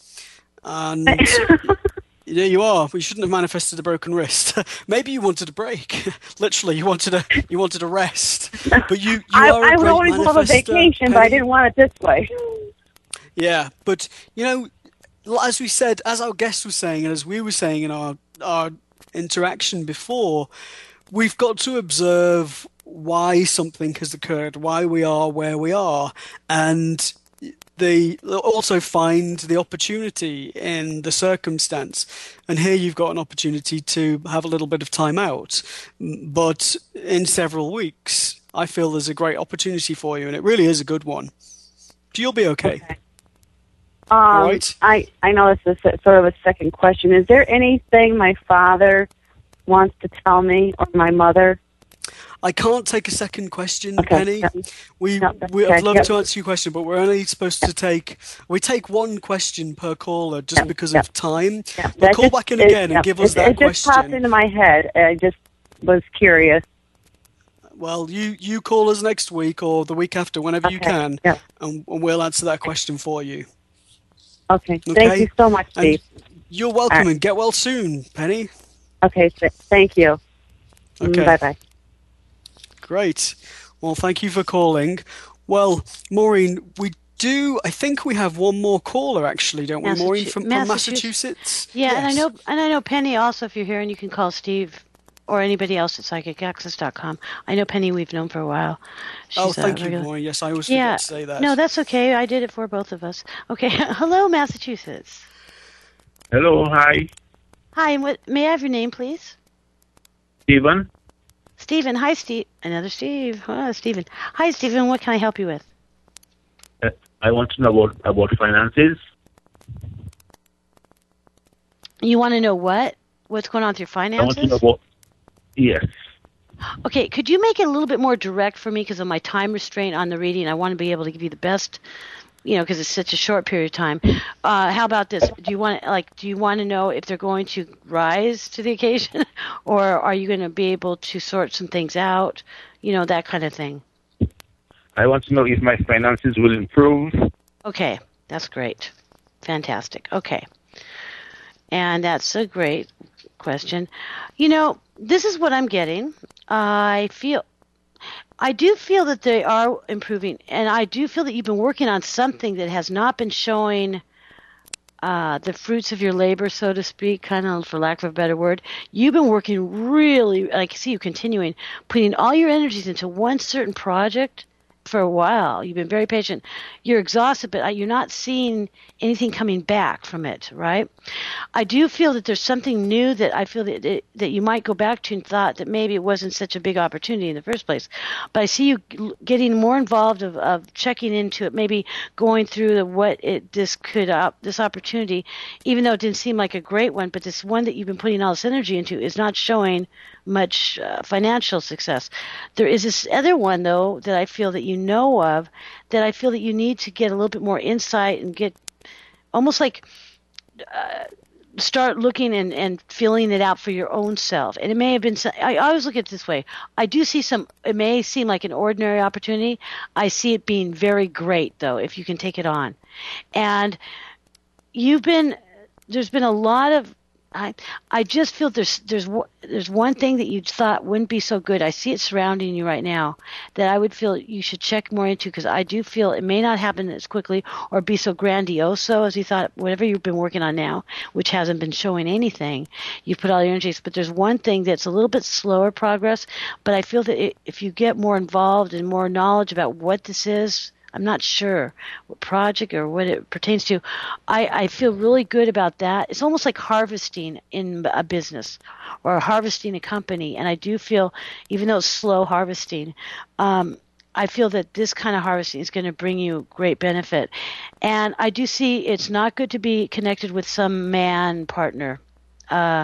and yeah, you are. We shouldn't have manifested a broken wrist. Maybe you wanted a break. Literally, you wanted a you wanted a rest. But you you I, are a I would great always love a manifester, vacation, but I Penny. didn't want it this way. Yeah, but you know, as we said, as our guest was saying, and as we were saying in our our interaction before, we've got to observe why something has occurred, why we are where we are, and they also find the opportunity in the circumstance. And here you've got an opportunity to have a little bit of time out, but in several weeks, I feel there's a great opportunity for you, and it really is a good one. You'll be okay. Okay. Um, Right. I, I know this is a- sort of a second question. Is there anything my father wants to tell me, or my mother? I can't take a second question, Okay, Penny. yep. We No, that's we okay, I'd love yep. to answer your question, but we're only supposed to take we take one question per caller just because yep. of time. Yeah, We'll that call just- back in it- again yeah, and give us it, that it just popped question. into my head. I just was curious. Well, you, you call us next week or the week after, whenever Okay. you can, Yeah. and, and we'll answer that question for you. Okay. Okay? Thank you so much, And Steve. you're welcome, All right. and get well soon, Penny. Okay. Th- thank you. Okay. Bye bye. Great. Well, thank you for calling. Well, Maureen, we do, I think we have one more caller, actually, don't we, Maureen, Massachu- from, from Massachusetts. Massachusetts? Yeah, and I Yes. know, and I know Penny also. If you're here, and you can call Steve or anybody else at psychic access dot com. I know Penny. We've known for a while. Oh, She's a thank you, regular- Maureen. Yes, I always Yeah. forget to say that. No, that's okay. I did it for both of us. Okay. Hello, Massachusetts. Hello, hi, Hi, and what? May I have your name, please? Stephen. Stephen. Hi, Steve. Another Steve. Oh, Stephen. Hi, Stephen. What can I help you with? Uh, I want to know about, about finances. You want to know what? What's going on with your I want finances? to know about, yes. Okay, could you make it a little bit more direct for me because of my time restraint on the reading? I want to be able to give you the best, you know, because it's such a short period of time. Uh, how about this? Do you want like do you want to know if they're going to rise to the occasion, or are you going to be able to sort some things out? You know, that kind of thing. I want to know if my finances will improve. Okay, that's great, fantastic. Okay, and that's a great question. You know, this is what I'm getting. I feel, I do feel that they are improving, and I do feel that you've been working on something that has not been showing uh, the fruits of your labor, so to speak, kind of for lack of a better word. You've been working really, I can see you continuing, putting all your energies into one certain project for a while. You've been very patient. You're exhausted, but you're not seeing anything coming back from it, right? I do feel that there's something new that I feel that that, that you might go back to and thought that maybe it wasn't such a big opportunity in the first place. But I see you getting more involved of, of checking into it, maybe going through the, what it this could uh, this opportunity, even though it didn't seem like a great one, but this one that you've been putting all this energy into is not showing much uh, financial success. There is this other one, though, that I feel that you know of, that I feel that you need to get a little bit more insight and get almost like uh, start looking and, and feeling it out for your own self. And it may have been, I always look at it this way. I do see some, it may seem like an ordinary opportunity. I see it being very great, though, if you can take it on. And you've been, there's been a lot of, I I just feel there's there's there's one thing that you thought wouldn't be so good. I see it surrounding you right now that I would feel you should check more into, because I do feel it may not happen as quickly or be so grandioso as you thought. Whatever you've been working on now, which hasn't been showing anything, you put all your energies. But there's one thing that's a little bit slower progress. But I feel that it, if you get more involved and more knowledge about what this is, I'm not sure what project or what it pertains to. I, I feel really good about that. It's almost like harvesting in a business or harvesting a company. And I do feel, even though it's slow harvesting, um, I feel that this kind of harvesting is going to bring you great benefit. And I do see it's not good to be connected with some man partner. Uh,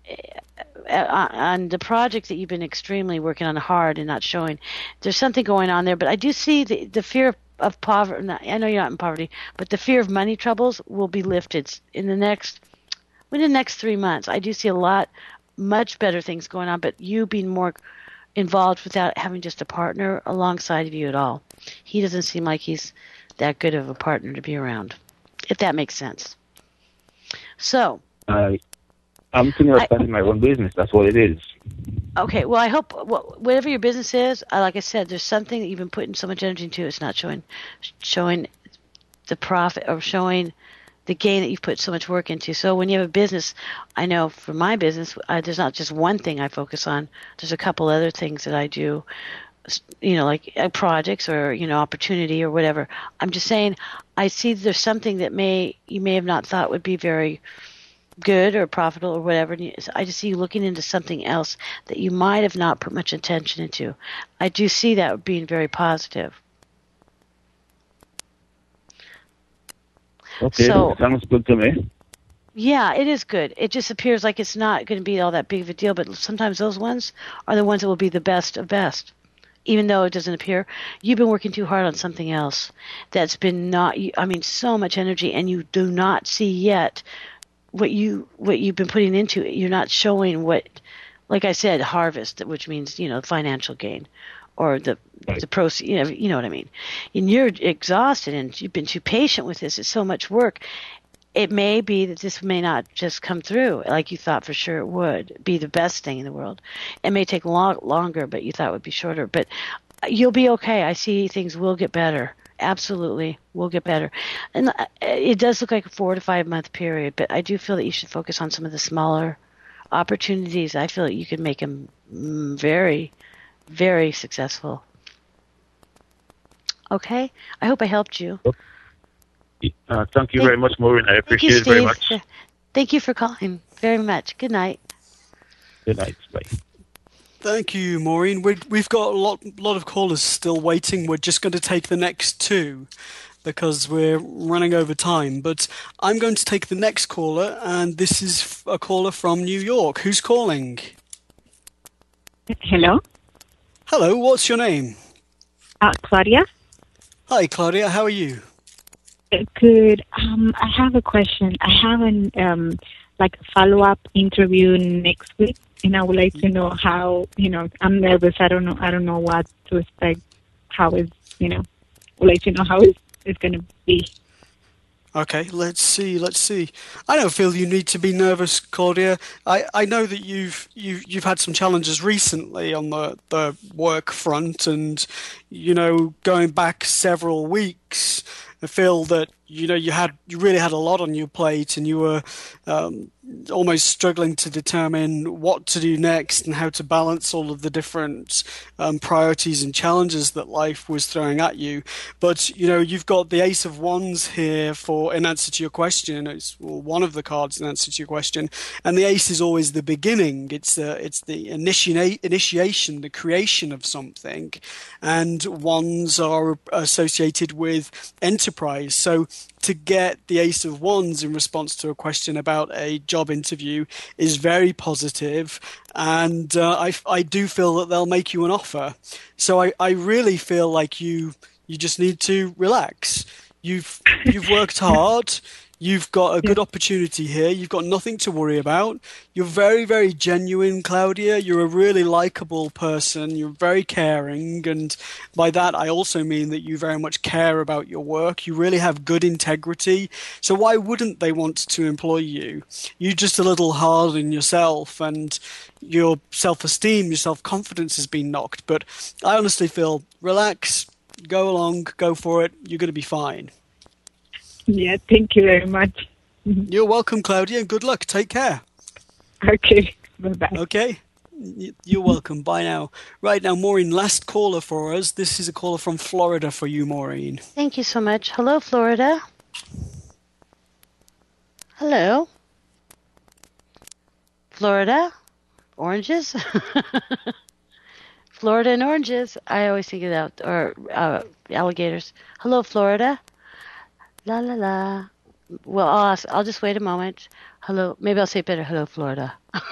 on the project that you've been extremely working on hard and not showing, there's something going on there. But I do see the, the fear of of poverty. I know you're not in poverty, but the fear of money troubles will be lifted in the next, within the next three months. I do see a lot, much better things going on, but you being more involved without having just a partner alongside of you at all. He doesn't seem like he's that good of a partner to be around, if that makes sense. So. I, I'm thinking of starting my own business. That's what it is. Okay, well, I hope whatever your business is, like I said, there's something that you've been putting so much energy into. It's not showing, showing the profit or showing the gain that you've put so much work into. So when you have a business, I know for my business, I, there's not just one thing I focus on. There's a couple other things that I do, you know, like uh, projects or, you know, opportunity or whatever. I'm just saying, I see there's something that may you may have not thought would be very good or profitable or whatever. I just see you looking into something else that you might have not put much attention into. I do see that being very positive. Okay, so, sounds good to me. Yeah, it is good. It just appears like it's not going to be all that big of a deal, but sometimes those ones are the ones that will be the best of best. Even though it doesn't appear, you've been working too hard on something else that's been not, I mean, so much energy, and you do not see yet what you what you've been putting into it. You're not showing what like I said, harvest, which means, you know, financial gain, or the the proceeds, you know, you know what I mean. And you're exhausted, and you've been too patient with this. It's so much work. It may be that this may not just come through like you thought for sure it would be the best thing in the world. It may take long, longer, but you thought it would be shorter. But you'll be okay. I see things will get better. Absolutely will get better. And it does look like a four to five month period, but I do feel that you should focus on some of the smaller opportunities. I feel that you can make them very, very successful. Okay? I hope I helped you. Uh, thank you thank, very much, Maureen. I appreciate you, it very much. Thank you for calling very much. Good night. Good night. Bye. Thank you, Maureen. We've, we've got a lot, lot of callers still waiting. We're just going to take the next two because we're running over time. But I'm going to take the next caller, and this is a caller from New York. Who's calling? Hello. Hello, what's your name? Uh, Claudia. Hi, Claudia. How are you? Good. Um, I have a question. I have an um, like a follow-up interview next week, and I would like to know how. You know, I'm nervous. I don't know. I don't know what to expect. How is you know? I would like to know how it's, it's going to be. Okay, let's see. Let's see. I don't feel you need to be nervous, Claudia. I, I know that you've you've you've had some challenges recently on the the work front, and you know, going back several weeks. I feel that you know you had you really had a lot on your plate, and you were um, almost struggling to determine what to do next and how to balance all of the different um, priorities and challenges that life was throwing at you. But you know you've got the Ace of Wands here for in answer to your question. It's well, one of the cards in answer to your question, and the Ace is always the beginning. It's the it's the initiate initiation, the creation of something, and Wands are associated with enterprise. Enterprise. So to get the Ace of Wands in response to a question about a job interview is very positive, and uh, I, I do feel that they'll make you an offer. So I, I really feel like you you just need to relax. You've you've worked hard. You've got a good opportunity here. You've got nothing to worry about. You're very, very genuine, Claudia. You're a really likable person. You're very caring. And by that, I also mean that you very much care about your work. You really have good integrity. So why wouldn't they want to employ you? You're just a little hard on yourself, and your self-esteem, your self-confidence has been knocked. But I honestly feel, relax, go along, go for it. You're going to be fine. Yeah, thank you very much. You're welcome, Claudia, and good luck. Take care. Okay, bye-bye. Okay, you're welcome. Bye now. Right now, Maureen, last caller for us. This is a caller from Florida for you, Maureen. Thank you so much. Hello, Florida. Hello. Florida? Oranges? Florida and oranges. I always think of that. Or uh, alligators. Hello, Florida. La la la. Well, I'll ask, I'll just wait a moment. Hello. Maybe I'll say it better. Hello, Florida.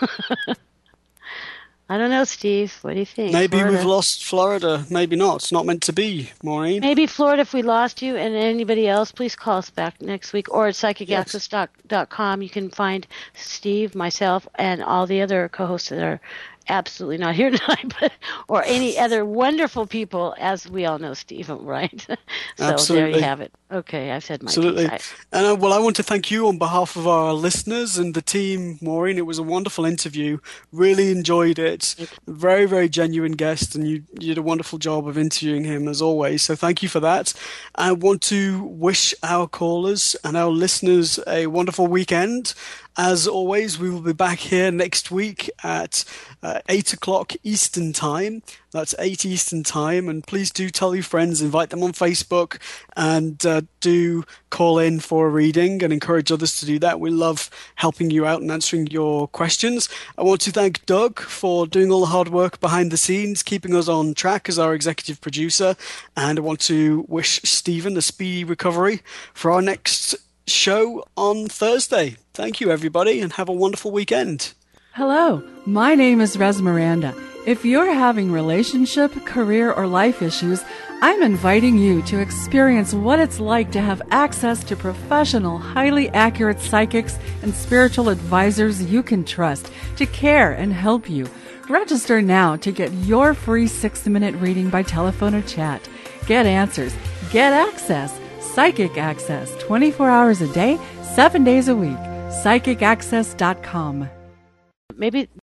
I don't know, Steve. What do you think? Maybe Florida. we've lost Florida. Maybe not. It's not meant to be, Maureen. Maybe Florida, if we lost you, and anybody else, please call us back next week. Or at psychic access dot com. You can find Steve, myself, and all the other co-hosts that are absolutely not here tonight, but or any other wonderful people, as we all know, Steve, right? So Absolutely. There you have it. Okay, I've said my Absolutely. piece. And uh, well, I want to thank you on behalf of our listeners and the team, Maureen. It was a wonderful interview. Really enjoyed it. Very, very genuine guest, and you, you did a wonderful job of interviewing him as always. So thank you for that. I want to wish our callers and our listeners a wonderful weekend. As always, we will be back here next week at uh, eight o'clock Eastern Time. That's eight Eastern Time. And please do tell your friends, invite them on Facebook, and uh, do call in for a reading and encourage others to do that. We love helping you out and answering your questions. I want to thank Doug for doing all the hard work behind the scenes, keeping us on track as our executive producer. And I want to wish Stephen a speedy recovery for our next show on Thursday. Thank you, everybody, and have a wonderful weekend. Hello, my name is Rez Miranda. If you're having relationship, career, or life issues, I'm inviting you to experience what it's like to have access to professional, highly accurate psychics and spiritual advisors you can trust to care and help you. Register now to get your free six-minute reading by telephone or chat. Get answers. Get access. Psychic Access, twenty-four hours a day, seven days a week. psychic access dot com. Maybe